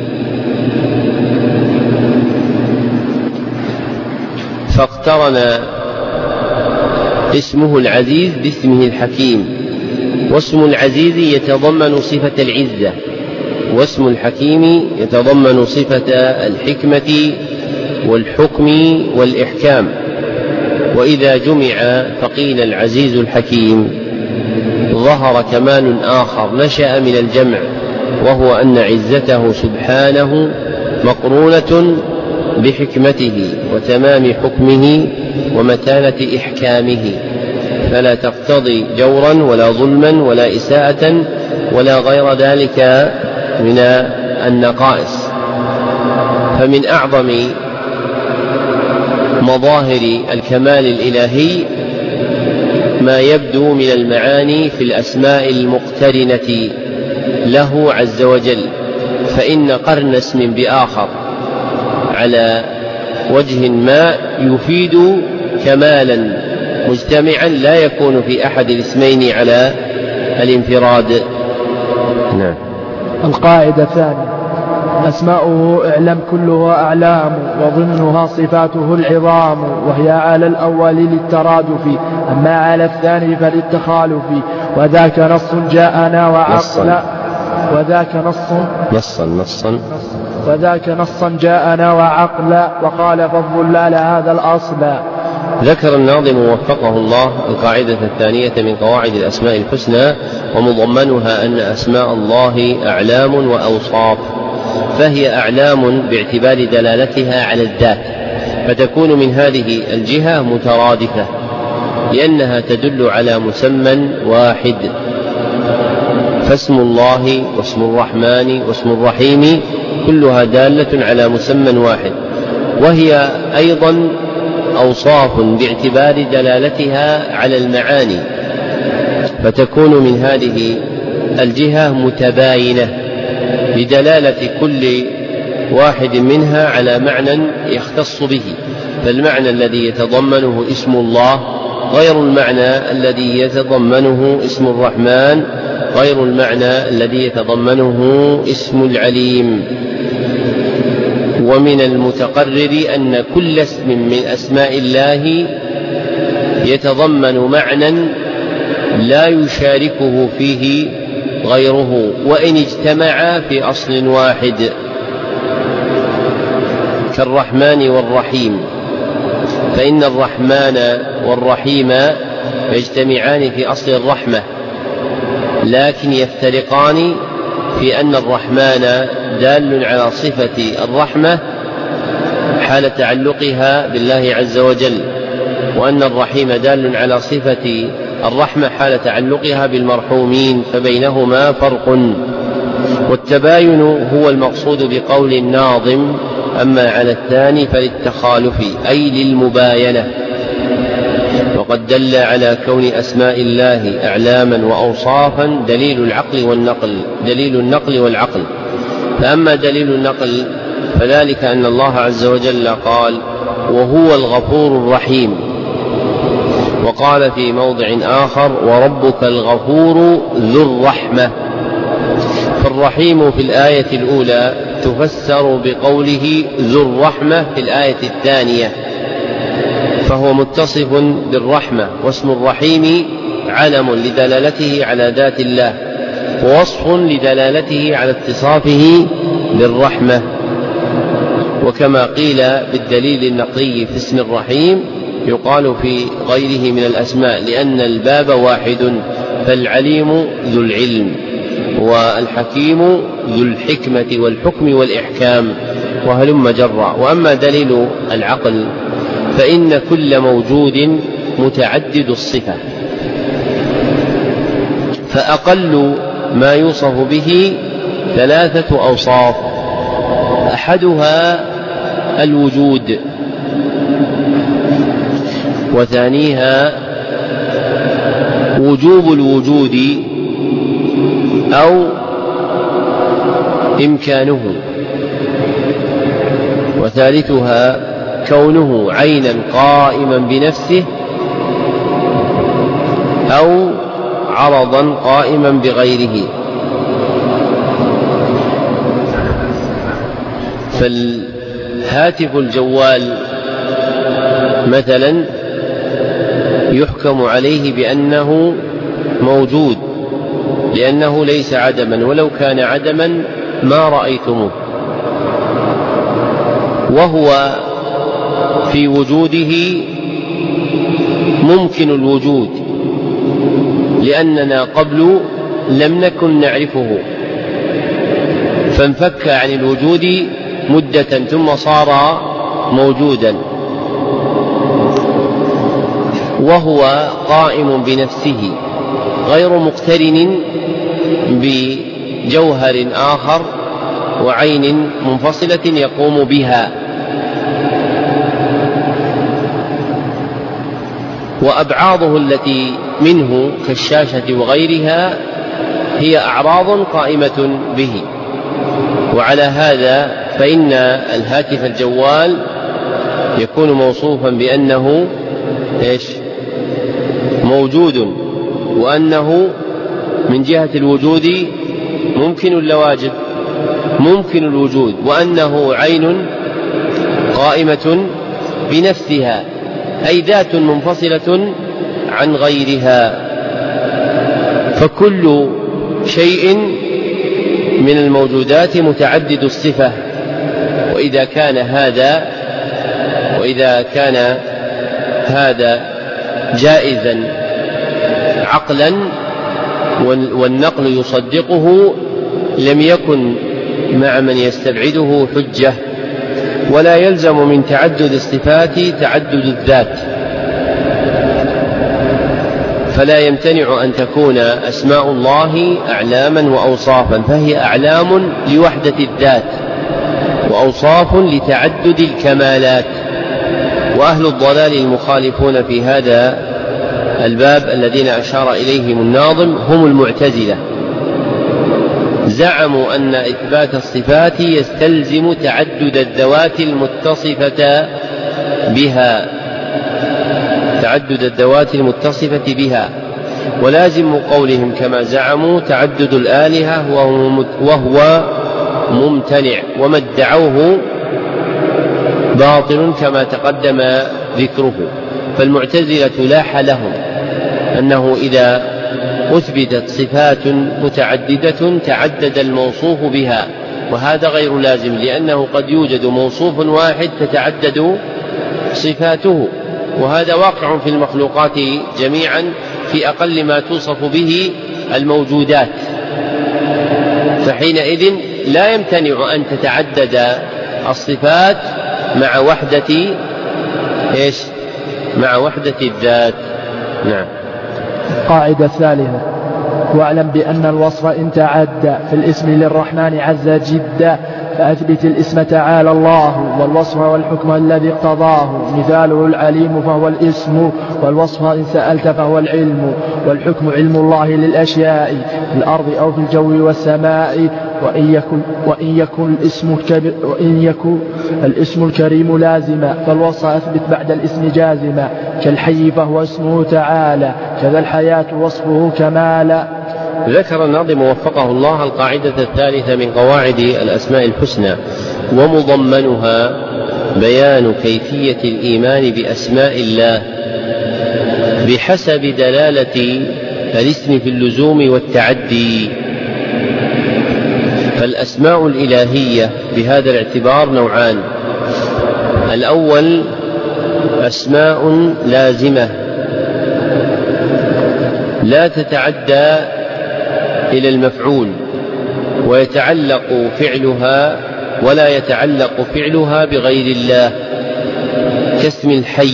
فاقترن اسمه العزيز باسمه الحكيم، واسم العزيز يتضمن صفة العزة، واسم الحكيم يتضمن صفة الحكمة والحكم والإحكام. وإذا جمع فقيل العزيز الحكيم ظهر كمال آخر نشأ من الجمع، وهو أن عزته سبحانه مقرونة بحكمته وتمام حكمه ومتانة إحكامه، فلا تقتضي جورا ولا ظلما ولا إساءة ولا غير ذلك من النقائص. فمن أعظم مظاهر الكمال الإلهي ما يبدو من المعاني في الأسماء المقترنة له عز وجل، فإن قرن اسم بآخر على وجه ما يفيد كمالا مجتمعا لا يكون في أحد الاسمين على الانفراد. نعم. القاعدة الثانية: أسماؤه اعلم كلها أعلام، وضمنها صفاته العظام، وهي على الأول للترادف، أما على الثاني فللتخالف، وذاك نص جاءنا وعقلا وذاك نص نصا نصا وذاك نصا جاءنا وعقلا، وقال فالظلال هذا الأصل. ذكر الناظم وفقه الله القاعدة الثانية من قواعد الأسماء الحسنى، ومضمنها أن أسماء الله أعلام وأوصاف، فهي أعلام باعتبار دلالتها على الذات، فتكون من هذه الجهة مترادفة لأنها تدل على مسمى واحد، فاسم الله واسم الرحمن واسم الرحيم كلها دالة على مسمى واحد، وهي أيضا أوصاف باعتبار دلالتها على المعاني، فتكون من هذه الجهة متباينة لدلالة كل واحد منها على معنى يختص به، فالمعنى الذي يتضمنه اسم الله غير المعنى الذي يتضمنه اسم الرحمن، غير المعنى الذي يتضمنه اسم العليم. ومن المتقرر أن كل اسم من أسماء الله يتضمن معنى لا يشاركه فيه غيره وإن اجتمعا في أصل واحد، كالرحمن والرحيم، فإن الرحمن والرحيم يجتمعان في أصل الرحمة، لكن يفترقان في أن الرحمن دال على صفة الرحمة حال تعلقها بالله عز وجل، وأن الرحيم دال على صفة الرحمة حال تعلقها بالمرحومين، فبينهما فرق. والتباين هو المقصود بقول الناظم، أما على الثاني فللتخالف أي للمباينة، وقد دل على كون أسماء الله أعلاما وأوصافا دليل العقل والنقل دليل النقل والعقل. فأما دليل النقل فذلك أن الله عز وجل قال وهو الغفور الرحيم، وقال في موضع آخر وربك الغفور ذو الرحمة، فالرحيم في الآية الأولى تفسر بقوله ذو الرحمة في الآية الثانية، فهو متصف بالرحمة، واسم الرحيم علم لدلالته على ذات الله، ووصف لدلالته على اتصافه بالرحمة. وكما قيل بالدليل النقلي في اسم الرحيم يقال في غيره من الأسماء، لأن الباب واحد، فالعليم ذو العلم، والحكيم ذو الحكمة والحكم والإحكام، وهلم جرا. وأما دليل العقل فإن كل موجود متعدد الصفة، فأقل ما يوصف به ثلاثة أوصاف، أحدها الوجود، وثانيها وجوب الوجود أو إمكانه، وثالثها كونه عينا قائما بنفسه أو عرضا قائما بغيره. فالهاتف الجوال مثلا يحكم يحكم عليه بأنه موجود، لأنه ليس عدما، ولو كان عدما ما رأيتموه، وهو في وجوده ممكن الوجود، لأننا قبل لم نكن نعرفه فانفك عن الوجود مدة ثم صار موجودا، وهو قائم بنفسه غير مقترن بجوهر آخر وعين منفصلة يقوم بها. وأبعاضه التي منه كالشاشة وغيرها هي أعراض قائمة به. وعلى هذا فإن الهاتف الجوال يكون موصوفا بأنه إيش؟ موجود، وأنه من جهة الوجود ممكن اللواجب ممكن الوجود، وأنه عين قائمة بنفسها، أي ذات منفصلة عن غيرها. فكل شيء من الموجودات متعدد الصفة، وإذا كان هذا وإذا كان هذا جائزا عقلا والنقل يصدقه لم يكن مع من يستبعده حجة، ولا يلزم من تعدد الصفات تعدد الذات، فلا يمتنع أن تكون أسماء الله أعلاما وأوصافا، فهي أعلام لوحدة الذات وأوصاف لتعدد الكمالات. وأهل الضلال المخالفون في هذا الباب الذين أشار إليهم الناظم هم المعتزلة، زعموا أن إثبات الصفات يستلزم تعدد الذوات المتصفة بها تعدد الذوات المتصفة بها ولازم قولهم كما زعموا تعدد الآلهة وهو ممتنع، وما ادعوه باطل كما تقدم ذكره. فالمعتزلة لاح لهم أنه إذا أثبتت صفات متعددة تعدد الموصوف بها، وهذا غير لازم، لأنه قد يوجد موصوف واحد تتعدد صفاته، وهذا واقع في المخلوقات جميعا في أقل ما توصف به الموجودات، فحينئذ لا يمتنع أن تتعدد الصفات مع وحدة إيش؟ مع وحدة الذات. نعم. القاعدة الثالثة: واعلم بأن الوصف إن تعدى في الاسم للرحمن عز جدا فأثبت الاسم تعالى الله، والوصف والحكم الذي اقتضاه، مثاله العليم فهو الاسم، والوصف إن سألت فهو العلم، والحكم علم الله للأشياء في الأرض أو في الجو والسماء. وإن يكن, وإن يكن, الاسم, وإن يكن الاسم الكريم لازما فالوصف أثبت بعد الاسم جازما، كالحي فهو اسمه تعالى، كذا الحياة وصفه كمالا. ذكر الناظم وفقه الله القاعدة الثالثة من قواعد الأسماء الحسنى، ومضمنها بيان كيفية الإيمان بأسماء الله بحسب دلالة الاسم في اللزوم والتعدي. فالأسماء الإلهية بهذا الاعتبار نوعان: الأول أسماء لازمة لا تتعدى إلى المفعول ويتعلق فعلها ولا يتعلق فعلها بغير الله كاسم الحي.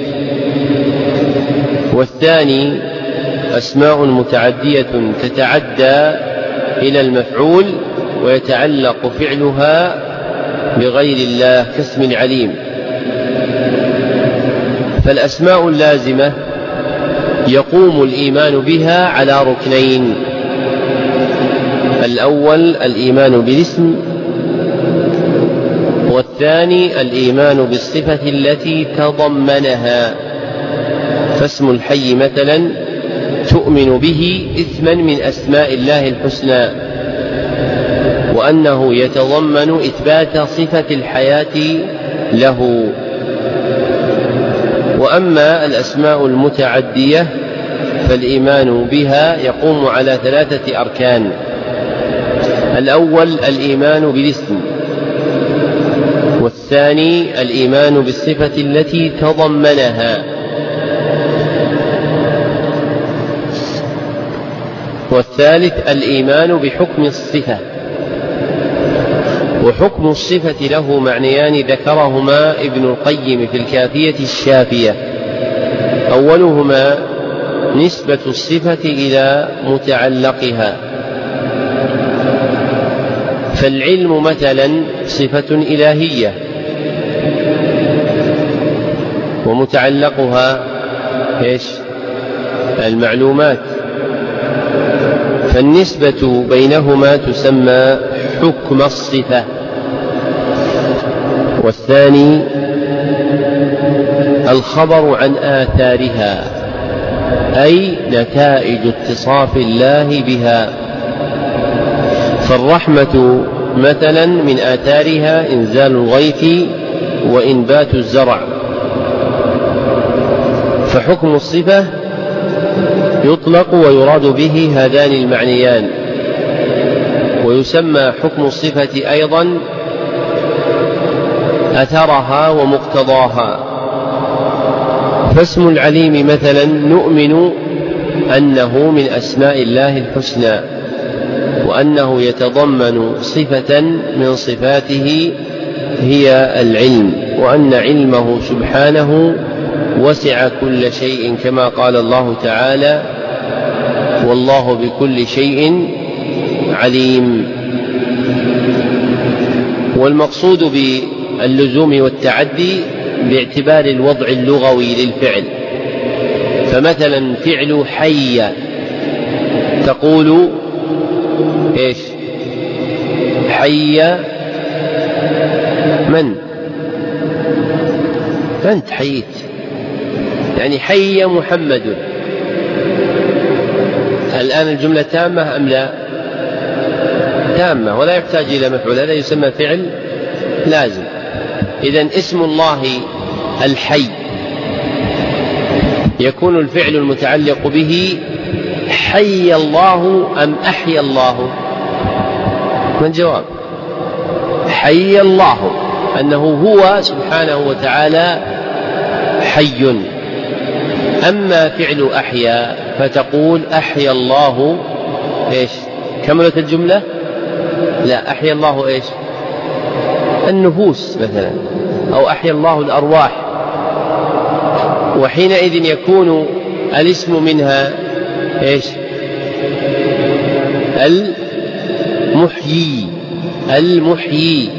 والثاني أسماء متعدية تتعدى إلى المفعول ويتعلق فعلها بغير الله كاسم العليم. فالأسماء اللازمة يقوم الإيمان بها على ركنين: الأول الإيمان بالاسم، والثاني الإيمان بالصفة التي تضمنها. فاسم الحي مثلا تؤمن به اسما من أسماء الله الحسنى، وأنه يتضمن إثبات صفة الحياة له. وأما الأسماء المتعدية فالإيمان بها يقوم على ثلاثة أركان: الأول الإيمان بالاسم، والثاني الإيمان بالصفة التي تضمنها، والثالث الإيمان بحكم الصفة. وحكم الصفة له معنيان ذكرهما ابن القيم في الكافية الشافية: أولهما نسبة الصفة إلى متعلقها، فالعلم مثلا صفة إلهية ومتعلقها إيش؟ المعلومات، فالنسبة بينهما تسمى حكم الصفة. والثاني الخبر عن آثارها، أي نتائج اتصاف الله بها، فالرحمة مثلا من آثارها إنزال الغيث وإنبات الزرع، فحكم الصفة يطلق ويراد به هذان المعنيان. ويسمى حكم الصفة أيضا أثرها ومقتضاها، فاسم العليم مثلا نؤمن أنه من أسماء الله الحسنى، وأنه يتضمن صفة من صفاته هي العلم، وأن علمه سبحانه وسع كل شيء، كما قال الله تعالى: والله بكل شيء عليم. والمقصود باللزوم والتعدي باعتبار الوضع اللغوي للفعل، فمثلا فعل حي تقول إيش؟ حي من؟ أنت حييت، يعني حي محمد. الآن الجملة تامة أم لا؟ تامة ولا يحتاج إلى مفعول، هذا يسمى فعل لازم. إذن اسم الله الحي يكون الفعل المتعلق به حي الله أم أحيا الله؟ ما الجواب؟ حي الله، أنه هو سبحانه وتعالى حي. أما فعل أحيا فتقول أحيا الله إيش؟ كملت الجملة؟ لا، أحيا الله إيش؟ النفوس مثلا، أو أحيا الله الأرواح، وحينئذ يكون الاسم منها إيش؟ المحيي. المحيي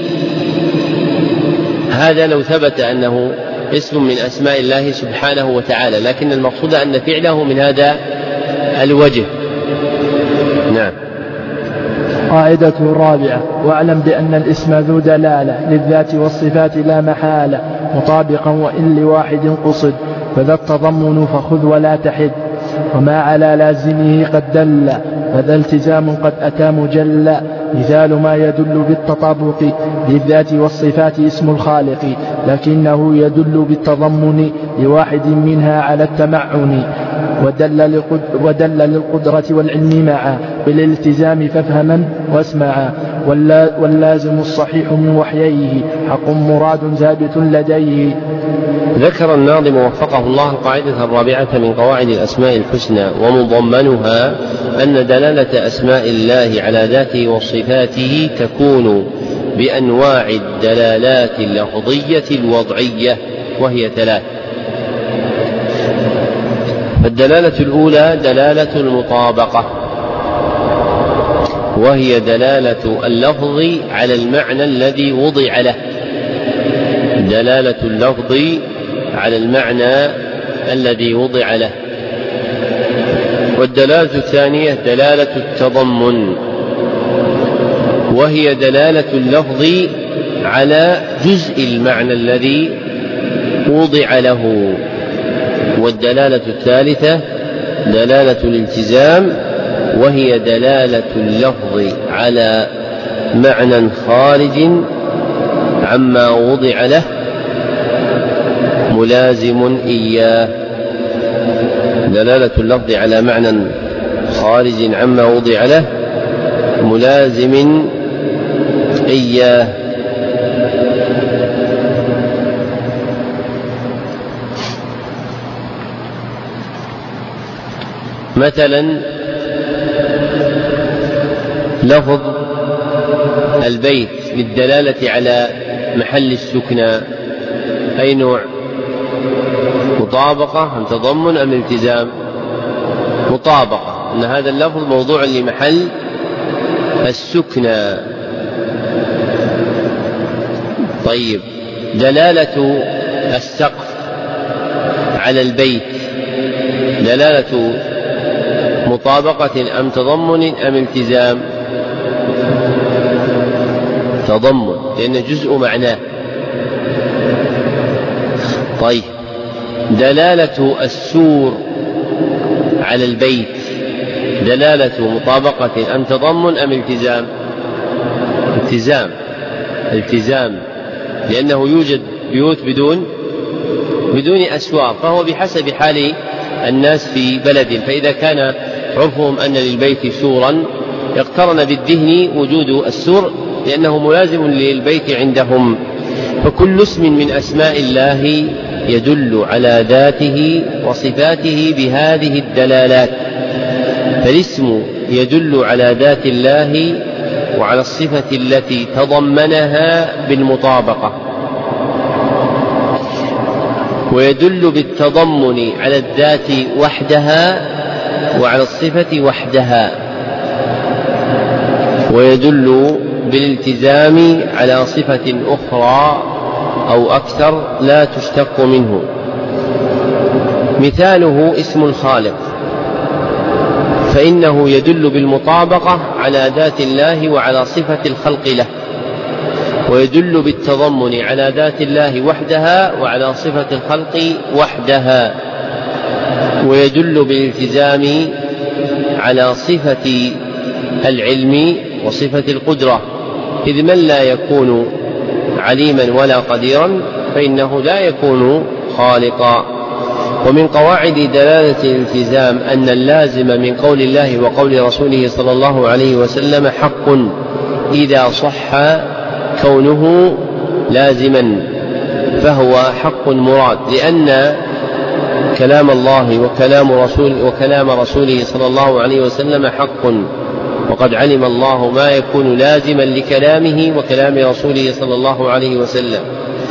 هذا لو ثبت أنه اسم من أسماء الله سبحانه وتعالى، لكن المقصود أن فعله من هذا الوجه. نعم. قاعدة الرابعة: واعلم بأن الاسم ذو دلالة للذات والصفات لا محالة، مطابقا وإن لواحد قصد، فذا التضمن فخذ ولا تحد، وما على لازمه قد دل، فذا التزام قد أتى مجلى. مثال ما يدل بالتطابق للذات والصفات اسم الخالق، لكنه يدل بالتضمن لواحد منها على التمعن، ودل, ودل للقدرة والعلم معا، بالالتزام فافهما واسمعا. واللازم الصحيح من وحييه حق مراد ثابت لديه. ذكر الناظم وفقه الله القاعدة الرابعة من قواعد الأسماء الحسنى، ومضمنها أن دلالة أسماء الله على ذاته وصفاته تكون بأنواع الدلالات اللفظية الوضعية، وهي ثلاث. الدلالة الأولى دلالة المطابقة، وهي دلالة اللفظ على المعنى الذي وضع له. دلالة اللفظ على المعنى الذي وضع له. والدلالة الثانية دلالة التضمن، وهي دلالة اللفظ على جزء المعنى الذي وضع له. والدلالة الثالثة دلالة الالتزام، وهي دلالة اللفظ على معنى خارج عما وضع له، ملازم إياه. دلالة اللفظ على معنى خارج عما وضع له ملازم إياه. مثلا لفظ البيت للدلالة على محل السكنى أي نوع؟ مطابقة أم تضمن أم التزام؟ مطابقة، أن هذا اللفظ موضوع لمحل السكنى. طيب، دلالة السقف على البيت دلالة مطابقة أم تضمن أم التزام؟ تضمن، لأن جزء معناه. طيب، دلالة السور على البيت دلالة مطابقة أم تضمن أم التزام؟ التزام التزام لأنه يوجد بيوت بدون بدون أسوار، فهو بحسب حال الناس في بلد، فإذا كان عرفهم أن للبيت سورا اقترن بالذهن وجود السور لأنه ملازم للبيت عندهم. فكل اسم من أسماء الله يدل على ذاته وصفاته بهذه الدلالات، فالاسم يدل على ذات الله وعلى الصفة التي تضمنها بالمطابقة، ويدل بالتضمن على الذات وحدها وعلى الصفة وحدها، ويدل بالالتزام على صفة أخرى أو أكثر لا تشتق منه. مثاله اسم الخالق، فإنه يدل بالمطابقة على ذات الله وعلى صفة الخلق له، ويدل بالتضمن على ذات الله وحدها وعلى صفة الخلق وحدها، ويدل بالالتزام على صفة العلم وصفة القدرة، إذ من لا يكون عليما ولا قديرا فإنه لا يكون خالقا. ومن قواعد دلالة الالتزام أن اللازم من قول الله وقول رسوله صلى الله عليه وسلم حق إذا صح كونه لازما فهو حق مراد، لأن كلام الله وكلام رسول وكلام رسوله صلى الله عليه وسلم حق، وقد علم الله ما يكون لازما لكلامه وكلام رسوله صلى الله عليه وسلم،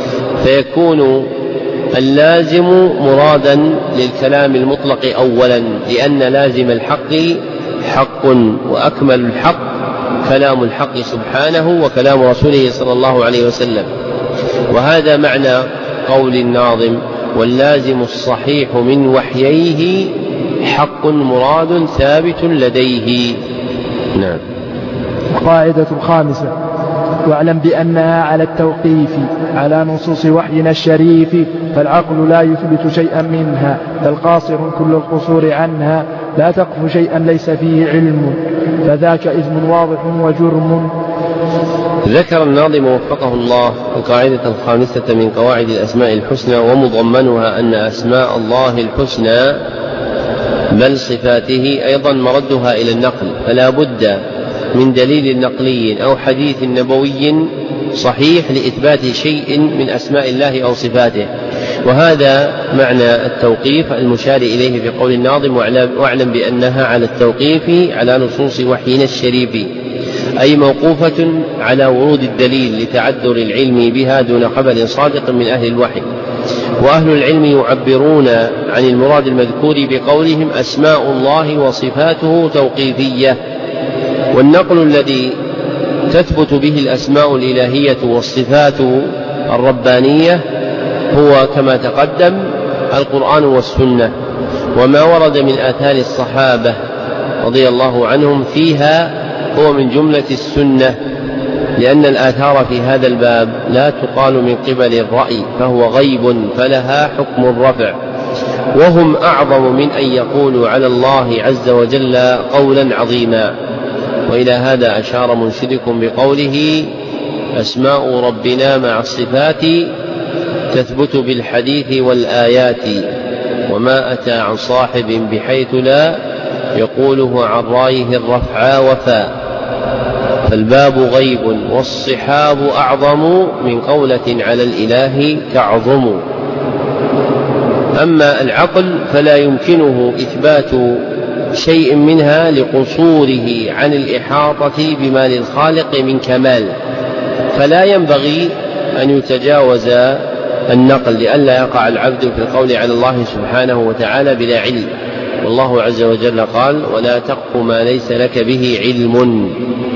فيكون اللازم مرادا للكلام المطلق أولا، لأن لازم الحق حق، وأكمل الحق كلام الحق سبحانه وكلام رسوله صلى الله عليه وسلم. وهذا معنى قول الناظم: واللازم الصحيح من وحييه حق مراد ثابت لديه. نعم. القاعدة الخامسة: واعلم بأنها على التوقيف على نصوص وحينا الشريف، فالعقل لا يثبت شيئا منها بل قاصر كل القصور عنها، لا تقف شيئا ليس فيه علم فذاك إثم واضح وجرم. ذكر الناظم وفقه الله القاعدة الخامسة من قواعد الأسماء الحسنى، ومضمنها أن أسماء الله الحسنى بل صفاته أيضا مردها إلى النقل، فلا بد من دليل نقلي أو حديث نبوي صحيح لإثبات شيء من أسماء الله أو صفاته. وهذا معنى التوقيف المشار إليه في قول الناظم: واعلم بأنها على التوقيف على نصوص وحينا الشريف، أي موقوفة على ورود الدليل لتعذر العلم بها دون خبر صادق من أهل الوحي. وأهل العلم يعبرون عن المراد المذكور بقولهم أسماء الله وصفاته توقيفية، والنقل الذي تثبت به الأسماء الإلهية والصفات الربانية هو كما تقدم القرآن والسنة، وما ورد من آثار الصحابة رضي الله عنهم فيها هو من جملة السنة، لأن الآثار في هذا الباب لا تقال من قبل الرأي، فهو غيب فلها حكم الرفع، وهم أعظم من أن يقولوا على الله عز وجل قولا عظيما. وإلى هذا أشار منشدكم بقوله: أسماء ربنا مع الصفات تثبت بالحديث والآيات، وما أتى عن صاحب بحيث لا يقوله عن رايه الرفع وفاء. فالباب غيب والصحاب أعظم من قولة على الإله تعظم. أما العقل فلا يمكنه إثبات شيء منها لقصوره عن الإحاطة بما للخالق من كمال، فلا ينبغي أن يتجاوز النقل لئلا يقع العبد في القول على الله سبحانه وتعالى بلا علم. والله عز وجل قال: ولا تقف ما ليس لك به علم.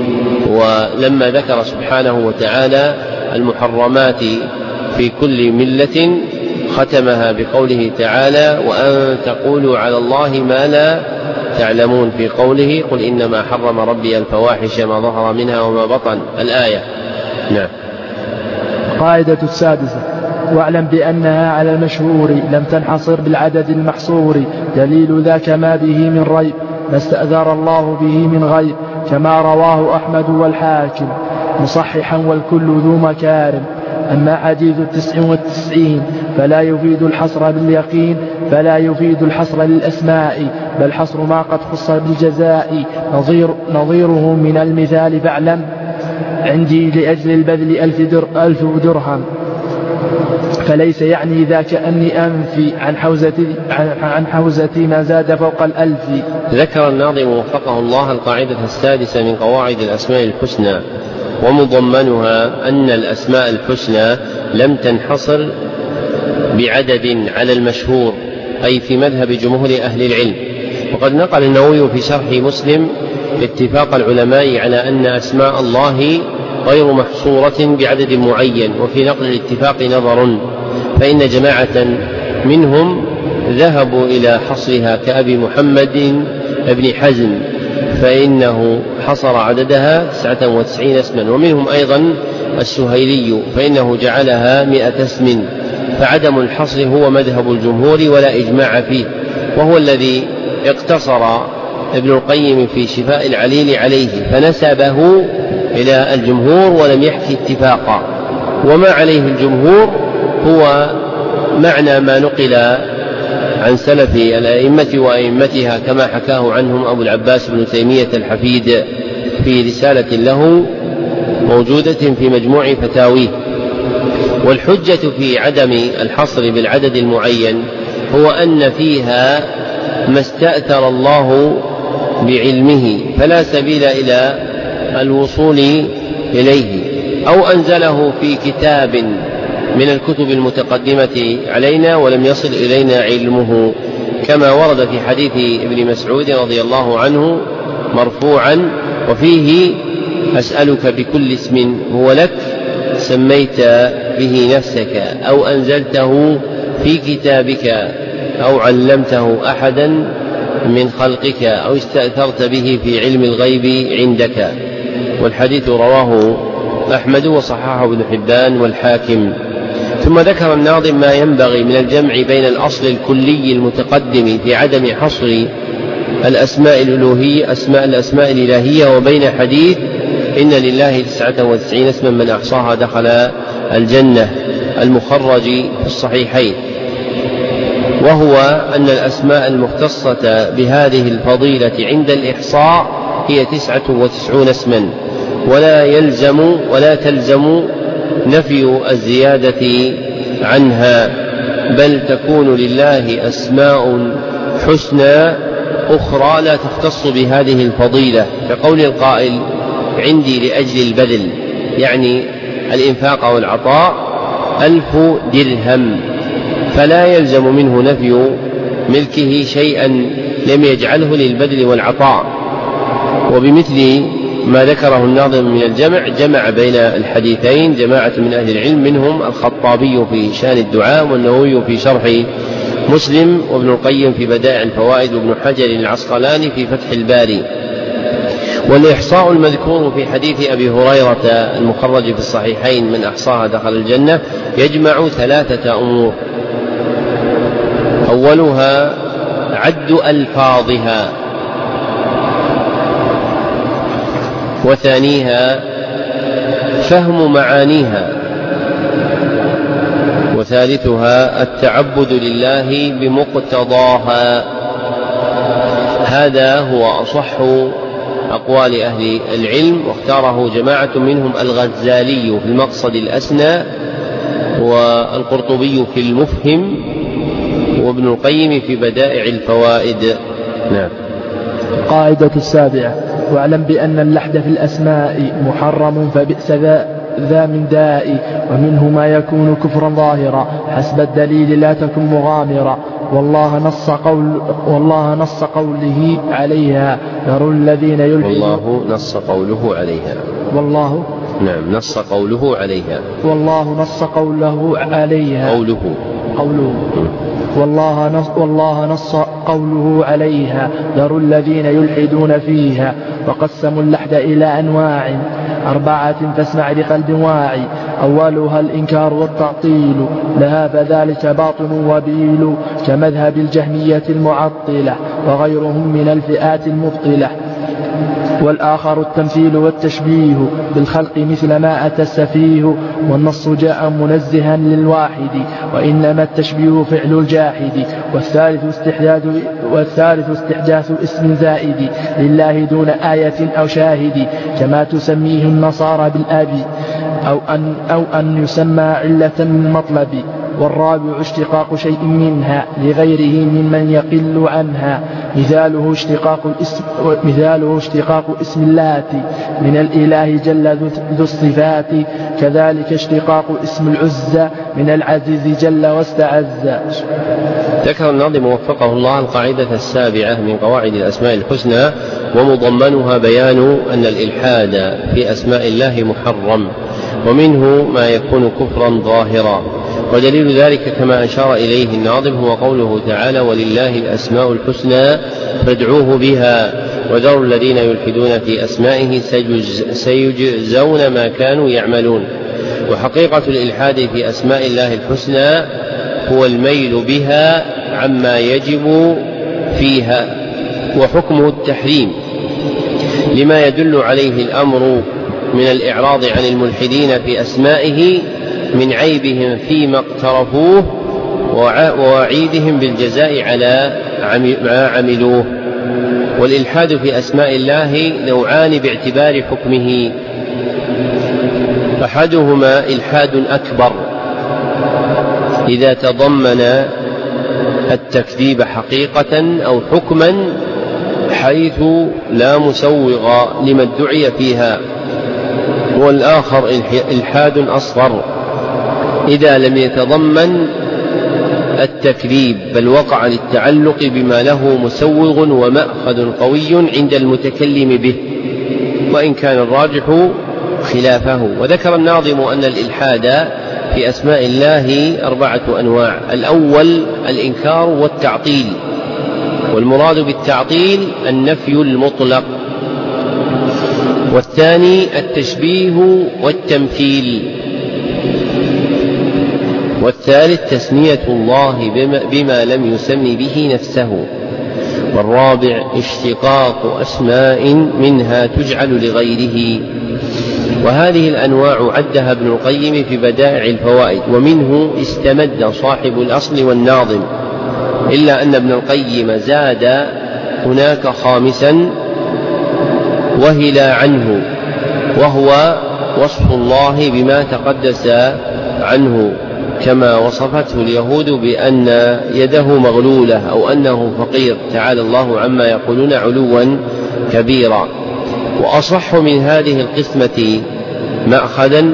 ولما ذكر سبحانه وتعالى المحرمات في كل ملة ختمها بقوله تعالى: وأن تقولوا على الله ما لا تعلمون، في قوله: قل إنما حرم ربي الفواحش ما ظهر منها وما بطن، الآية. نعم. قاعدة السادسة: واعلم بأنها على المشهور لم تنحصر بالعدد المحصور، دليل ذاك ما به من ريب، ما استأذر الله به من غيب، كما رواه أحمد والحاكم مصححا والكل ذو مكارم. أما حديث التسع والتسعين فلا يفيد الحصر باليقين، فلا يفيد الحصر للأسماء، بل حصر ما قد خص بالجزاء، نظير نظيره من المثال فاعلم عندي لأجل البذل ألف, در ألف درهم، فليس يعني ذاك أني أنفي عن حوزتي, عن حوزتي ما زاد فوق الألف. ذكر الناظم وفقه الله القاعدة السادسة من قواعد الأسماء الحسنى، ومضمنها أن الأسماء الحسنى لم تنحصر بعدد على المشهور، أي في مذهب جمهور أهل العلم. وقد نقل النووي في شرح مسلم اتفاق العلماء على أن أسماء الله غير محصورة بعدد معين، وفي نقل الاتفاق نظر، فإن جماعة منهم ذهبوا إلى حصرها كأبي محمد ابن حزم، فإنه حصر عددها تسعة وتسعين اسما، ومنهم أيضا السهيلي فإنه جعلها مئة اسم. فعدم الحصر هو مذهب الجمهور ولا إجماع فيه، وهو الذي اقتصر ابن القيم في شفاء العليل عليه، فنسبه إلى الجمهور ولم يحكي اتفاقا. وما عليه الجمهور هو معنى ما نقل عن سلف الأئمة وأئمتها، كما حكاه عنهم أبو العباس بن تيمية الحفيد في رسالة له موجودة في مجموع فتاويه. والحجة في عدم الحصر بالعدد المعين هو أن فيها ما استأثر الله بعلمه فلا سبيل إلى الوصول إليه، أو أنزله في كتاب من الكتب المتقدمة علينا ولم يصل إلينا علمه، كما ورد في حديث ابن مسعود رضي الله عنه مرفوعا: وفيه أسألك بكل اسم هو لك سميت به نفسك أو أنزلته في كتابك أو علمته أحدا من خلقك أو استأثرت به في علم الغيب عندك. والحديث رواه أحمد وصححه ابن حبان والحاكم. ثم ذكر الناظم ما ينبغي من الجمع بين الأصل الكلي المتقدم في عدم حصر الأسماء الألوهية أسماء الأسماء الإلهية وبين حديث إن لله تسعة وتسعين اسما من أحصاها دخل الجنة المخرج في الصحيحين، وهو أن الأسماء المختصة بهذه الفضيلة عند الإحصاء هي تسعة وتسعون اسما، ولا يلزم ولا تلزم نفي الزيادة عنها، بل تكون لله أسماء حسنى أخرى لا تختص بهذه الفضيلة، كقول القائل: عندي لأجل البذل، يعني الإنفاق والعطاء، ألف درهم، فلا يلزم منه نفي ملكه شيئا لم يجعله للبذل والعطاء. وبمثل ما ذكره الناظم من الجمع جمع بين الحديثين جماعة من أهل العلم، منهم الخطابي في شان الدعاء، والنووي في شرح مسلم، وابن القيم في بدائع الفوائد، وابن حجر العسقلاني في فتح الباري. والإحصاء المذكور في حديث أبي هريرة المخرج في الصحيحين من أحصاها دخل الجنة يجمع ثلاثة أمور: أولها عد ألفاظها، وثانيها فهم معانيها، وثالثها التعبد لله بمقتضاها. هذا هو أصح أقوال أهل العلم، واختاره جماعة منهم الغزالي في المقصد الأسنى، والقرطبي في المفهم، وابن القيم في بدائع الفوائد. نعم. القاعدة السابعة: واعلم بأن اللحد في الأسماء محرم فبئس ذا ذا من داء، ومنه ما يكون كفرا ظاهرا حسب الدليل لا تكن مغامرا، والله نص قول والله نص قوله عليها ذروا الذين يلحدون. والله نص قوله عليها. والله نعم نص قوله عليها. والله نص قوله عليها. قوله قوله والله نص, والله نص قوله عليها ذروا الذين يلحدون فيها. وقسموا اللحد إلى أنواع أربعة فاسمع بقلب واعي: أولها الإنكار والتعطيل لها فذلك باطل وبيل، كمذهب الجهمية المعطلة وغيرهم من الفئات المبطلة. والآخر التمثيل والتشبيه بالخلق مثل ما أتى السفيه، والنص جاء منزها للواحد وإنما التشبيه فعل الجاحد. والثالث استحداث, والثالث استحداث اسم زائد لله دون آية أو شاهد، كما تسميه النصارى بالآب، أو أن, أو أن يسمى علة من مطلب. والرابع اشتقاق شيء منها لغيره ممن يقل عنها، مثاله اشتقاق الاسم, مثاله اشتقاق اسم اللات من الإله جل ذو الصفات، كذلك اشتقاق اسم العزى من العزيز جل واستعز. ذكر الناظم وفقه الله القاعدة السابعة من قواعد الأسماء الحسنى، ومضمنها بيان أن الإلحاد في أسماء الله محرم، ومنه ما يكون كفرا ظاهرا. ودليل ذلك كما أشار إليه الناظم هو قوله تعالى: ولله الأسماء الحسنى فادعوه بها وذروا الذين يلحدون في أسمائه سيجزون ما كانوا يعملون. وحقيقة الإلحاد في أسماء الله الحسنى هو الميل بها عما يجب فيها، وحكمه التحريم لما يدل عليه الأمر من الإعراض عن الملحدين في أسمائه من عيبهم فيما اقترفوه ووعيدهم بالجزاء على ما عملوه. والإلحاد في أسماء الله نوعان باعتبار حكمه: أحدهما إلحاد أكبر إذا تضمن التكذيب حقيقة أو حكما حيث لا مسوغ لما ادعي فيها، والآخر إلحاد أصغر إذا لم يتضمن التكذيب بل وقع للتعلق بما له مسوغ ومأخذ قوي عند المتكلم به، وإن كان الراجح خلافه. وذكر الناظم أن الإلحاد في أسماء الله أربعة أنواع: الأول الإنكار والتعطيل، والمراد بالتعطيل النفي المطلق. والثاني التشبيه والتمثيل. والثالث تسمية الله بما, بما لم يسم به نفسه. والرابع اشتقاق أسماء منها تجعل لغيره. وهذه الأنواع عدها ابن القيم في بدائع الفوائد، ومنه استمد صاحب الأصل والناظم، إلا أن ابن القيم زاد هناك خامسا وهل عنه، وهو وصف الله بما تقدس عنه، كما وصفته اليهود بأن يده مغلولة أو أنه فقير، تعالى الله عما يقولون علوا كبيرا. وأصح من هذه القسمة مأخذا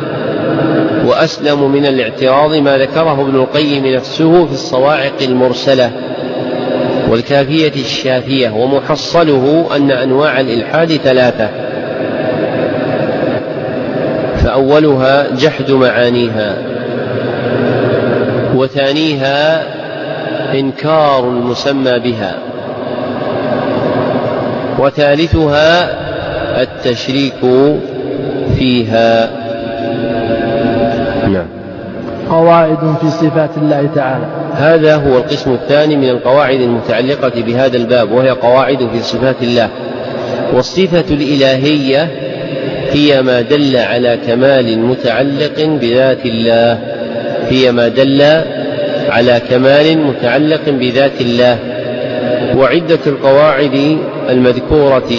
وأسلم من الاعتراض ما ذكره ابن القيم نفسه في الصواعق المرسلة والكافية الشافية، ومحصله أن أنواع الإلحاد ثلاثة: فأولها جحد معانيها، وثانيها إنكار المسمى بها، وثالثها التشريك فيها. نعم. قواعد في صفات الله تعالى. هذا هو القسم الثاني من القواعد المتعلقة بهذا الباب، وهي قواعد في صفات الله. والصفة الإلهية هي ما دل على كمال متعلق بذات الله هي ما دل على كمال متعلق بذات الله. وعدة القواعد المذكورة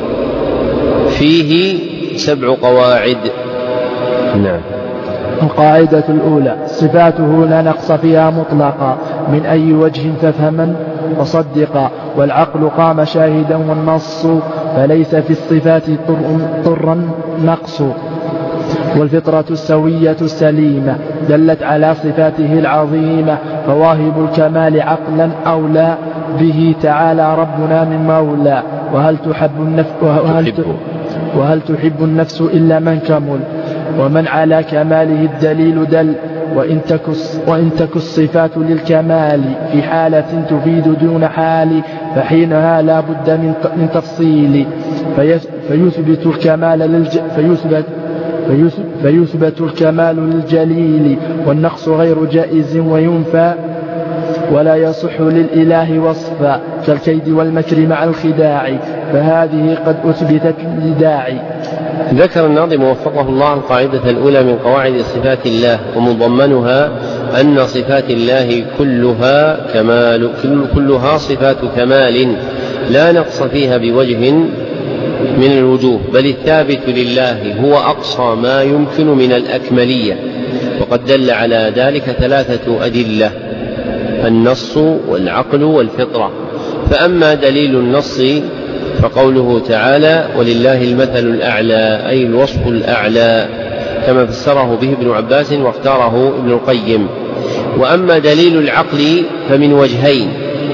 فيه سبع قواعد. نعم. القاعدة الأولى: صفاته لا نقص فيها مطلقا من أي وجه تفهما وصدقا، والعقل قام شاهدا والنص، فليس في الصفات طرا نقص، والفطرة السوية السليمة دلت على صفاته العظيمة، فواهب الكمال عقلا أولى به تعالى ربنا من مولى. وهل تحب النفس وهل تحب, وهل تحب النفس إلا من كمل، ومن على كماله الدليل دل، وإن تك, وإن تك الصفات للكمال في حالة تفيد دون حال، فحينها لا بد من, من تفصيل، فيثبت الكمال للج فيثبت فيثبت الكمال للجليل، والنقص غير جائز وينفى، ولا يصح للإله وصفا كالكيد والمكر مع الخداع، فهذه قد أثبتت لداعي. ذكر الناظم وفقه الله القاعدة الأولى من قواعد صفات الله، ومضمنها أن صفات الله كلها كمال، كلها صفات كمال لا نقص فيها بوجه من الوجوه، بل الثابت لله هو أقصى ما يمكن من الأكملية، وقد دل على ذلك ثلاثة أدلة: النص والعقل والفطرة. فأما دليل النص فقوله تعالى: ولله المثل الأعلى، أي الوصف الأعلى، كما فسره به ابن عباس واختاره ابن القيم. وأما دليل العقل فمن وجهين: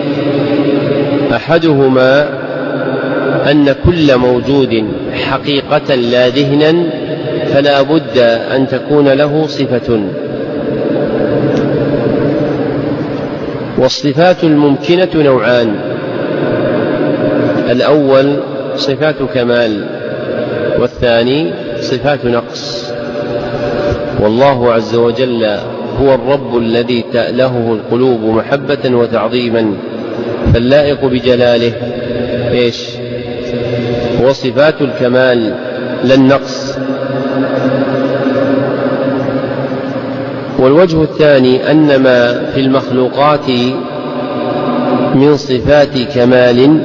أحدهما أن كل موجود حقيقة لا ذهنا فلا بد أن تكون له صفة. والصفات الممكنة نوعان: الأول صفات كمال، والثاني صفات نقص. والله عز وجل هو الرب الذي تألهه القلوب محبة وتعظيما، فاللائق بجلاله إيش؟ هو صفات الكمال لا النقص. والوجه الثاني أن ما في المخلوقات من صفات كمال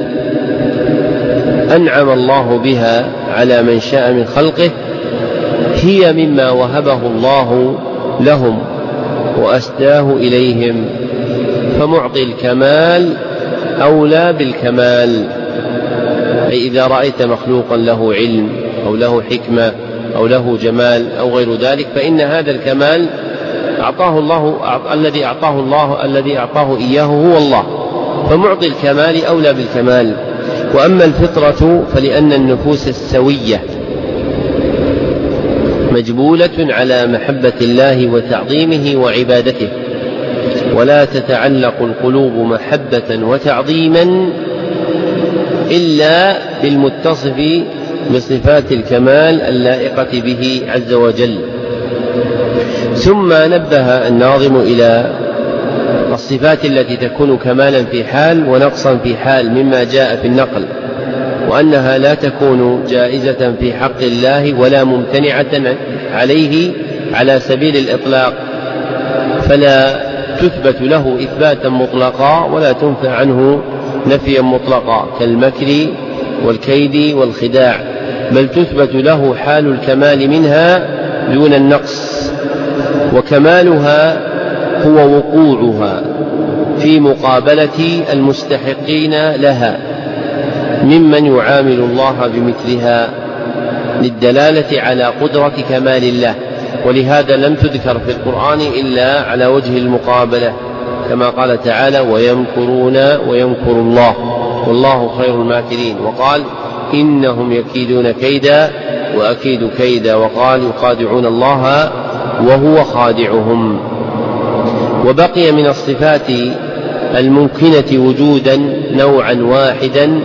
أنعم الله بها على من شاء من خلقه هي مما وهبه الله لهم وأسداه إليهم، فمعطي الكمال أولى بالكمال. أي إذا رأيت مخلوقا له علم أو له حكمة أو له جمال أو غير ذلك، فإن هذا الكمال أعطاه الله، الذي أعطاه الله الذي أعطاه إياه هو الله، فمعطي الكمال أولى بالكمال. وأما الفطرة فلأن النفوس السوية مجبولة على محبة الله وتعظيمه وعبادته، ولا تتعلق القلوب محبة وتعظيما إلا بالمتصف بصفات الكمال اللائقة به عز وجل. ثم نبه الناظم إلى الصفات التي تكون كمالا في حال ونقصا في حال مما جاء في النقل، وأنها لا تكون جائزة في حق الله ولا ممتنعة عليه على سبيل الإطلاق، فلا تثبت له إثباتا مطلقا ولا تنفى عنه نفيا مطلقا كالمكر والكيد والخداع، بل تثبت له حال الكمال منها دون النقص. وكمالها هو وقوعها في مقابلة المستحقين لها ممن يعامل الله بمثلها، للدلالة على قدرة كمال الله. ولهذا لم تذكر في القرآن إلا على وجه المقابلة، كما قال تعالى: ويمكرون ويمكر الله والله خير الماكرين، وقال: إنهم يكيدون كيدا وأكيد كيدا، وقال: يخادعون الله وهو خادعهم. وبقي من الصفات الممكنة وجودا نوعا واحدا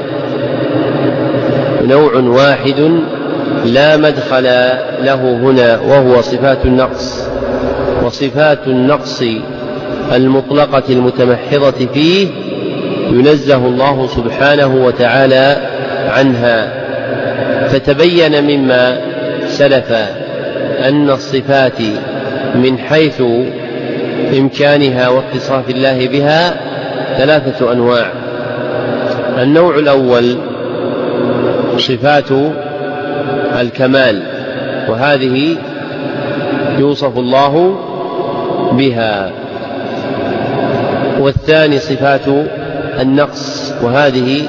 نوع واحد لا مدخل له هنا، وهو صفات النقص. وصفات النقص المطلقة المتمحضة فيه ينزه الله سبحانه وتعالى عنها. فتبين مما سلف أن الصفات من حيث إمكانها واتصاف الله بها ثلاثة أنواع. النوع الأول صفات الكمال، وهذه يوصف الله بها. والثاني صفات النقص، وهذه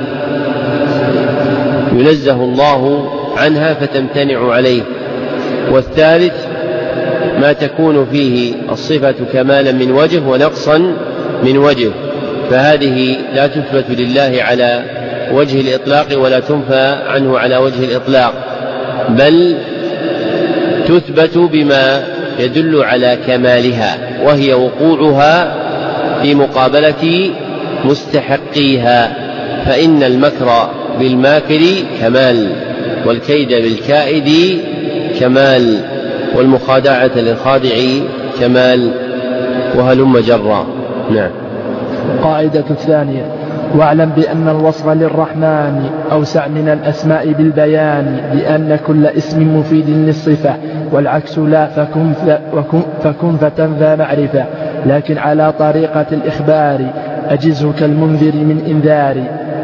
ينزه الله عنها فتمتنع عليه. والثالث ما تكون فيه الصفة كمالا من وجه ونقصا من وجه، فهذه لا تثبت لله على وجه الإطلاق ولا تنفى عنه على وجه الإطلاق، بل تثبت بما يدل على كمالها، وهي وقوعها في مقابلة مستحقيها. فإن المكر بالماكر كمال، والكيد بالكائد كمال، والمخادعة للخادع كمال، وهلم جرا. نعم. القاعدة الثانية: واعلم بأن الوصف للرحمن أوسع من الأسماء بالبيان، لأن كل اسم مفيد للصفة، والعكس لا، فكن, فكن, فكن فتنفى معرفة، لكن على طريقة الإخبار أجزه كالمنذر من إنذار.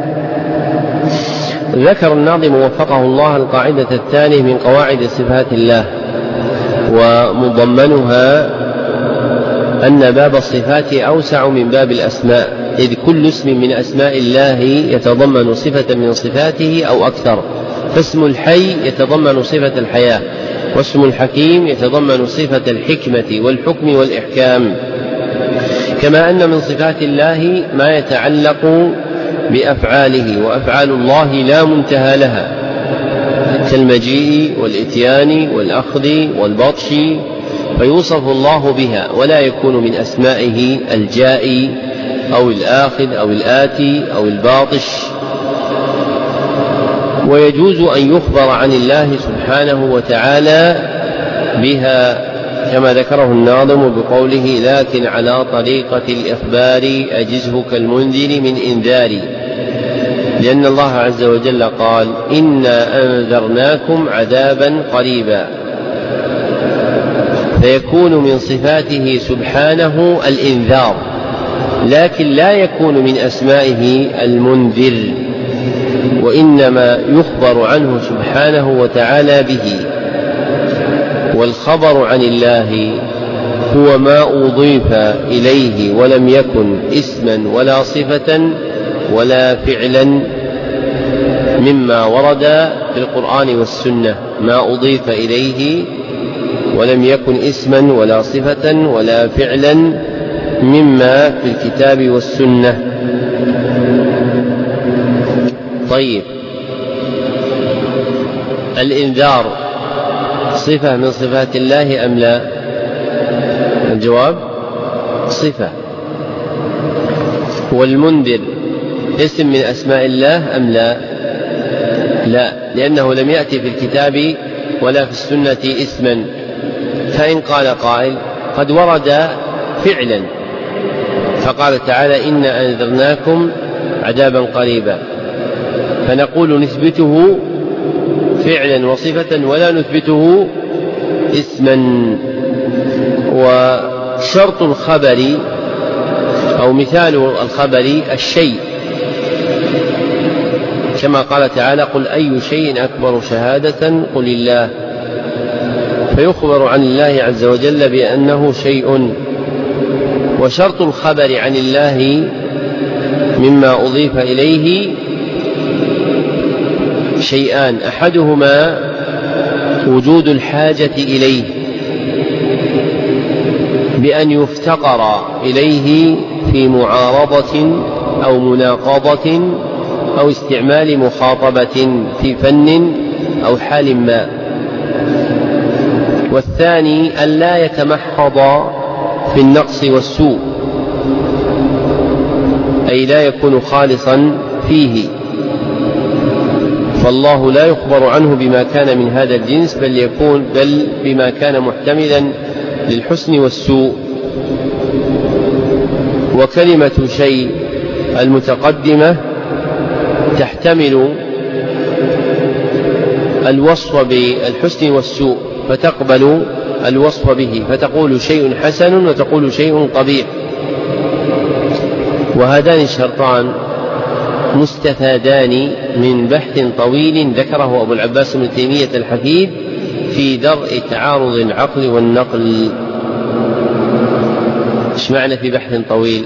ذكر الناظم وفقه الله القاعدة الثانية من قواعد صفات الله، ومضمنها أن باب الصفات أوسع من باب الأسماء، إذ كل اسم من أسماء الله يتضمن صفة من صفاته أو أكثر. فاسم الحي يتضمن صفة الحياة، واسم الحكيم يتضمن صفة الحكمة والحكم والإحكام. كما أن من صفات الله ما يتعلق بأفعاله، وأفعال الله لا منتهى لها، كالمجيء والإتيان والأخذ والبطش، فيوصف الله بها، ولا يكون من أسمائه الجائي أو الآخذ أو الآتي أو الباطش. ويجوز أن يخبر عن الله سبحانه وتعالى بها، كما ذكره الناظم بقوله: لكن على طريقة الإخبار أجزه كالمنذر من إنذار، لأن الله عز وجل قال: إنا أنذرناكم عذابا قريبا، فيكون من صفاته سبحانه الإنذار، لكن لا يكون من أسمائه المنذر، وإنما يخبر عنه سبحانه وتعالى به. والخبر عن الله هو ما أضيف إليه ولم يكن اسما ولا صفة ولا فعلا مما ورد في القرآن والسنة، ما أضيف إليه ولم يكن اسما ولا صفة ولا فعلا مما في الكتاب والسنة. طيب، الإنذار صفة من صفات الله أم لا؟ الجواب: صفة. والمنذر اسم من أسماء الله أم لا؟ لا، لأنه لم يأتي في الكتاب ولا في السنة اسما. فإن قال قائل: قد ورد فعلا، فقال تعالى: إنا أنذرناكم عذابا قريبا، فنقول نثبته فعلا وصفة ولا نثبته اسما. وشرط الخبر أو مثال الخبر الشيء، كما قال تعالى: قل أي شيء أكبر شهادة قل الله، فيخبر عن الله عز وجل بأنه شيء. وشرط الخبر عن الله مما أضيف إليه شيئان: أحدهما وجود الحاجة إليه، بأن يفتقر إليه في معارضة أو مناقضة أو استعمال مخاطبة في فن أو حال ما. والثاني أن لا يتمحض في النقص والسوء، أي لا يكون خالصا فيه، فالله لا يخبر عنه بما كان من هذا الجنس، بل يكون بل بما كان محتملا للحسن والسوء. وكلمة شيء المتقدمة تحتمل الوصف بالحسن والسوء، فتقبل الوصف به، فتقول شيء حسن وتقول شيء قبيح. وهذان الشرطان مستفادان من بحث طويل ذكره أبو العباس بن تيمية الحفيد في درء تعارض العقل والنقل. ايش معنى في بحث طويل؟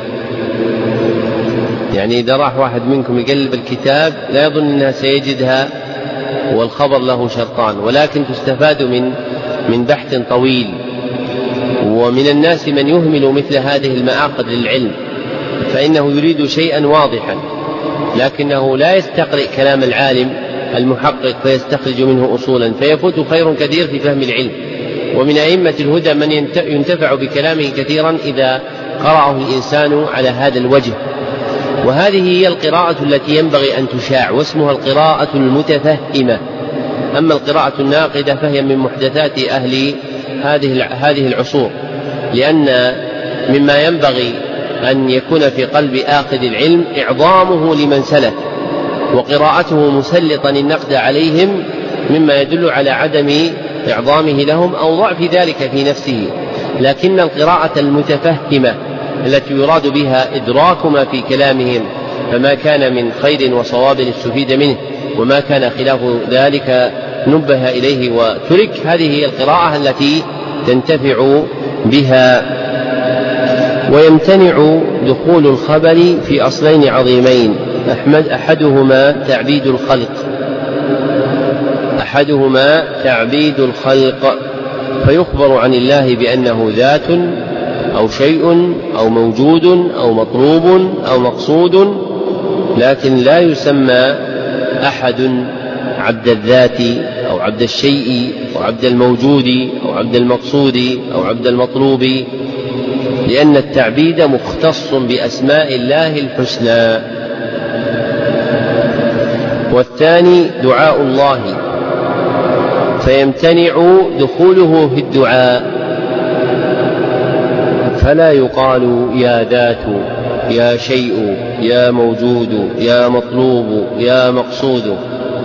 يعني إذا راح واحد منكم يقلب الكتاب لا يظن أنها سيجدها والخبر له شرطان، ولكن تستفاد من من بحث طويل. ومن الناس من يهمل مثل هذه المعاقد للعلم، فإنه يريد شيئا واضحا لكنه لا يستقرئ كلام العالم المحقق فيستخرج منه أصولا، فيفوت خير كثير في فهم العلم. ومن أئمة الهدى من ينتفع بكلامه كثيرا إذا قرأه الإنسان على هذا الوجه. وهذه هي القراءة التي ينبغي أن تشاع، واسمها القراءة المتفهمة. أما القراءة الناقدة فهي من محدثات أهل هذه العصور، لأن مما ينبغي أن يكون في قلب آخذ العلم إعظامه لمن سلف، وقراءته مسلطا النقد عليهم مما يدل على عدم إعظامه لهم أو ضعف ذلك في نفسه. لكن القراءة المتفهمة التي يراد بها إدراك ما في كلامهم، فما كان من خير وصواب استفيد منه، وما كان خلاف ذلك نبه إليه وترك. هذه هي القراءة التي تنتفع بها. ويمتنع دخول الخبر في أصلين عظيمين، أحمد أحدهما تعبيد الخلق أحدهما تعبيد الخلق فيخبر عن الله بأنه ذات أو شيء أو موجود أو مطلوب أو مقصود، لكن لا يسمى أحد عبد الذات أو عبد الشيء أو عبد الموجود أو عبد المقصود أو عبد المطلوب، لأن التعبيد مختص بأسماء الله الحسنى. والثاني دعاء الله، فيمتنع دخوله في الدعاء، فلا يقال يا ذات يا شيء يا موجود يا مطلوب يا مقصود.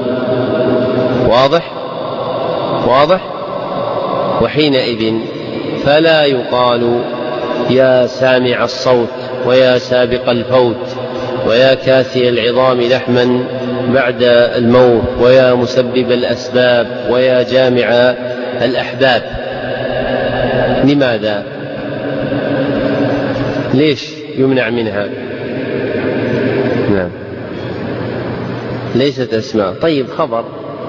واضح؟ واضح؟ وحينئذ فلا يقال يا سامع الصوت ويا سابق الفوت ويا كاسي العظام لحما بعد الموت ويا مسبب الأسباب ويا جامع الأحباب. لماذا؟ ليش يمنع منها؟ نعم، ليست أسماء. طيب خبر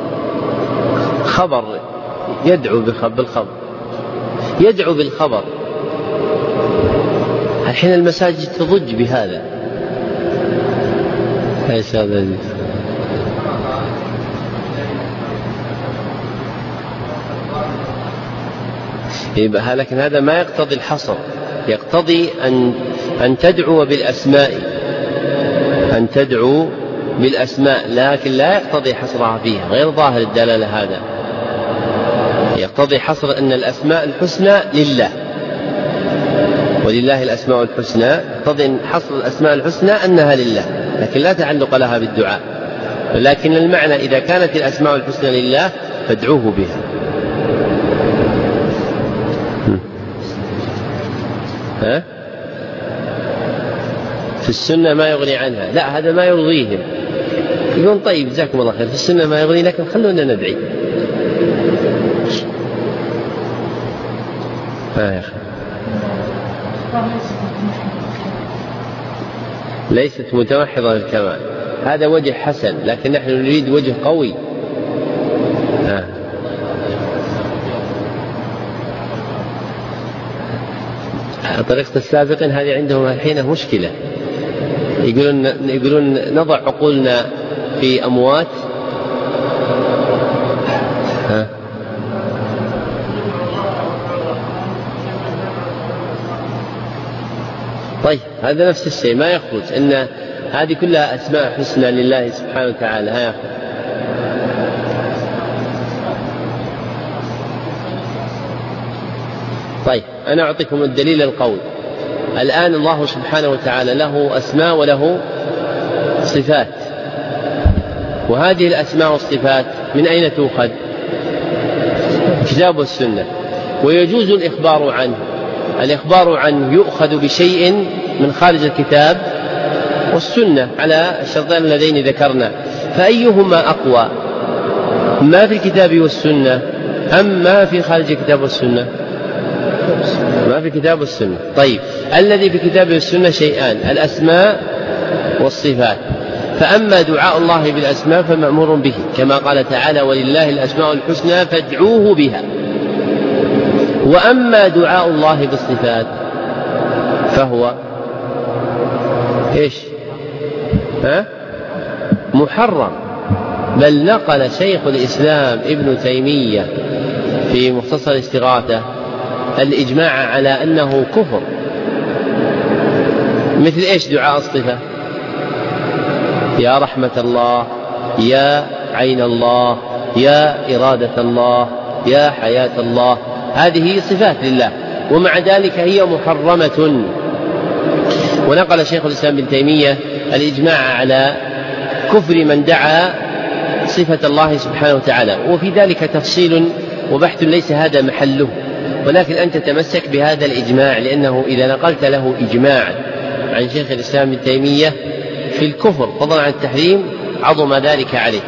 خبر يدعو بالخبر، يدعو بالخبر. الحين المساجد تضج بهذا. يا أستاذ عزيز، يبقى لكن هذا ما يقتضي الحصر، يقتضي أن أن تدعو بالأسماء، أن تدعو بالأسماء، لكن لا يقتضي حصرها فيها، غير ظاهر الدلالة هذا. يقتضي حصر أن الأسماء الحسنى لله، ولله الأسماء الحسنى، يقتضي حصر الأسماء الحسنى أنها لله، لكن لا تعلق لها بالدعاء. لكن المعنى إذا كانت الأسماء الحسنى لله فادعوه بها. ها؟ في السنة ما يغني عنها، لا هذا ما يرضيهم. يقول طيب جزاكم الله خير، في السنة ما يغني، لكن خلونا ندعي. ها يا أخي، ليست متوحظة للكمال، هذا وجه حسن، لكن نحن نريد وجه قوي. ها. طريقة السابقين هذه عندهم الحين مشكلة، يقولون يقولون نضع عقولنا في أموات. ها. طيب هذا نفس الشيء ما يخرج، إن هذه كلها أسماء حسنى لله سبحانه وتعالى. ها. طيب أنا أعطيكم الدليل القول. الآن الله سبحانه وتعالى له أسماء وله صفات، وهذه الأسماء والصفات من أين تؤخذ؟ الكتاب والسنة. ويجوز الإخبار عنه. الإخبار عنه يؤخذ بشيء من خارج الكتاب والسنة على الشرطين اللذين ذكرنا، فأيهما أقوى، ما في الكتاب والسنة أم ما في خارج الكتاب والسنة؟ ما في الكتاب والسنة. طيب، الذي في الكتاب والسنة شيئان: الأسماء والصفات. فأما دعاء الله بالأسماء فمأمور به، كما قال تعالى: ولله الأسماء الحسنى فادعوه بها. وأما دعاء الله بالصفات فهو إيش؟ ها؟ محرم. بل نقل شيخ الإسلام ابن تيمية في مختصر الاستغاثة الإجماع على أنه كفر. مثل إيش دعاء الصفة؟ يا رحمة الله، يا عين الله، يا إرادة الله، يا حياة الله، هذه صفات لله، ومع ذلك هي محرمة. ونقل شيخ الإسلام ابن تيمية الإجماع على كفر من دعا صفة الله سبحانه وتعالى، وفي ذلك تفصيل وبحث ليس هذا محله، ولكن أنت تمسك بهذا الإجماع، لأنه إذا نقلت له إجماعا عن شيخ الإسلام ابن تيمية في الكفر فضلا عن التحريم عظم ذلك عليه.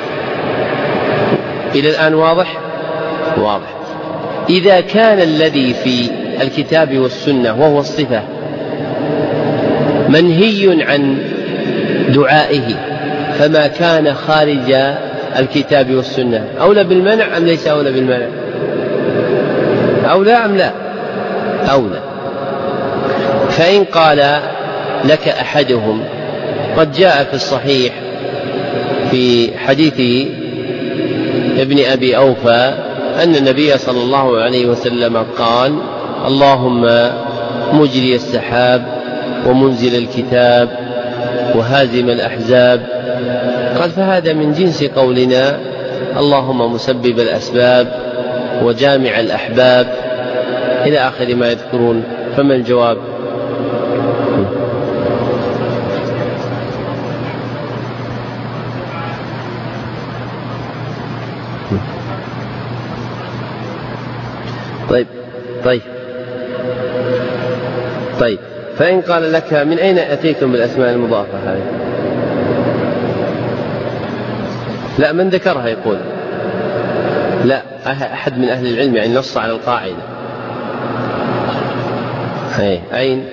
إلى الآن واضح؟ واضح. إذا كان الذي في الكتاب والسنة وهو الصفة منهي عن دعائه، فما كان خارج الكتاب والسنة أولى بالمنع أم ليس أولى بالمنع؟ أولى أم لا؟ أولى. فإن قال لك أحدهم: قد جاء في الصحيح في حديث ابن أبي أوفى أن النبي صلى الله عليه وسلم قال: اللهم مجري السحاب ومنزل الكتاب وهازم الأحزاب، قال: فهذا من جنس قولنا اللهم مسبب الأسباب وجامع الأحباب، إلى آخر ما يذكرون. فما الجواب؟ طيب طيب طيب فإن قال لك: من أين أتيتم بالأسماء المضافة هذه؟ لا، من ذكرها يقول لا، أحد من أهل العلم يعني نص على القاعدة. أي أين؟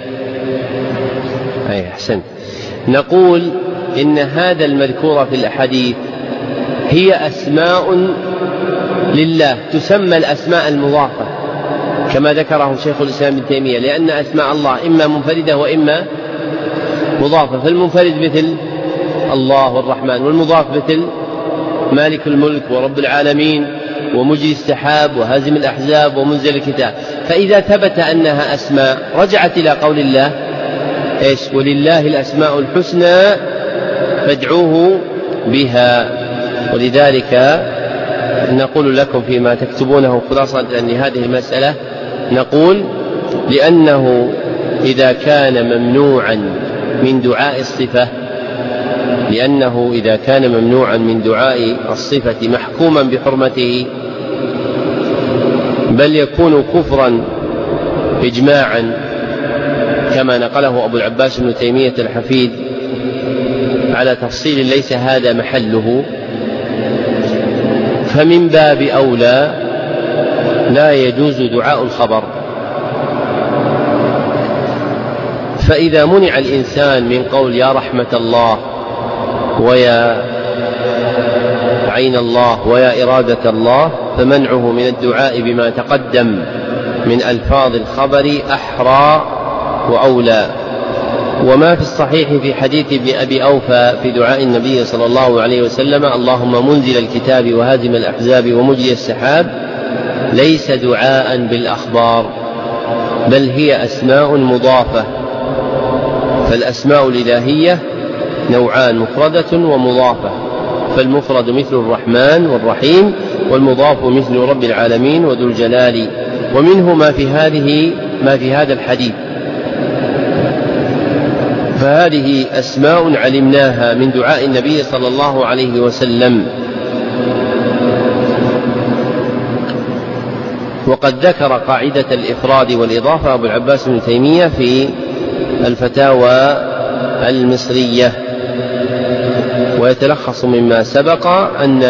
أي أحسنت. نقول إن هذا المذكور في الأحاديث هي أسماء لله تسمى الأسماء المضافة كما ذكره شيخ الإسلام ابن تيمية، لأن أسماء الله إما منفردة وإما مضافة. فالمنفرد مثل الله والرحمن، والمضاف مثل مالك الملك ورب العالمين ومجري السحاب وهازم الأحزاب ومنزل الكتاب. فإذا ثبت أنها أسماء رجعت إلى قول الله إيش؟ ولله الأسماء الحسنى فادعوه بها. ولذلك نقول لكم فيما تكتبونه خلاصة لهذه المسألة، نقول لأنه إذا كان ممنوعا من دعاء الصفة لأنه إذا كان ممنوعا من دعاء الصفة محكوما بحرمته، بل يكون كفرا إجماعا كما نقله أبو العباس بن تيمية الحفيد على تفصيل ليس هذا محله، فمن باب أولى لا يجوز دعاء الخبر. فإذا منع الإنسان من قول يا رحمة الله ويا عين الله ويا إرادة الله، فمنعه من الدعاء بما تقدم من ألفاظ الخبر أحرى وأولى. وما في الصحيح في حديث ابن أبي أوفى في دعاء النبي صلى الله عليه وسلم اللهم منزل الكتاب وهازم الأحزاب ومجري السحاب ليس دعاء بالأخبار، بل هي أسماء مضافة. فالأسماء الإلهية نوعان: مفردة ومضافة. فالمفرد مثل الرحمن والرحيم، والمضاف مثل رب العالمين وذو الجلال. ومنه ما في هذه ما في هذا الحديث. فهذه أسماء علمناها من دعاء النبي صلى الله عليه وسلم. وقد ذكر قاعدة الإفراد والإضافة أبو العباس بن تيمية في الفتاوى المصرية، ويتلخص مما سبق أن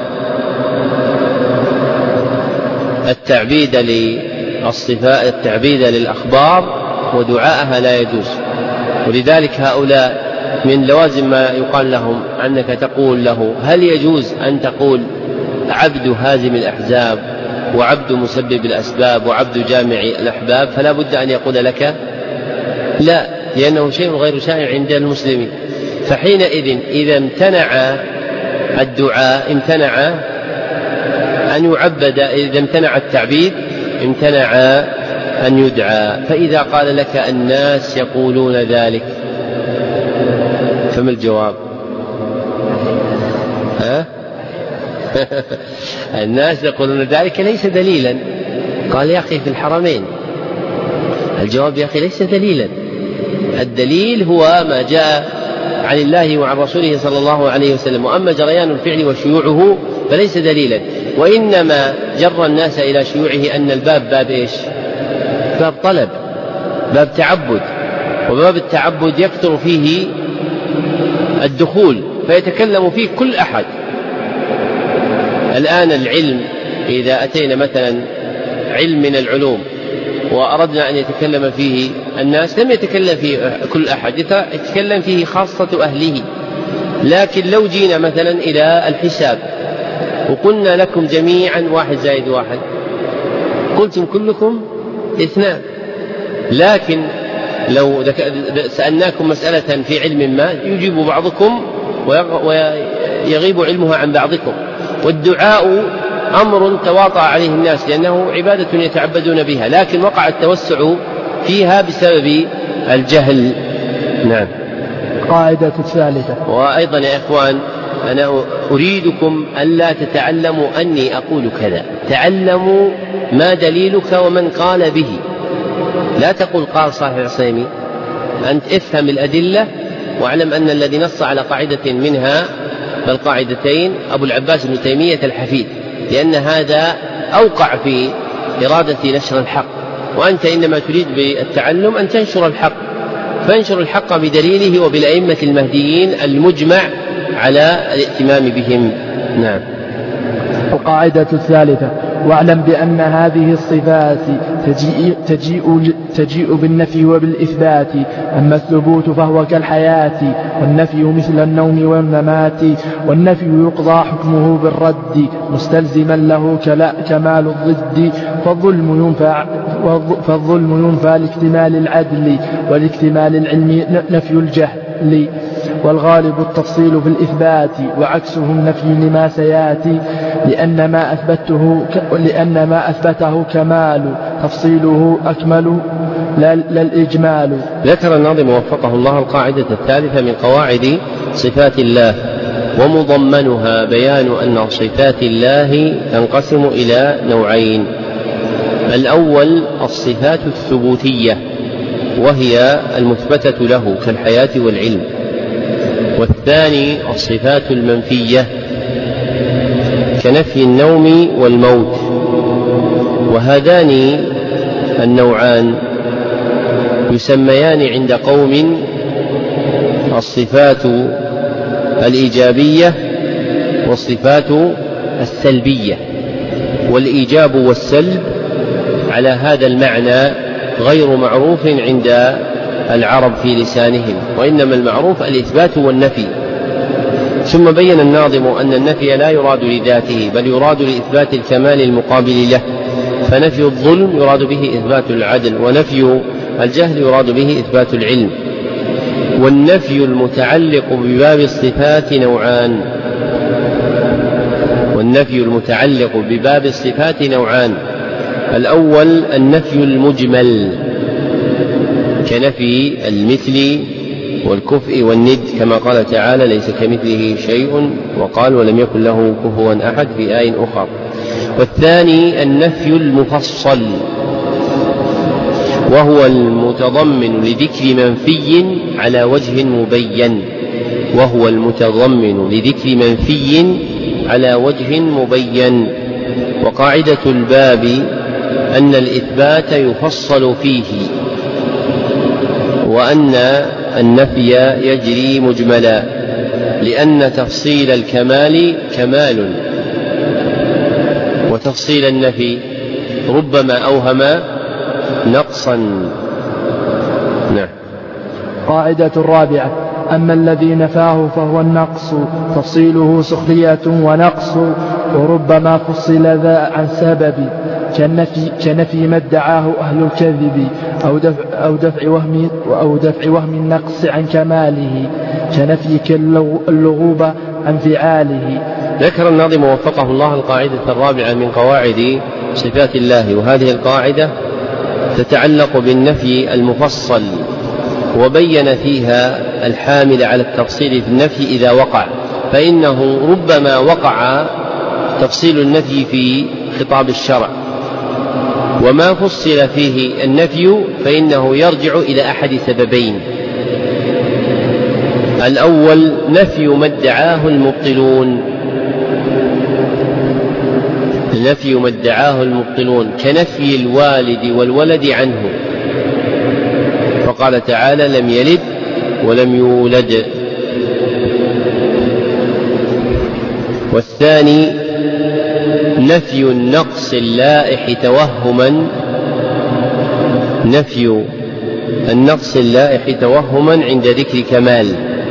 التعبيد للصفات التعبيد للأخبار ودعاءها لا يجوز، ولذلك هؤلاء من لوازم ما يقال لهم أنك تقول له هل يجوز أن تقول عبد هازم الأحزاب وعبد مسبب الأسباب وعبد جامع الأحباب، فلا بد أن يقول لك لا، لأنه شيء غير شائع عند المسلمين. فحينئذ إذا امتنع الدعاء امتنع أن يعبد، إذا امتنع التعبيد امتنع أن يدعى. فإذا قال لك الناس يقولون ذلك فما الجواب؟ ها؟ الناس يقولون ذلك ليس دليلا. قال يا أخي في الحرمين، الجواب يا أخي ليس دليلا، الدليل هو ما جاء عن الله وعن رسوله صلى الله عليه وسلم، وأما جريان الفعل وشيوعه فليس دليلا، وإنما جر الناس إلى شيوعه أن الباب باب إيش؟ باب طلب، باب تعبد، وباب التعبد يكثر فيه الدخول فيتكلم فيه كل أحد. الآن العلم إذا أتينا مثلا علم من العلوم وأردنا أن يتكلم فيه الناس لم يتكلم فيه كل أحد، يتكلم فيه خاصة أهله. لكن لو جينا مثلا إلى الحساب وقلنا لكم جميعا واحد زائد واحد، قلتم كلكم اثنان، لكن لو سألناكم مسألة في علم ما يجيب بعضكم ويغيب علمها عن بعضكم. والدعاء أمر تواطأ عليه الناس لأنه عبادة يتعبدون بها، لكن وقع التوسع فيها بسبب الجهل. نعم. قاعدة الثالثة. وأيضا يا إخوان أنا أريدكم ألا تتعلموا أني أقول كذا، تعلموا ما دليلك ومن قال به. لا تقول قال صالح العصيمي، أنت افهم الأدلة واعلم أن الذي نص على قاعدة منها فالقاعدتين أبو العباس بن تيمية الحفيد، لأن هذا أوقع في إرادة نشر الحق، وأنت إنما تريد بالتعلم أن تنشر الحق، فانشر الحق بدليله وبالأئمة المهديين المجمع على الاهتمام بهم. نعم. القاعدة الثالثة: واعلم بأن هذه الصفات تجيء, تجيء, تجيء بالنفي وبالإثبات، أما الثبوت فهو كالحياة، والنفي مثل النوم والممات، والنفي يقضى حكمه بالرد مستلزما له كمال الضد، فالظلم ينفع, فالظلم ينفع لاكتمال العدل، ولاكتمال العلم نفي الجهل، والغالب التفصيل في الإثبات، وعكسه النفي لما سياتي، لأن ما أثبته, لأن ما أثبته كمال، تفصيله أكمل لا الإجمال. ذكر الناظم وفقه الله القاعدة الثالثة من قواعد صفات الله، ومضمنها بيان أن صفات الله تنقسم إلى نوعين: الأول الصفات الثبوتية وهي المثبتة له كالحياة والعلم، والثاني الصفات المنفية كنفي النوم والموت. وهذان النوعان يسميان عند قوم الصفات الإيجابية والصفات السلبية، والإيجاب والسلب على هذا المعنى غير معروف عند العرب في لسانهم، وإنما المعروف الإثبات والنفي. ثم بين الناظم أن النفي لا يراد لذاته بل يراد لإثبات الكمال المقابل له، فنفي الظلم يراد به إثبات العدل، ونفي الجهل يراد به إثبات العلم. والنفي المتعلق بباب الصفات نوعان والنفي المتعلق بباب الصفات نوعان الأول النفي المجمل كنفي المثل والكفء والند، كما قال تعالى: ليس كمثله شيء، وقال: ولم يكن له كفوا أحد في آية أخرى. والثاني النفي المفصل وهو المتضمن لذكر منفي على وجه مبين وهو المتضمن لذكر منفي على وجه مبين. وقاعدة الباب أن الإثبات يفصل فيه، وأن النفي يجري مجملا، لأن تفصيل الكمال كمال، وتفصيل النفي ربما أوهم نقصا. نعم. قاعدة الرابعة: أما الذي نفاه فهو النقص، تفصيله سخرية ونقص، وربما فصل ذا عن سبب، كنفي, كنفي ما ادعاه أهل الكذب، أو دفع, أو دفع وهم أو دفع وهم النقص عن كماله، كنفيك اللغوب عن فعاله. ذكر الناظم وفقه الله القاعدة الرابعة من قواعد صفات الله، وهذه القاعدة تتعلق بالنفي المفصل، وبين فيها الحامل على التفصيل في النفي إذا وقع، فإنه ربما وقع تفصيل النفي في خطاب الشرع، وما فصل فيه النفي فإنه يرجع إلى أحد سببين: الأول نفي ما ادعاه المبطلون، نفي ما ادعاه المبطلون كنفي الوالد والولد عنه، فقال تعالى: لم يلد ولم يولد. والثاني نفي النقص اللائح توهما، نفي النقص اللائح توهما عند ذكر كمال،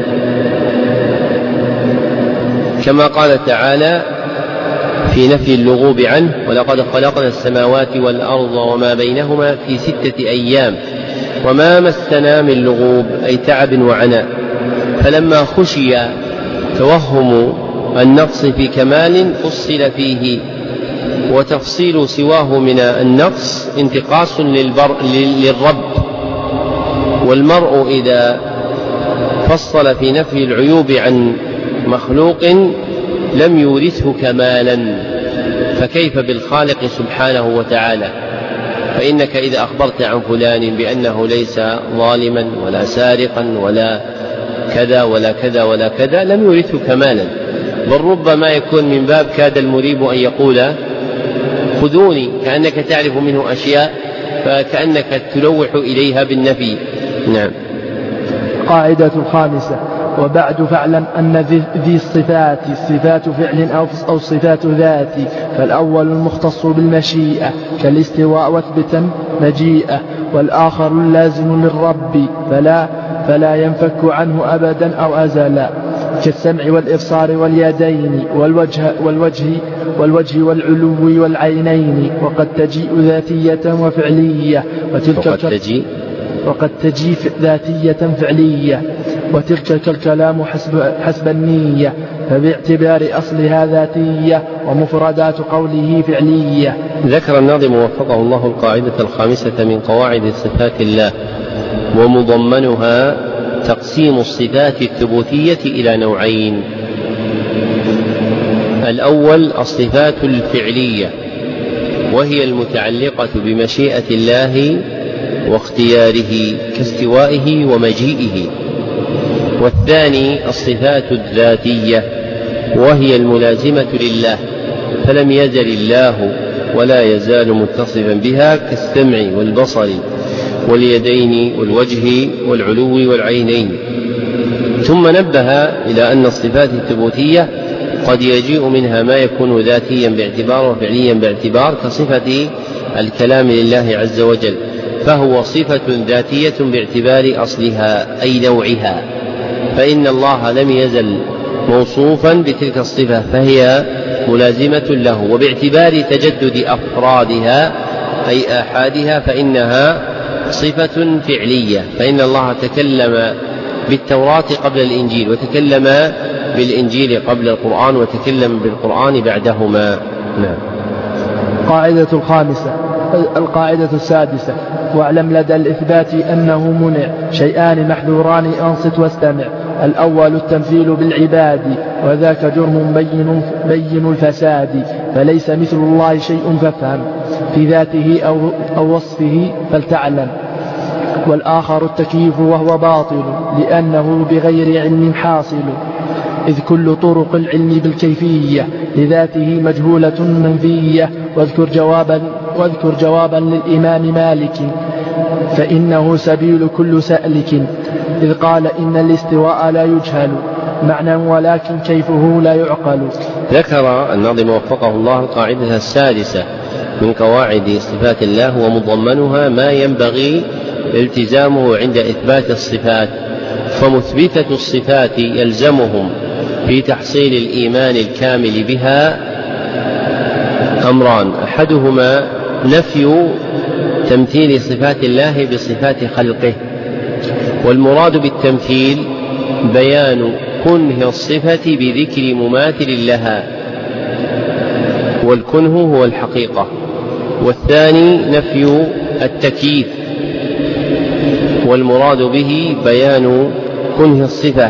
كما قال تعالى في نفي اللغوب عنه: ولقد خلقنا السماوات والأرض وما بينهما في ستة أيام وما مسنا من لغوب، أي تعب وعناء. فلما خشي توهم النقص في كمال فصل فيه، وتفصيل سواه من النقص انتقاص للرب، والمرء إذا فصل في نفي العيوب عن مخلوق لم يورثه كمالا، فكيف بالخالق سبحانه وتعالى؟ فإنك إذا أخبرت عن فلان بأنه ليس ظالما ولا سارقا ولا كذا ولا كذا ولا كذا لم يورثه كمالا، بل ربما يكون من باب كاد المريب أن يقول خذوني، كأنك تعرف منه أشياء فكأنك تلوح إليها بالنفي. نعم. قاعدة الخامسة: وبعد فاعلم أن ذي الصفات صفات فعل أو صفات ذات، فالأول المختص بالمشيئة كالاستواء واثبتا مجيئة، والآخر اللازم للرب فلا, فلا ينفك عنه أبدا أو أزلا، كالسمع والإبصار واليدين والوجه, والوجه, والوجه والعلو والعينين، وقد تجيء ذاتية وفعلية، وتلك وقد تجيء وقد تجيء ذاتية فعلية، وتلك كالكلام حسب, حسب النية، فباعتبار أصلها ذاتية، ومفردات قوله فعلية. ذكر الناظم وفقه الله القاعدة الخامسة من قواعد صفات الله، ومضمنها تقسيم الصفات الثبوتية إلى نوعين: الأول الصفات الفعلية، وهي المتعلقة بمشيئة الله واختياره كاستوائه ومجيئه. والثاني الصفات الذاتية، وهي الملازمة لله، فلم يزل الله ولا يزال متصفا بها كالسمع والبصر واليدين والوجه والعلو والعينين. ثم نبه إلى أن الصفات الثبوتية قد يجيء منها ما يكون ذاتيا باعتبار وفعليا باعتبار، كصفة الكلام لله عز وجل، فهو صفة ذاتية باعتبار أصلها أي نوعها، فإن الله لم يزل موصوفا بتلك الصفة فهي ملازمة له، وباعتبار تجدد أفرادها أي آحادها فإنها صفة فعلية، فإن الله تكلم بالتوراة قبل الإنجيل، وتكلم بالإنجيل قبل القرآن، وتكلم بالقرآن بعدهما. نعم. قاعدة الخامسة. القاعدة السادسة: واعلم لدى الإثبات أنه منع شيئان محذوران أنصت واستمع: الأول التمثيل بالعباد، وذاك جرم بين, بين الفساد، فليس مثل الله شيء فافهم في ذاته أو, أو وصفه فلتعلم. والآخر التكييف وهو باطل، لأنه بغير علم حاصل، إذ كل طرق العلم بالكيفية لذاته مجهولة منفية، واذكر جوابا, واذكر جوابا للإمام مالك فإنه سبيل كل سألك إذ قال إن الاستواء لا يجهل معنى ولكن كيفه لا يعقل. ذكر الناظم وفقه الله القاعدة السادسة من قواعد صفات الله ومضمنها ما ينبغي التزامه عند إثبات الصفات. فمثبتة الصفات يلزمهم في تحصيل الإيمان الكامل بها أمران: أحدهما نفي تمثيل صفات الله بصفات خلقه، والمراد بالتمثيل بيان كنه الصفة بذكر مماثل لها، والكنه هو الحقيقة. والثاني نفي التكييف، والمراد به بيان كنه الصفة.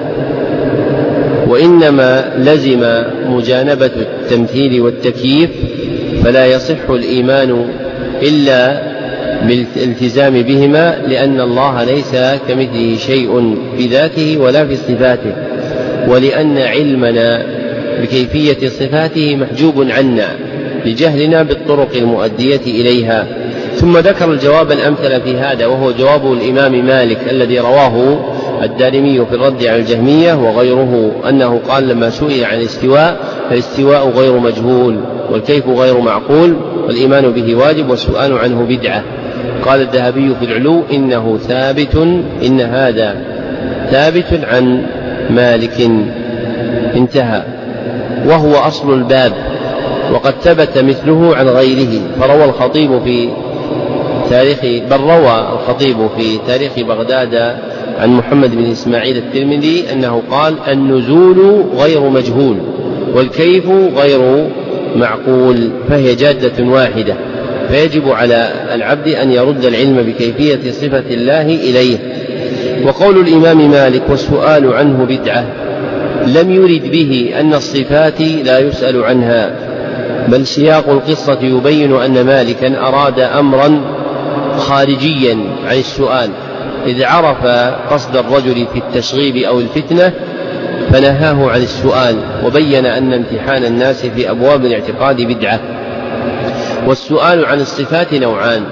وإنما لزم مجانبة التمثيل والتكييف فلا يصح الإيمان إلا بالالتزام بهما، لأن الله ليس كمثله شيء في ذاته ولا في صفاته، ولأن علمنا بكيفية صفاته محجوب عنا لجهلنا بالطرق المؤدية إليها. ثم ذكر الجواب الأمثل في هذا، وهو جواب الإمام مالك الذي رواه الدارمي في الرد على الجهمية وغيره، أنه قال لما سئل عن الاستواء: فالاستواء غير مجهول، والكيف غير معقول، والإيمان به واجب، والسؤال عنه بدعة. قال الذهبي في العلو: إنه ثابت، إن هذا ثابت عن مالك. انتهى. وهو أصل الباب، وقد ثبت مثله عن غيره. فروى الخطيب في تاريخ بل روى الخطيب في تاريخ بغداد عن محمد بن إسماعيل الترمذي أنه قال: النزول غير مجهول، والكيف غير معقول، فهي جادة واحدة، فيجب على العبد أن يرد العلم بكيفية صفة الله إليه. وقول الإمام مالك: والسؤال عنه بدعة، لم يرد به أن الصفات لا يسأل عنها، بل سياق القصة يبين أن مالكا أراد أمرا خارجيا عن السؤال، إذ عرف قصد الرجل في التشغيب أو الفتنة فنهاه عن السؤال، وبين أن امتحان الناس في أبواب الاعتقاد بدعة. والسؤال عن الصفات نوعان: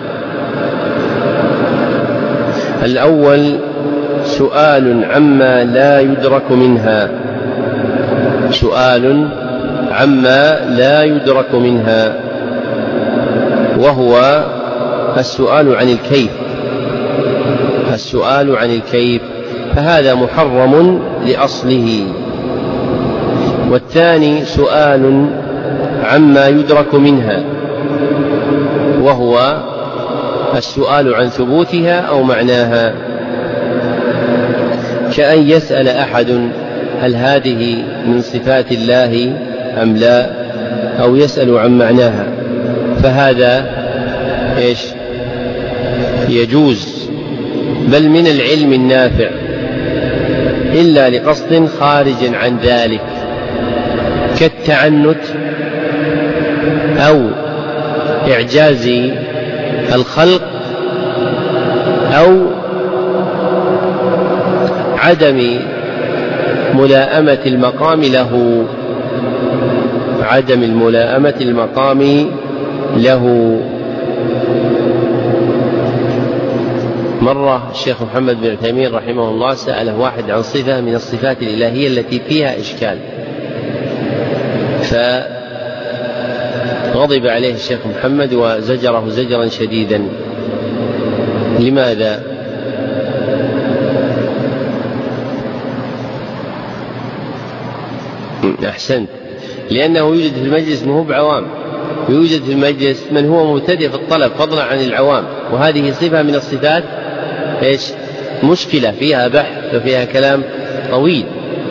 الأول سؤال عما لا يدرك منها، سؤال عما لا يدرك منها، وهو السؤال عن الكيف، السؤال عن الكيف، فهذا محرم لأصله. والثاني سؤال عما يدرك منها، وهو السؤال عن ثبوتها أو معناها، كأن يسأل أحد: هل هذه من صفات الله أم لا؟ أو يسأل عن معناها، فهذا إيش؟ يجوز، بل من العلم النافع، إلا لقصد خارج عن ذلك، كالتعنت أو إعجاز الخلق أو عدم ملائمة المقام له، عدم الملائمة المقام له. مرة الشيخ محمد بن عثيمين رحمه الله سأله واحد عن صفة من الصفات الإلهية التي فيها إشكال، فغضب عليه الشيخ محمد وزجره زجرا شديدا. لماذا؟ أحسنت، لأنه يوجد في المجلس من هو بعوام، يوجد في المجلس من هو مبتدئ في الطلب فضلا عن العوام، وهذه صفة من الصفات إيش؟ مشكلة، فيها بحث وفيها كلام طويل.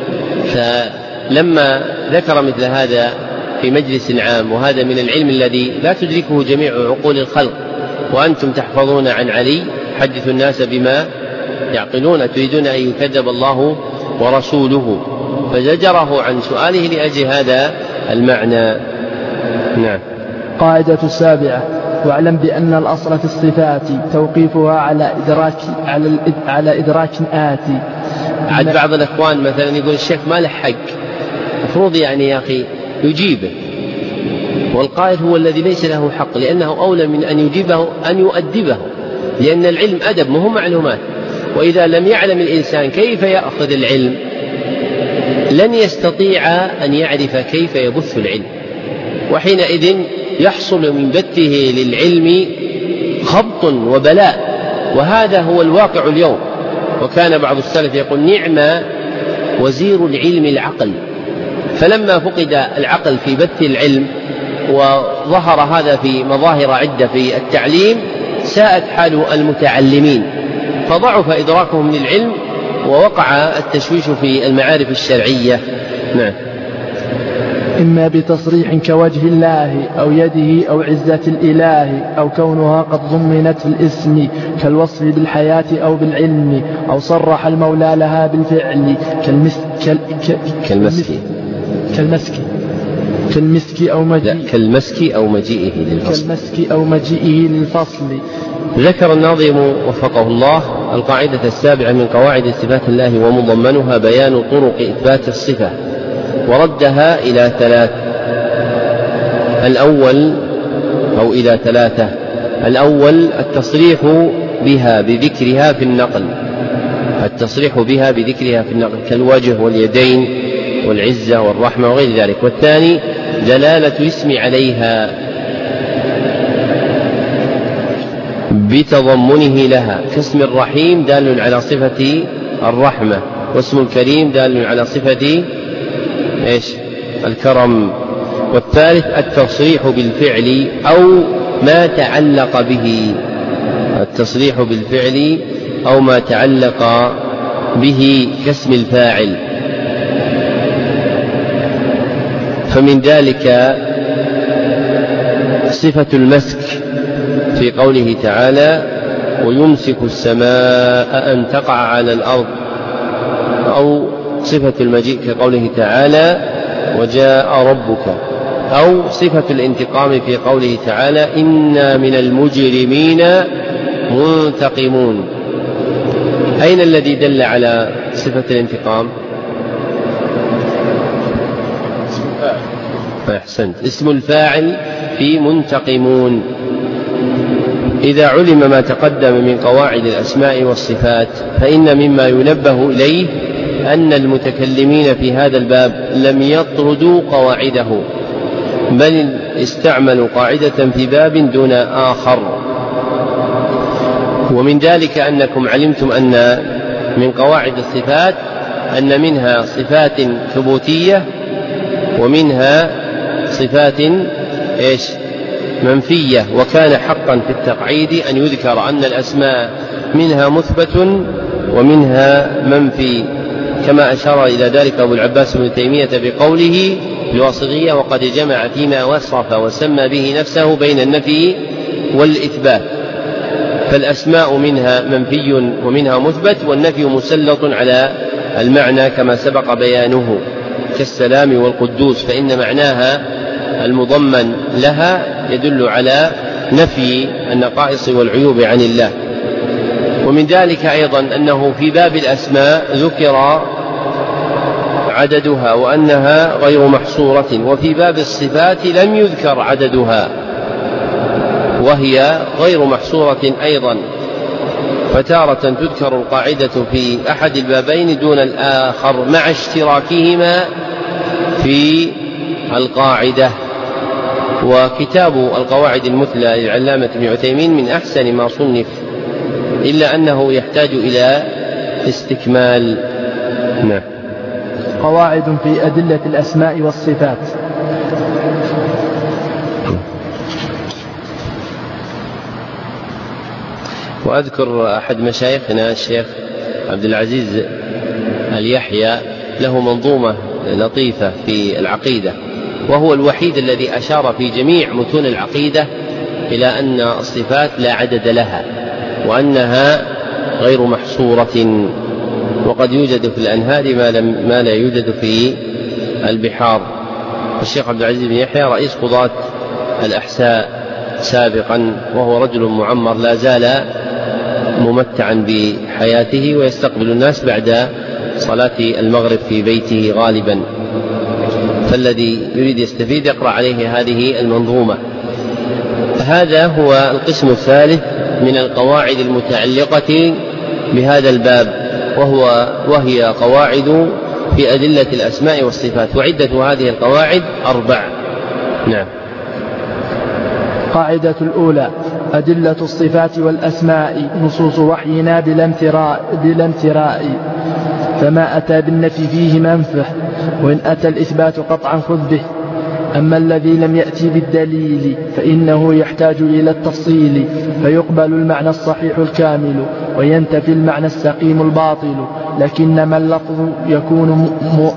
فلما ذكر مثل هذا في مجلس عام، وهذا من العلم الذي لا تدركه جميع عقول الخلق، وأنتم تحفظون عن علي: حدثوا الناس بما يعقلون، تريدون أن يكذب الله ورسوله، فزجره عن سؤاله لأجل هذا المعنى. نعم. قاعدة السابعة: واعلم بأن الأصل في الصفات توقيفها على إدراك على, على إدراك آتي. عاد بعض الأخوان مثلا يقول: الشيخ ما له حق، مفروض يعني يا أخي يجيبه، والقائل هو الذي ليس له حق، لأنه أولى من أن يجيبه أن يؤدبه، لأن العلم أدب مهم معلومات. وإذا لم يعلم الإنسان كيف يأخذ العلم لن يستطيع أن يعرف كيف يبث العلم، وحينئذ يحصل من بثه للعلم خبط وبلاء، وهذا هو الواقع اليوم. وكان بعض السلف يقول: نعم وزير العلم العقل. فلما فقد العقل في بث العلم وظهر هذا في مظاهر عدة في التعليم ساءت حال المتعلمين، فضعف إدراكهم للعلم ووقع التشويش في المعارف الشرعية. نعم. إما بتصريح كوجه الله أو يده أو عزة الإله، أو كونها قد ضمنت في الاسم كالوصف بالحياة أو بالعلم، أو صرح المولى لها بالفعل كالمسك كالمسك كالمسك كالمسك أو مجيئه كالمسك أو مجيئه للفصل كالمسك أو مجيئه للفصل. ذكر الناظم وفقه الله القاعدة السابعة من قواعد صفات الله ومضمنها بيان طرق إثبات الصفة، وردها إلى ثلاث. الأول أو إلى ثلاثة. الأول التصريح بها بذكرها في النقل، التصريح بها بذكرها في النقل كالوجه واليدين والعزة والرحمة وغير ذلك. والثاني دلالة اسم عليها بتضمنه لها، كاسم الرحيم دال على صفة الرحمة، واسم الكريم دال على صفة إيش؟ الكرم. والثالث التصريح بالفعل أو ما تعلق به، التصريح بالفعل أو ما تعلق به كاسم الفاعل. فمن ذلك صفة المسك في قوله تعالى: ويمسك السماء أن تقع على الأرض، أو صفة المجيء كقوله تعالى: وجاء ربك، أو صفة الانتقام في قوله تعالى: إنا من المجرمين منتقمون. أين الذي دل على صفة الانتقام؟ أحسنت، اسم الفاعل في منتقمون. إذا علم ما تقدم من قواعد الأسماء والصفات فإن مما ينبه إليه أن المتكلمين في هذا الباب لم يطردوا قواعده، بل استعملوا قاعدة في باب دون آخر. ومن ذلك أنكم علمتم أن من قواعد الصفات أن منها صفات ثبوتية ومنها صفات إيش؟ منفية. وكان حقا في التقعيد أن يذكر أن الأسماء منها مثبت ومنها منفي، كما أشار إلى ذلك أبو العباس بن تيمية بقوله الواسطية: وقد جمع فيما وصف وسمى به نفسه بين النفي والإثبات. فالأسماء منها منفي ومنها مثبت، والنفي مسلط على المعنى كما سبق بيانه، كالسلام والقدوس، فإن معناها المضمن لها يدل على نفي النقائص والعيوب عن الله. ومن ذلك أيضا أنه في باب الأسماء ذكر عددها وأنها غير محصورة، وفي باب الصفات لم يذكر عددها وهي غير محصورة أيضا. فتارة تذكر القاعدة في أحد البابين دون الآخر مع اشتراكهما في القاعدة. وكتاب القواعد المثلى للعلامة ابن عثيمين من أحسن ما صنف، إلا أنه يحتاج إلى استكمال. نعم. قواعد في أدلة الأسماء والصفات. وأذكر أحد مشايخنا الشيخ عبد العزيز اليحيى له منظومة لطيفة في العقيدة، وهو الوحيد الذي أشار في جميع متون العقيدة إلى أن الصفات لا عدد لها وأنها غير محصورة، وقد يوجد في الأنهار ما, لم ما لا يوجد في البحار. الشيخ عبد العزيز بن يحيى رئيس قضاة الأحساء سابقا، وهو رجل معمر لا زال ممتعا بحياته ويستقبل الناس بعد صلاة المغرب في بيته غالبا. فالذي يريد يستفيد يقرأ عليه هذه المنظومة. هذا هو القسم الثالث من القواعد المتعلقة بهذا الباب، وهو وهي قواعد في أدلة الأسماء والصفات، وعدة هذه القواعد أربع. نعم. قاعدة الأولى: أدلة الصفات والأسماء نصوص وحينا بلا امتراء, بلا امتراء فما أتى بالنفي فيه منفه، وإن أتى الإثبات قطعا خذ به. أما الذي لم يأتي بالدليل فإنه يحتاج إلى التفصيل، فيقبل المعنى الصحيح الكامل وينتفي المعنى السقيم الباطل، لكنما اللفظ يكون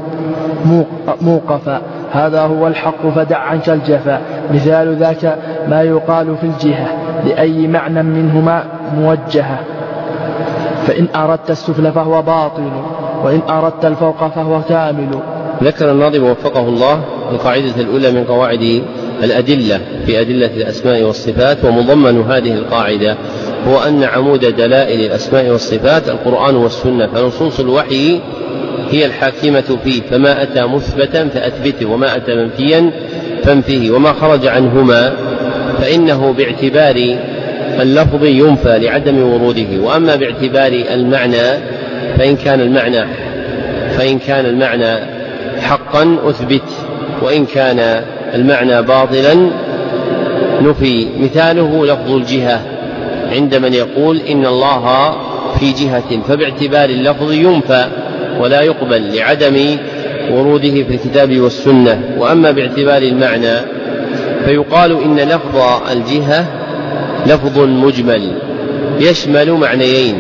موقفا، هذا هو الحق فدع عنك الجفا. مثال ذاك ما يقال في الجهة لأي معنى منهما موجهة، فإن أردت السفل فهو باطل، وإن أردت الفوق فهو كامل. ذكر الناظم وفقه الله القاعدة الأولى من قواعد الأدلة في أدلة الأسماء والصفات، ومضمن هذه القاعدة هو أن عمود دلائل الأسماء والصفات القرآن والسنة، فنصوص الوحي هي الحاكمة فيه، فما أتى مثبتا فأثبته، وما أتى منفيا فانفيه، وما خرج عنهما فإنه باعتبار اللفظ ينفى لعدم وروده، وأما باعتبار المعنى فإن كان المعنى فإن كان المعنى حقا أثبت، وإن كان المعنى باطلا نفي. مثاله لفظ الجهة عند من يقول إن الله في جهة، فباعتبار اللفظ ينفى ولا يقبل لعدم وروده في الكتاب والسنة. وأما باعتبار المعنى فيقال إن لفظ الجهة لفظ مجمل يشمل معنيين،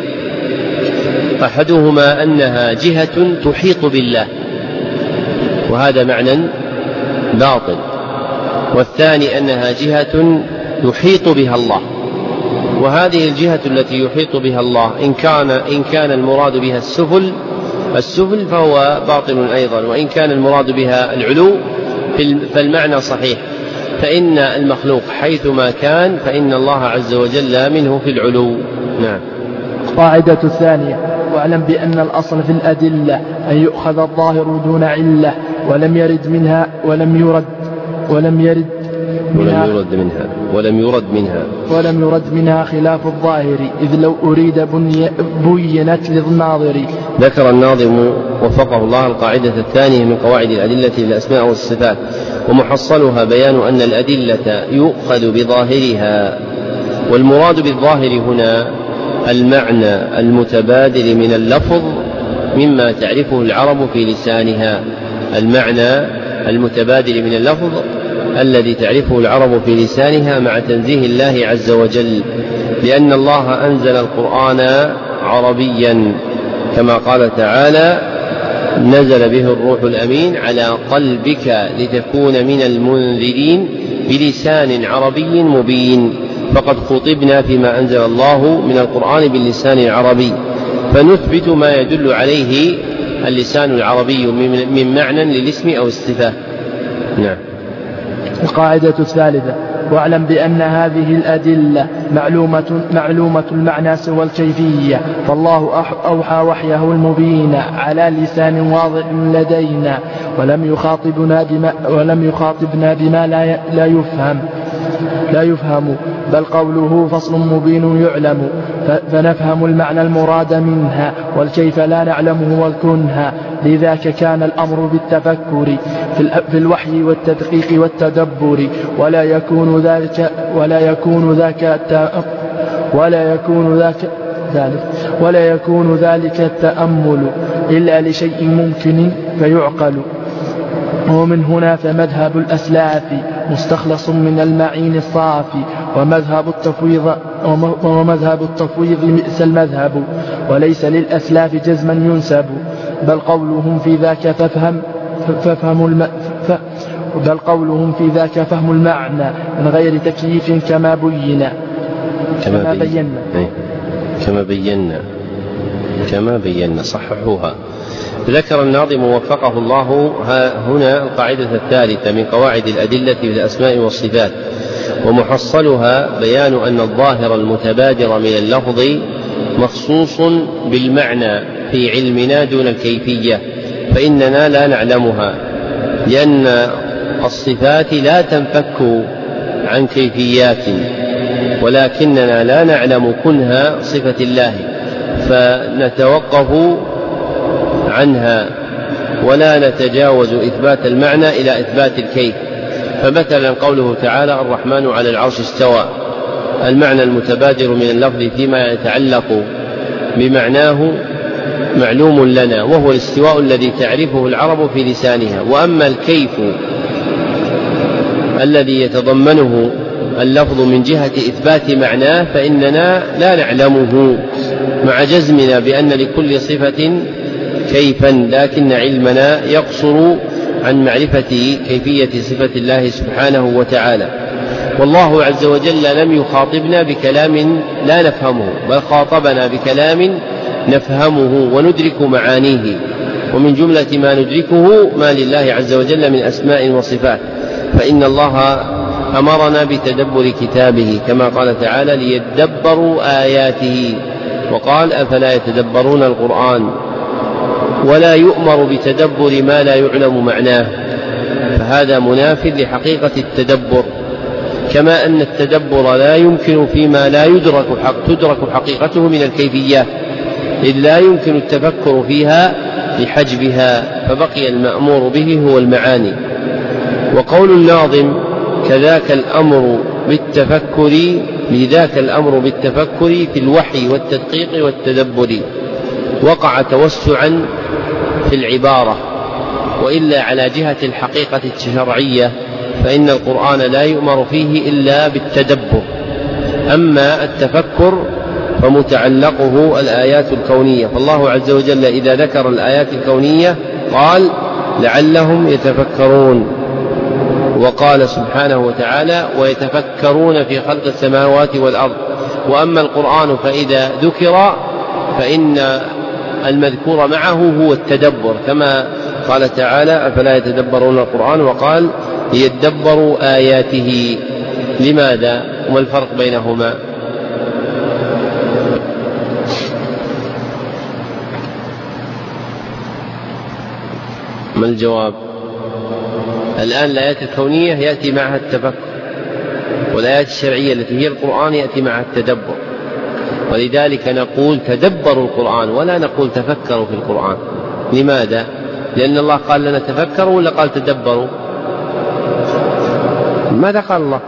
أحدهما أنها جهة تحيط بالله وهذا معنى باطل، والثاني أنها جهة يحيط بها الله، وهذه الجهة التي يحيط بها الله إن كان إن كان المراد بها السفل السفل فهو باطل أيضا، وإن كان المراد بها العلو فالمعنى صحيح، فإن المخلوق حيثما كان فإن الله عز وجل منه في العلو. نعم. قاعدة الثانية: واعلم بأن الأصل في الأدلة أن يؤخذ الظاهر دون علة، ولم يرد منها ولم يرد ولم يرد منها ولم يرد منها ولم يرد منها ولم يرد منها خلاف الظاهر، إذ لو أريد بني بينت للناظر. ذكر الناظم وفقه الله القاعدة الثانية من قواعد الأدلة للأسماء والصفات، ومحصلها بيان أن الأدلة يؤخذ بظاهرها، والمراد بالظاهر هنا المعنى المتبادل من اللفظ مما تعرفه العرب في لسانها، المعنى المتبادل من اللفظ الذي تعرفه العرب في لسانها مع تنزيه الله عز وجل، لأن الله أنزل القرآن عربيا كما قال تعالى: نزل به الروح الأمين على قلبك لتكون من المنذرين بلسان عربي مبين. فقد خطبنا فيما أنزل الله من القرآن باللسان العربي، فنثبت ما يدل عليه اللسان العربي من معنى للاسم أو الصفة. نعم. القاعدة الثالثة: واعلم بأن هذه الأدلة معلومة, معلومة المعنى سوى الكيفية، فالله أوحى وحيه المبين على لسان واضح لدينا، ولم يخاطبنا بما, ولم يخاطبنا بما لا, لا يفهم لا يفهم بل قوله فصل مبين يعلم، فنفهم المعنى المراد منها، والكيف لا نعلمه والكنها. لذاك كان الأمر بالتفكر في الوحي والتدقيق والتدبر، ولا يكون ذلك ولا يكون ذاك ولا يكون ذاك ذلك ولا يكون ذلك التأمل إلا لشيء ممكن فيعقل. ومن هنا فمذهب الأسلاف مستخلص من المعين الصافي، ومذهب التفويض ومذهب التفويض مئس المذهب، وليس للأسلاف جزما ينسب، بل قولهم في ذاك فافهم فافهم الم... ف... بل قولهم في ذاك فهم المعنى من غير تكييف كما بينا كما, كما بينا كما بينا كما بينا صححوها. ذكر الناظم وفقه الله هنا القاعدة الثالثة من قواعد الأدلة في الأسماء والصفات، ومحصلها بيان أن الظاهر المتبادر من اللفظ مخصوص بالمعنى في علمنا دون الكيفية، فإننا لا نعلمها، لأن الصفات لا تنفك عن كيفيات، ولكننا لا نعلم كنها صفة الله فنتوقف عنها ولا نتجاوز إثبات المعنى إلى إثبات الكيف. فمثلا قوله تعالى الرحمن على العرش استوى، المعنى المتبادر من اللفظ فيما يتعلق بمعناه معلوم لنا، وهو الاستواء الذي تعرفه العرب في لسانها. وأما الكيف الذي يتضمنه اللفظ من جهة إثبات معناه فإننا لا نعلمه، مع جزمنا بأن لكل صفة كيفا، لكن علمنا يقصر عن معرفة كيفية صفة الله سبحانه وتعالى. والله عز وجل لم يخاطبنا بكلام لا نفهمه، بل خاطبنا بكلام نفهمه وندرك معانيه، ومن جملة ما ندركه ما لله عز وجل من أسماء وصفات. فإن الله أمرنا بتدبر كتابه كما قال تعالى ليدبروا آياته، وقال أفلا يتدبرون القرآن، ولا يؤمر بتدبر ما لا يعلم معناه، فهذا مناف لحقيقة التدبر. كما أن التدبر لا يمكن فيما لا يدرك حق تدرك حقيقته من الكيفيات، إذ لا يمكن التفكر فيها لحجبها، فبقي المأمور به هو المعاني. وقول الناظم كذاك الأمر بالتفكر، لذاك الأمر بالتفكر في الوحي والتدقيق والتدبر، وقع توسعا في العبارة، وإلا على جهة الحقيقة الشرعية فإن القرآن لا يؤمر فيه إلا بالتدبر. أما التفكر فمتعلقه الآيات الكونية، فالله عز وجل إذا ذكر الآيات الكونية قال لعلهم يتفكرون، وقال سبحانه وتعالى ويتفكرون في خلق السماوات والأرض. وأما القرآن فإذا ذكر فإن المذكور معه هو التدبر، كما قال تعالى أفلا يتدبرون القرآن، وقال ليدبروا آياته. لماذا؟ وما الفرق بينهما؟ ما الجواب؟ الآن الآيات الكونية يأتي معها التفكر، والآيات الشرعية التي هي القرآن يأتي معها التدبر، ولذلك نقول تدبروا القرآن ولا نقول تفكروا في القرآن. لماذا؟ لأن الله قال لنا تفكروا ولا قال تدبروا؟ ماذا قال الله؟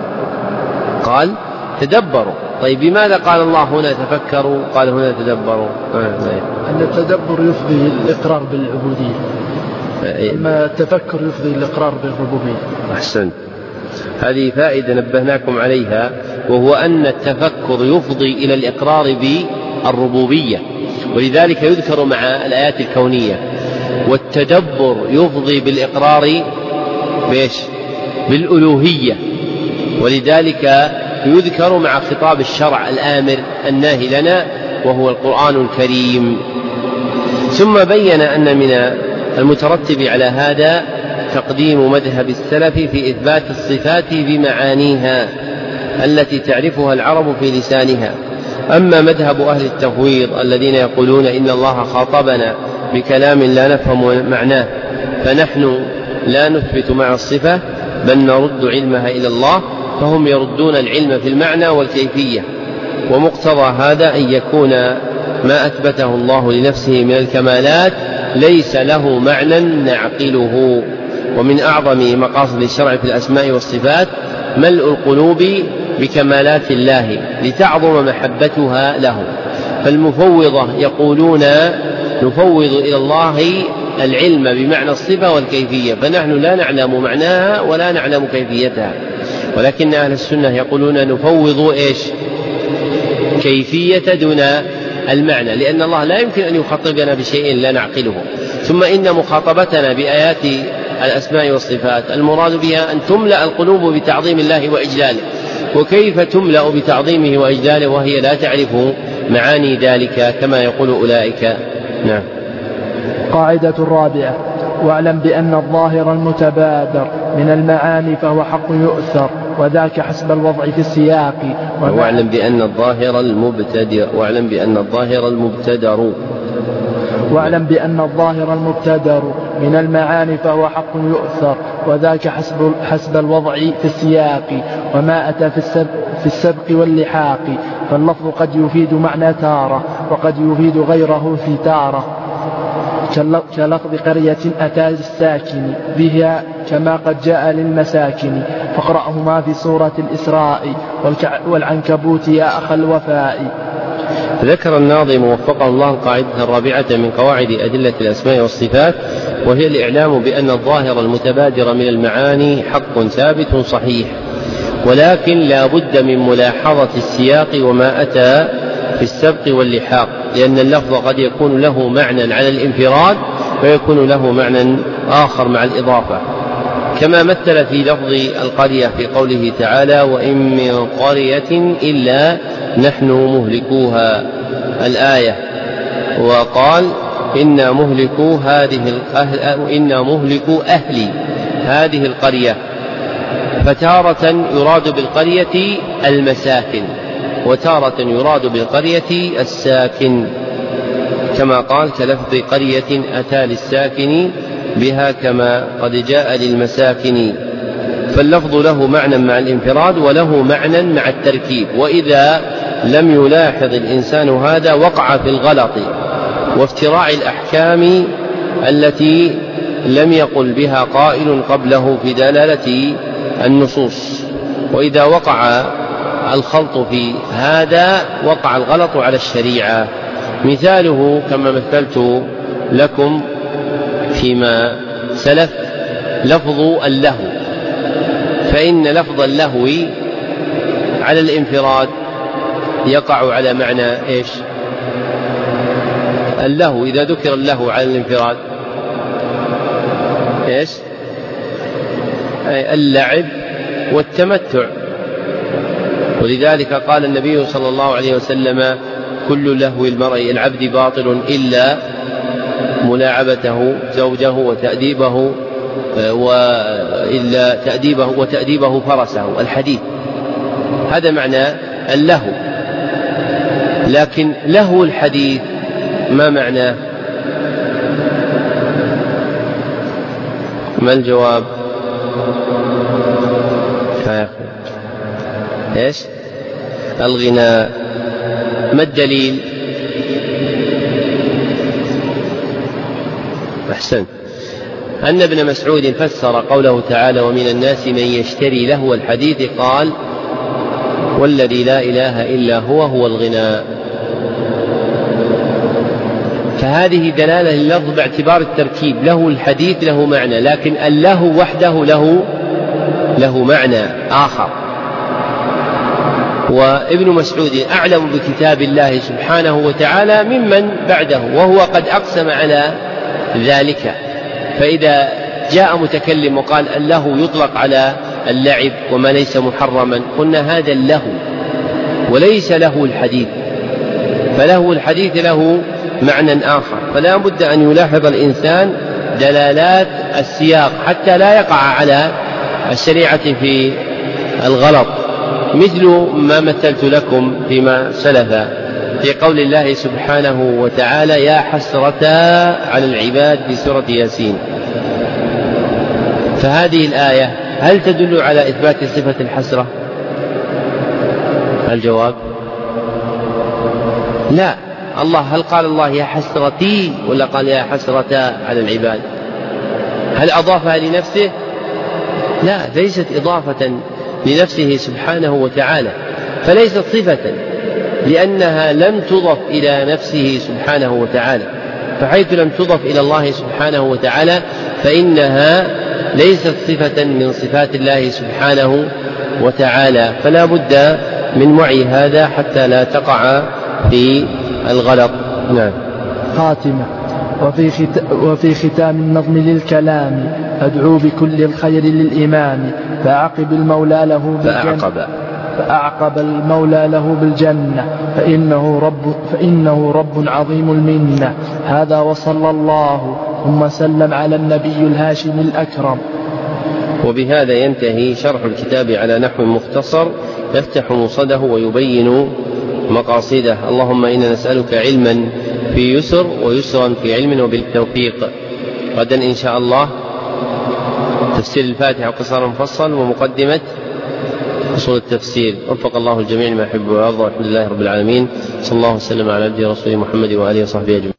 قال تدبروا. طيب بماذا قال الله هنا تفكروا قال هنا تدبروا؟ أن التدبر يفضي الإقرار بالعبودية، أما التفكر يفضي الإقرار بالربوبية. أحسنت، هذه فائدة نبهناكم عليها، وهو أن التفكر يفضي إلى الإقرار بالربوبية، ولذلك يذكر مع الآيات الكونية، والتدبر يفضي بالإقرار بإيش؟ بالألوهية، ولذلك يذكر مع خطاب الشرع الآمر الناهي لنا وهو القرآن الكريم. ثم بين أن من المترتب على هذا تقديم مذهب السلف في إثبات الصفات بمعانيها التي تعرفها العرب في لسانها. أما مذهب أهل التفويض الذين يقولون إن الله خاطبنا بكلام لا نفهم معناه فنحن لا نثبت مع الصفة بل نرد علمها إلى الله، فهم يردون العلم في المعنى والكيفية، ومقتضى هذا أن يكون ما أثبته الله لنفسه من الكمالات ليس له معنى نعقله. ومن أعظم مقاصد الشرع في الأسماء والصفات ملء القلوب بكمالات الله لتعظم محبتها له. فالمفوضة يقولون نفوض إلى الله العلم بمعنى الصفة والكيفية، فنحن لا نعلم معناها ولا نعلم كيفيتها، ولكن أهل السنة يقولون نفوض إيش؟ كيفية دون المعنى، لأن الله لا يمكن أن يخاطبنا بشيء لا نعقله. ثم إن مخاطبتنا بآيات الأسماء والصفات المراد بها أن تملأ القلوب بتعظيم الله وإجلاله، وكيف تملأ بتعظيمه وإجلاله وهي لا تعرف معاني ذلك كما يقول أولئك. نعم. قاعدة الرابعة: واعلم بأن الظاهر المتبادر من المعاني فهو حق يؤثر، وذاك حسب الوضع في السياق. واعلم بأن الظاهر المبتدر واعلم بأن الظاهر المبتدر واعلم بأن الظاهر المبتدر من المعاني فهو حق يؤثر، وذاك حسب, حسب الوضع في السياق، وما أتى في السبق, في السبق واللحاق. فاللفظ قد يفيد معنى تارة، وقد يفيد غيره في تارة، كلفظ قرية أتى الساكن بها كما قد جاء للمساكن. فاقرأهما في سورة الإسراء والعنكبوت يا أخ الوفاء. ذكر الناظم وفقه الله القاعدة الرابعة من قواعد أدلة الأسماء والصفات، وهي الإعلام بأن الظاهر المتبادر من المعاني حق ثابت صحيح، ولكن لا بد من ملاحظة السياق وما أتى في السبق واللحاق، لأن اللفظ قد يكون له معنى على الانفراد ويكون له معنى آخر مع الإضافة، كما مثل في لفظ القرية في قوله تعالى وإن من قرية إلا نحن مهلكوها الآية، وقال إنا مهلكو هذه إنا مهلكو أهل هذه القرية. فتارة يراد بالقرية المساكن، وتارة يراد بالقرية الساكن، كما قال كلفظ قرية أتى للساكن بها كما قد جاء للمساكن. فاللفظ له معنى مع الانفراد وله معنى مع التركيب، وإذا لم يلاحظ الإنسان هذا وقع في الغلط وافتراع الأحكام التي لم يقل بها قائل قبله في دلالة النصوص. وإذا وقع الخلط في هذا وقع الغلط على الشريعة. مثاله كما مثلت لكم فيما سلف لفظ اللهو، فإن لفظ اللهو على الانفراد يقع على معنى إيش؟ اللهو إذا ذكر اللهو على الانفراد إيش؟ اللعب والتمتع. ولذلك قال النبي صلى الله عليه وسلم كل لهو المرء العبد باطل إلا ملاعبته زوجه وتأديبه وإلا تأديبه وتأديبه فرسه، الحديث. هذا معنى اللهو. لكن لهو الحديث ما معناه؟ ما الجواب؟ ايش؟ الغناء. ما الدليل؟ أحسن. أن ابن مسعود فسر قوله تعالى ومن الناس من يشتري لهو الحديث قال والذي لا إله إلا هو هو الغناء. فهذه دلالة لللفظ باعتبار التركيب، له الحديث له معنى، لكن اللهو وحده له له معنى آخر. وابن مسعود أعلم بكتاب الله سبحانه وتعالى ممن بعده، وهو قد أقسم على ذلك. فإذا جاء متكلم وقال اللهو يطلق على اللعب وما ليس محرما، قلنا هذا اللهو وليس له الحديث، فله الحديث له معنى آخر. فلا بد أن يلاحظ الإنسان دلالات السياق حتى لا يقع على الشريعة في الغلط، مثل ما مثلت لكم فيما سلف في قول الله سبحانه وتعالى يا حسرة على العباد في سورة ياسين. فهذه الآية هل تدل على إثبات صفة الحسرة؟ الجواب لا. الله هل قال الله يا حسرتي ولا قال يا حسرة على العباد؟ هل أضافها لنفسه؟ لا، ليست إضافة لنفسه سبحانه وتعالى، فليست صفة لأنها لم تضف إلى نفسه سبحانه وتعالى. فحيث لم تضف إلى الله سبحانه وتعالى فإنها ليست صفة من صفات الله سبحانه وتعالى. فلا بد من وعي هذا حتى لا تقع في الغلط. نعم. خاتمة. وفي, خت... وفي ختام النظم للكلام أدعو بكل الخير للإمام فأعقب المولى له بالجنة فأعقب. فأعقب المولى له بالجنة فإنه رب, فإنه رب عظيم المنة. هذا وصلى الله ثم سلم على النبي الهاشم الأكرم. وبهذا ينتهي شرح الكتاب على نحو مختصر يفتح مصده ويبين مقاصده. اللهم إنا نسألك علما في يسر ويسرا في علم وبالتوفيق. غدا إن شاء الله تفسير الفاتحة قصار مفصل ومقدمة أصول التفسير. وفق الله الجميع ما يحب ويرضى. الحمد لله رب العالمين، صلى الله وسلم على عبده ورسوله محمد وآله وصحبه أجمعين.